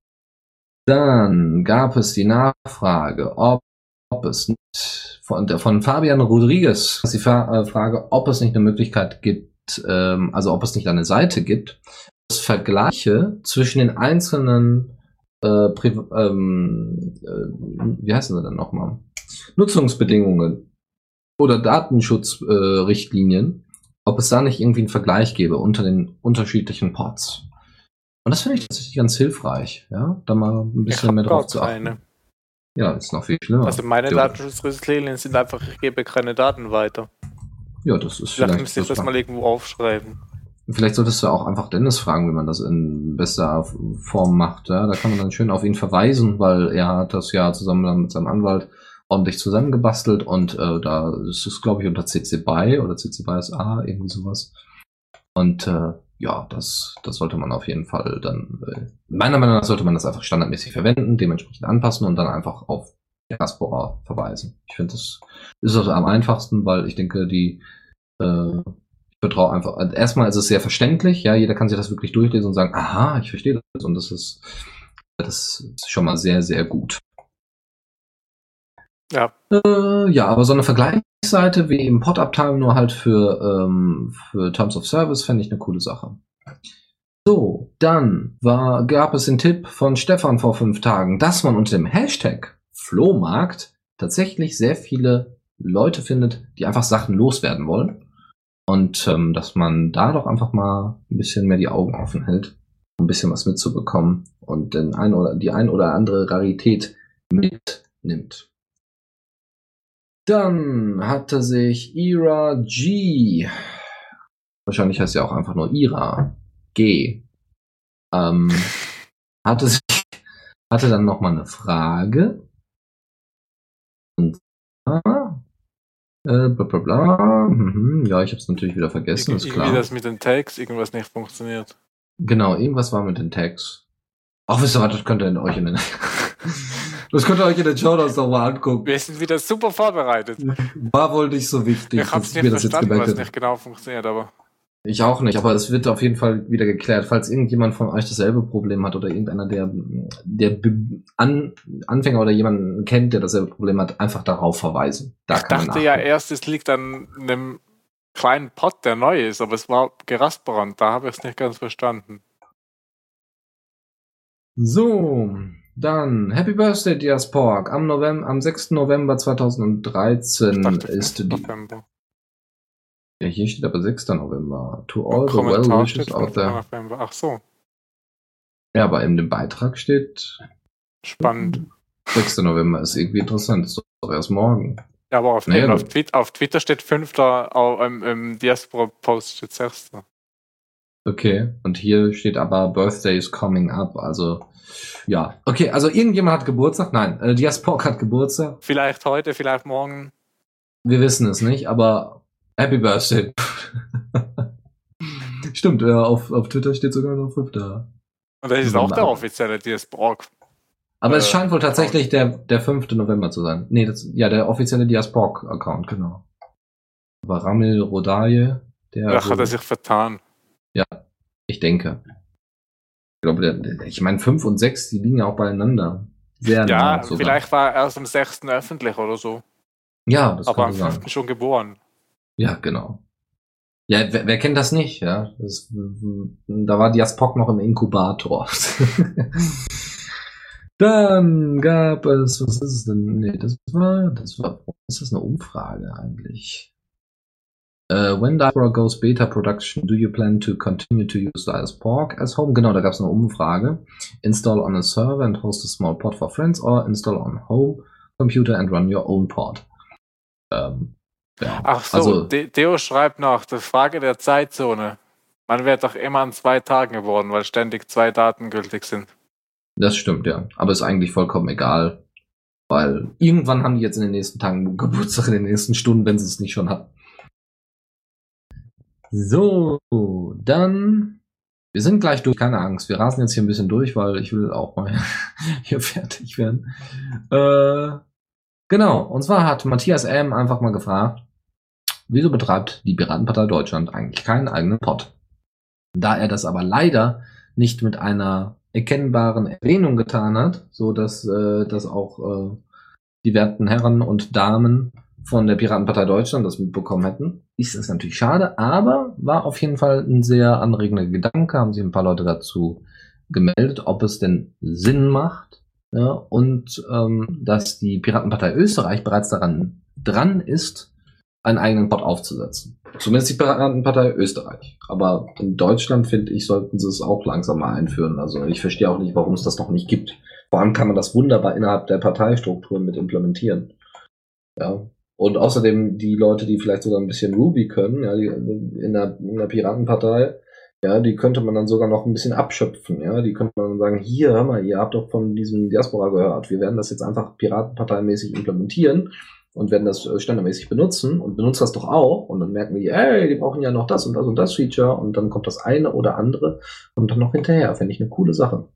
Dann gab es die Nachfrage, ob, ob es nicht von, von Fabian Rodriguez, die Fra- äh, Frage, ob es nicht eine Möglichkeit gibt, ähm, also ob es nicht eine Seite gibt, das Vergleiche zwischen den einzelnen äh, Pri- ähm, äh, wie heißen sie denn nochmal? Nutzungsbedingungen oder Datenschutzrichtlinien, äh, ob es da nicht irgendwie einen Vergleich gäbe unter den unterschiedlichen Pods. Und das finde ich tatsächlich ganz hilfreich, ja, da mal ein bisschen mehr drauf zu achten. Keine. Ja, ist noch viel schlimmer. Also meine Ja. Datenschutzrichtlinien sind einfach, ich gebe keine Daten weiter. Ja, das ist Vielleicht vielleicht. müsste ich das das mal irgendwo aufschreiben. Vielleicht solltest du auch einfach Dennis fragen, wie man das in bester Form macht. Ja? Da kann man dann schön auf ihn verweisen, weil er hat das ja zusammen mit seinem Anwalt ordentlich zusammengebastelt und äh, da ist es, glaube ich, unter C C B Y oder C C B Y S A, irgendwie sowas. Und äh, ja, das, das sollte man auf jeden Fall dann, äh, meiner Meinung nach sollte man das einfach standardmäßig verwenden, dementsprechend anpassen und dann einfach auf Diaspora verweisen. Ich finde, das ist auch am einfachsten, weil ich denke, die äh, ich vertraue einfach. Also erstmal ist es sehr verständlich, ja, jeder kann sich das wirklich durchlesen und sagen, aha, ich verstehe das und das ist, das ist schon mal sehr, sehr gut. Ja. Äh, ja, aber so eine Vergleichsseite wie im Pod-Uptime nur halt für, ähm, für Terms of Service fände ich eine coole Sache. So, dann war, gab es den Tipp von Stefan vor fünf Tagen, dass man unter dem Hashtag Flohmarkt tatsächlich sehr viele Leute findet, die einfach Sachen loswerden wollen. Und ähm, dass man da doch einfach mal ein bisschen mehr die Augen offen hält, um ein bisschen was mitzubekommen und den ein oder die ein oder andere Rarität mitnimmt. Dann hatte sich Ira G, wahrscheinlich heißt sie auch einfach nur Ira G, ähm, hatte sich, hatte dann noch mal eine Frage. Und Äh, bla bla bla. Mhm. Ja, ich habe es natürlich wieder vergessen, Ir- ist irgendwie klar. das mit den Tags, irgendwas nicht funktioniert. Genau, irgendwas war mit den Tags. Ach, wisst ihr was, das könnt ihr in euch in den... das könnt ihr euch in den Shownotes nochmal angucken. Wir sind wieder super vorbereitet. War wohl nicht so wichtig, Ich hab's dass nicht mir das jetzt verstanden, gemerkt was hätte. nicht genau funktioniert, aber Ich auch nicht, aber es wird auf jeden Fall wieder geklärt. Falls irgendjemand von euch dasselbe Problem hat oder irgendeiner, der, der Be- An Anfänger oder jemanden kennt, der dasselbe Problem hat, einfach darauf verweisen. Da ich kann man dachte ja nachgucken. erst, es liegt an einem kleinen Pot, der neu ist, aber es war gerastbrannt. Da habe ich es nicht ganz verstanden. So, dann Happy Birthday, Diasporg. Am, November, am sechsten November zweitausenddreizehn Ich dachte, ist die... November. Ja, hier steht aber sechster November. To all Im the Kommentar well steht wishes out fünfter there. November. Ach so, Ja, aber in dem Beitrag steht spannend. sechster November. Ist irgendwie interessant. Ist doch erst morgen. Ja, aber auf, Naja, auf, du- Twitter, auf Twitter steht fünfter Au- im, im Diaspora-Post steht sechster Okay, und hier steht aber Birthday is coming up, also ja. Okay, also irgendjemand hat Geburtstag? Nein, äh, Diasporg hat Geburtstag. Vielleicht heute, vielleicht morgen. Wir wissen es nicht, aber Happy Birthday. Stimmt, äh, auf, auf Twitter steht sogar noch fünfter. Und das ist auch der offizielle Diaspora. Aber es Äh, scheint wohl tatsächlich der, der fünfte November zu sein. Nee, das, ja, der offizielle Diasporg-Account, genau. Aber Ramil Rodaje, der... Da hat wohl- er sich vertan. Ich denke. Ich glaube, der, der, ich meine, fünf und sechs, die liegen ja auch beieinander. Sehr Ja, nah sogar. vielleicht war er erst am sechsten öffentlich oder so. Ja, das Aber am kann sein. fünften schon geboren. Ja, genau. Ja, wer, wer kennt das nicht, ja? Das, da war Diasporg noch im Inkubator. Dann gab es, was ist es denn? Nee, das war, das war, ist das eine Umfrage eigentlich? Uh, when Diaspora goes beta production, do you plan to continue to use Diasporg as home? Genau, da gab es eine Umfrage. Install on a server and host a small pod for friends or install on home computer and run your own pod. Ähm, ja. Ach so, also, De- Deo schreibt noch, die Frage der Zeitzone. Man wird doch immer an zwei Tagen geworden, weil ständig zwei Daten gültig sind. das stimmt, ja. Aber ist eigentlich vollkommen egal. Weil irgendwann haben die jetzt in den nächsten Tagen Geburtstag, in den nächsten Stunden, wenn sie es nicht schon hatten. So, dann. Wir sind gleich durch, keine Angst. Wir rasen jetzt hier ein bisschen durch, weil ich will auch mal hier fertig werden. Äh, genau, und zwar hat Matthias M. einfach mal gefragt, wieso betreibt die Piratenpartei Deutschland eigentlich keinen eigenen Pod? Da er das aber leider nicht mit einer erkennbaren Erwähnung getan hat, so dass äh, das auch äh, die werten Herren und Damen von der Piratenpartei Deutschland das mitbekommen hätten, ist das natürlich schade, aber war auf jeden Fall ein sehr anregender Gedanke, haben sich ein paar Leute dazu gemeldet, ob es denn Sinn macht, ja, und ähm, dass die Piratenpartei Österreich bereits daran dran ist, einen eigenen Pod aufzusetzen. Zumindest die Piratenpartei Österreich. Aber in Deutschland, finde ich, sollten sie es auch langsam mal einführen. Also ich verstehe auch nicht, warum es das noch nicht gibt. Vor allem kann man das wunderbar innerhalb der Parteistrukturen mit implementieren. Ja. Und außerdem die Leute, die vielleicht sogar ein bisschen Ruby können, ja, die in der, in der Piratenpartei, ja, die könnte man dann sogar noch ein bisschen abschöpfen, ja, die könnte man dann sagen, hier, hör mal, ihr habt doch von diesem Diaspora gehört, wir werden das jetzt einfach piratenparteimäßig implementieren und werden das standardmäßig benutzen und benutzt das doch auch und dann merken die, ey, die brauchen ja noch das und das und das Feature und dann kommt das eine oder andere und dann noch hinterher, finde ich eine coole Sache.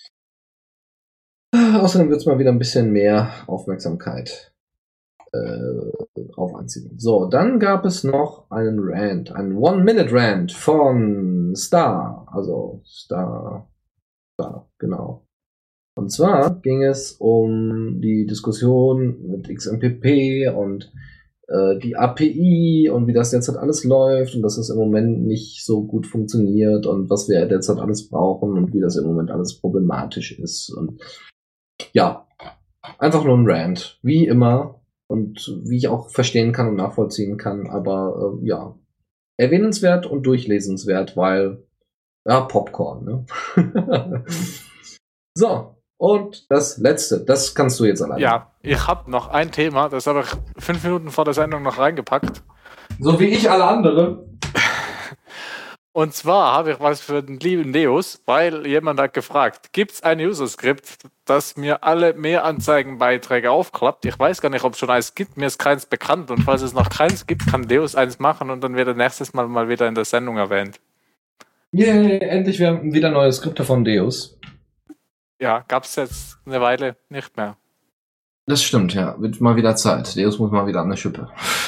Außerdem wird es mal wieder ein bisschen mehr Aufmerksamkeit drauf anziehen. So, dann gab es noch einen Rant, einen One-Minute-Rant von Star, also Star, Star, genau. Und zwar ging es um die Diskussion mit X M P P und äh, die A P I und wie das derzeit alles läuft und dass es im Moment nicht so gut funktioniert und was wir derzeit alles brauchen und wie das im Moment alles problematisch ist. Und ja, einfach nur ein Rant, wie immer. Und wie ich auch verstehen kann und nachvollziehen kann, aber äh, ja, erwähnenswert und durchlesenswert, weil, ja, Popcorn, ne? So, und das letzte, das kannst du jetzt alleine. Ja, ich habe noch ein Thema, das habe ich fünf Minuten vor der Sendung noch reingepackt. So wie ich alle anderen. Und zwar habe ich was für den lieben Neos, weil jemand hat gefragt, gibt es ein User-Skript, das mir alle Mehranzeigenbeiträge aufklappt? Ich weiß gar nicht, ob es schon eins gibt, mir ist keins bekannt. Und falls es noch keins gibt, kann Neos eins machen und dann wird er nächstes Mal mal wieder in der Sendung erwähnt. Yay, endlich wieder neue Skripte von Deus. Ja, gab es jetzt eine Weile nicht mehr. Das stimmt, ja. Wird mal wieder Zeit. Deus muss mal wieder an der Schippe.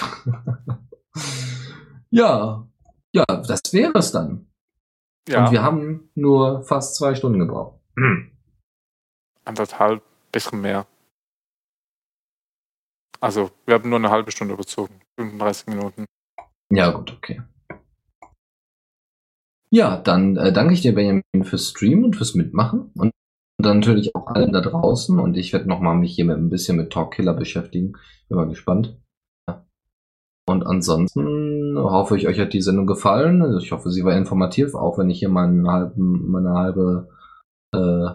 ja. Ja, das wäre es dann. Ja. Und wir haben nur fast zwei Stunden gebraucht. Hm. Anderthalb, bisschen mehr. Also, wir haben nur eine halbe Stunde überzogen. fünfunddreißig Minuten. Ja, gut, okay. Ja, dann äh, danke ich dir, Benjamin, fürs Streamen und fürs Mitmachen. Und dann natürlich auch allen da draußen. Und ich werde nochmal mich hier mit, ein bisschen mit Talkkiller beschäftigen. Bin mal gespannt. Und ansonsten hoffe ich, euch hat die Sendung gefallen. Also ich hoffe, sie war informativ, auch wenn ich hier meinen halben, meine halbe, äh,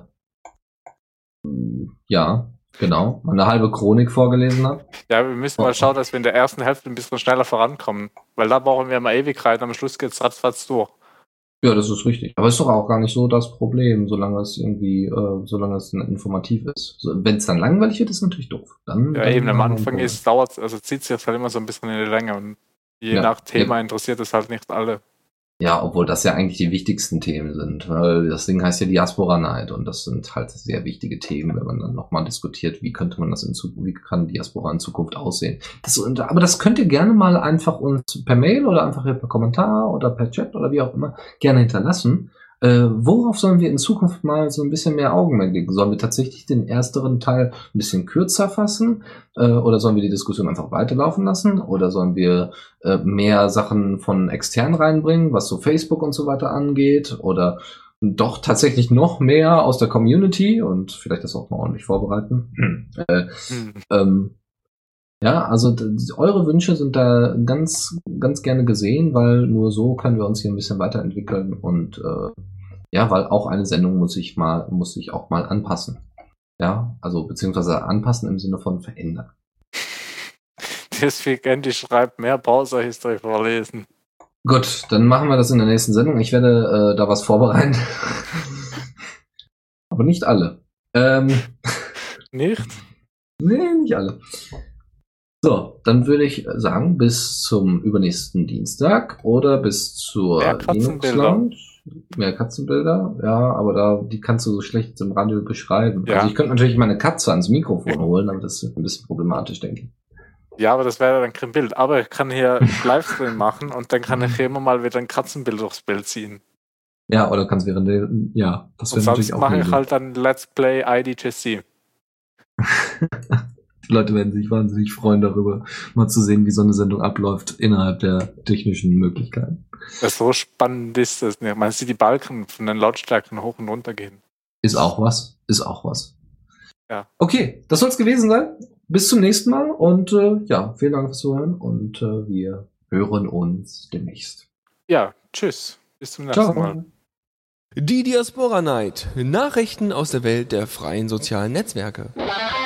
ja, genau, meine halbe Chronik vorgelesen habe. Ja, wir müssen mal schauen, dass wir in der ersten Hälfte ein bisschen schneller vorankommen. Weil da brauchen wir immer Ewigkeiten, am Schluss geht's ratzfatz durch. Ja, das ist richtig. Aber ist doch auch gar nicht so das Problem, solange es irgendwie, äh, solange es informativ ist. So, wenn es dann langweilig wird, ist natürlich doof. Dann, ja, dann eben am Anfang ist, dauert, also zieht sich halt immer so ein bisschen in die Länge und je ja, nach Thema ja. interessiert es halt nicht alle. Ja, obwohl das ja eigentlich die wichtigsten Themen sind, weil das Ding heißt ja Diaspora Night und das sind halt sehr wichtige Themen, wenn man dann nochmal diskutiert, wie könnte man das in Zukunft, wie kann Diaspora in Zukunft aussehen. Das, aber das könnt ihr gerne mal einfach uns per Mail oder einfach per Kommentar oder per Chat oder wie auch immer gerne hinterlassen. Äh, worauf sollen wir in Zukunft mal so ein bisschen mehr Augenmerk legen? Sollen wir tatsächlich den ersteren Teil ein bisschen kürzer fassen? Äh, oder sollen wir die Diskussion einfach weiterlaufen lassen? Oder sollen wir äh, mehr Sachen von extern reinbringen, was so Facebook und so weiter angeht? Oder doch tatsächlich noch mehr aus der Community und vielleicht das auch mal ordentlich vorbereiten? Hm. Äh, hm. Ähm, ja, also d- eure Wünsche sind da ganz, ganz gerne gesehen, weil nur so können wir uns hier ein bisschen weiterentwickeln und äh, ja, weil auch eine Sendung muss sich mal, muss sich auch mal anpassen. Ja, also beziehungsweise anpassen im Sinne von verändern. Deswegen die schreibt mehr Browser-History vorlesen. Gut, dann machen wir das in der nächsten Sendung. Ich werde äh, da was vorbereiten. Aber nicht alle. Ähm, nicht? Nee, nicht alle. So, dann würde ich sagen, bis zum übernächsten Dienstag oder bis zur Linux Lounge. Mehr Katzenbilder, ja, aber da die kannst du so schlecht im Radio beschreiben. Ja. Also ich könnte natürlich meine Katze ans Mikrofon holen, aber das ist ein bisschen problematisch, denke ich. Ja, aber das wäre dann kein Bild. Aber ich kann hier Livestream machen und dann kann ich hier immer mal wieder ein Katzenbild durchs Bild ziehen. Ja, oder kannst während der, ja, das wäre natürlich auch. Sonst mache ich halt dann Let's Play I D J C. Die Leute werden sich wahnsinnig freuen darüber, mal zu sehen, wie so eine Sendung abläuft innerhalb der technischen Möglichkeiten. Das so spannend ist das nicht. Man sieht die Balken von den Lautstärken hoch und runter gehen. Ist auch was. Ist auch was. Ja. Okay, das soll es gewesen sein. Bis zum nächsten Mal und äh, ja, vielen Dank fürs Zuhören und äh, wir hören uns demnächst. Ja, tschüss. Bis zum nächsten Ciao. Mal. Die Diaspora Night. Nachrichten aus der Welt der freien sozialen Netzwerke.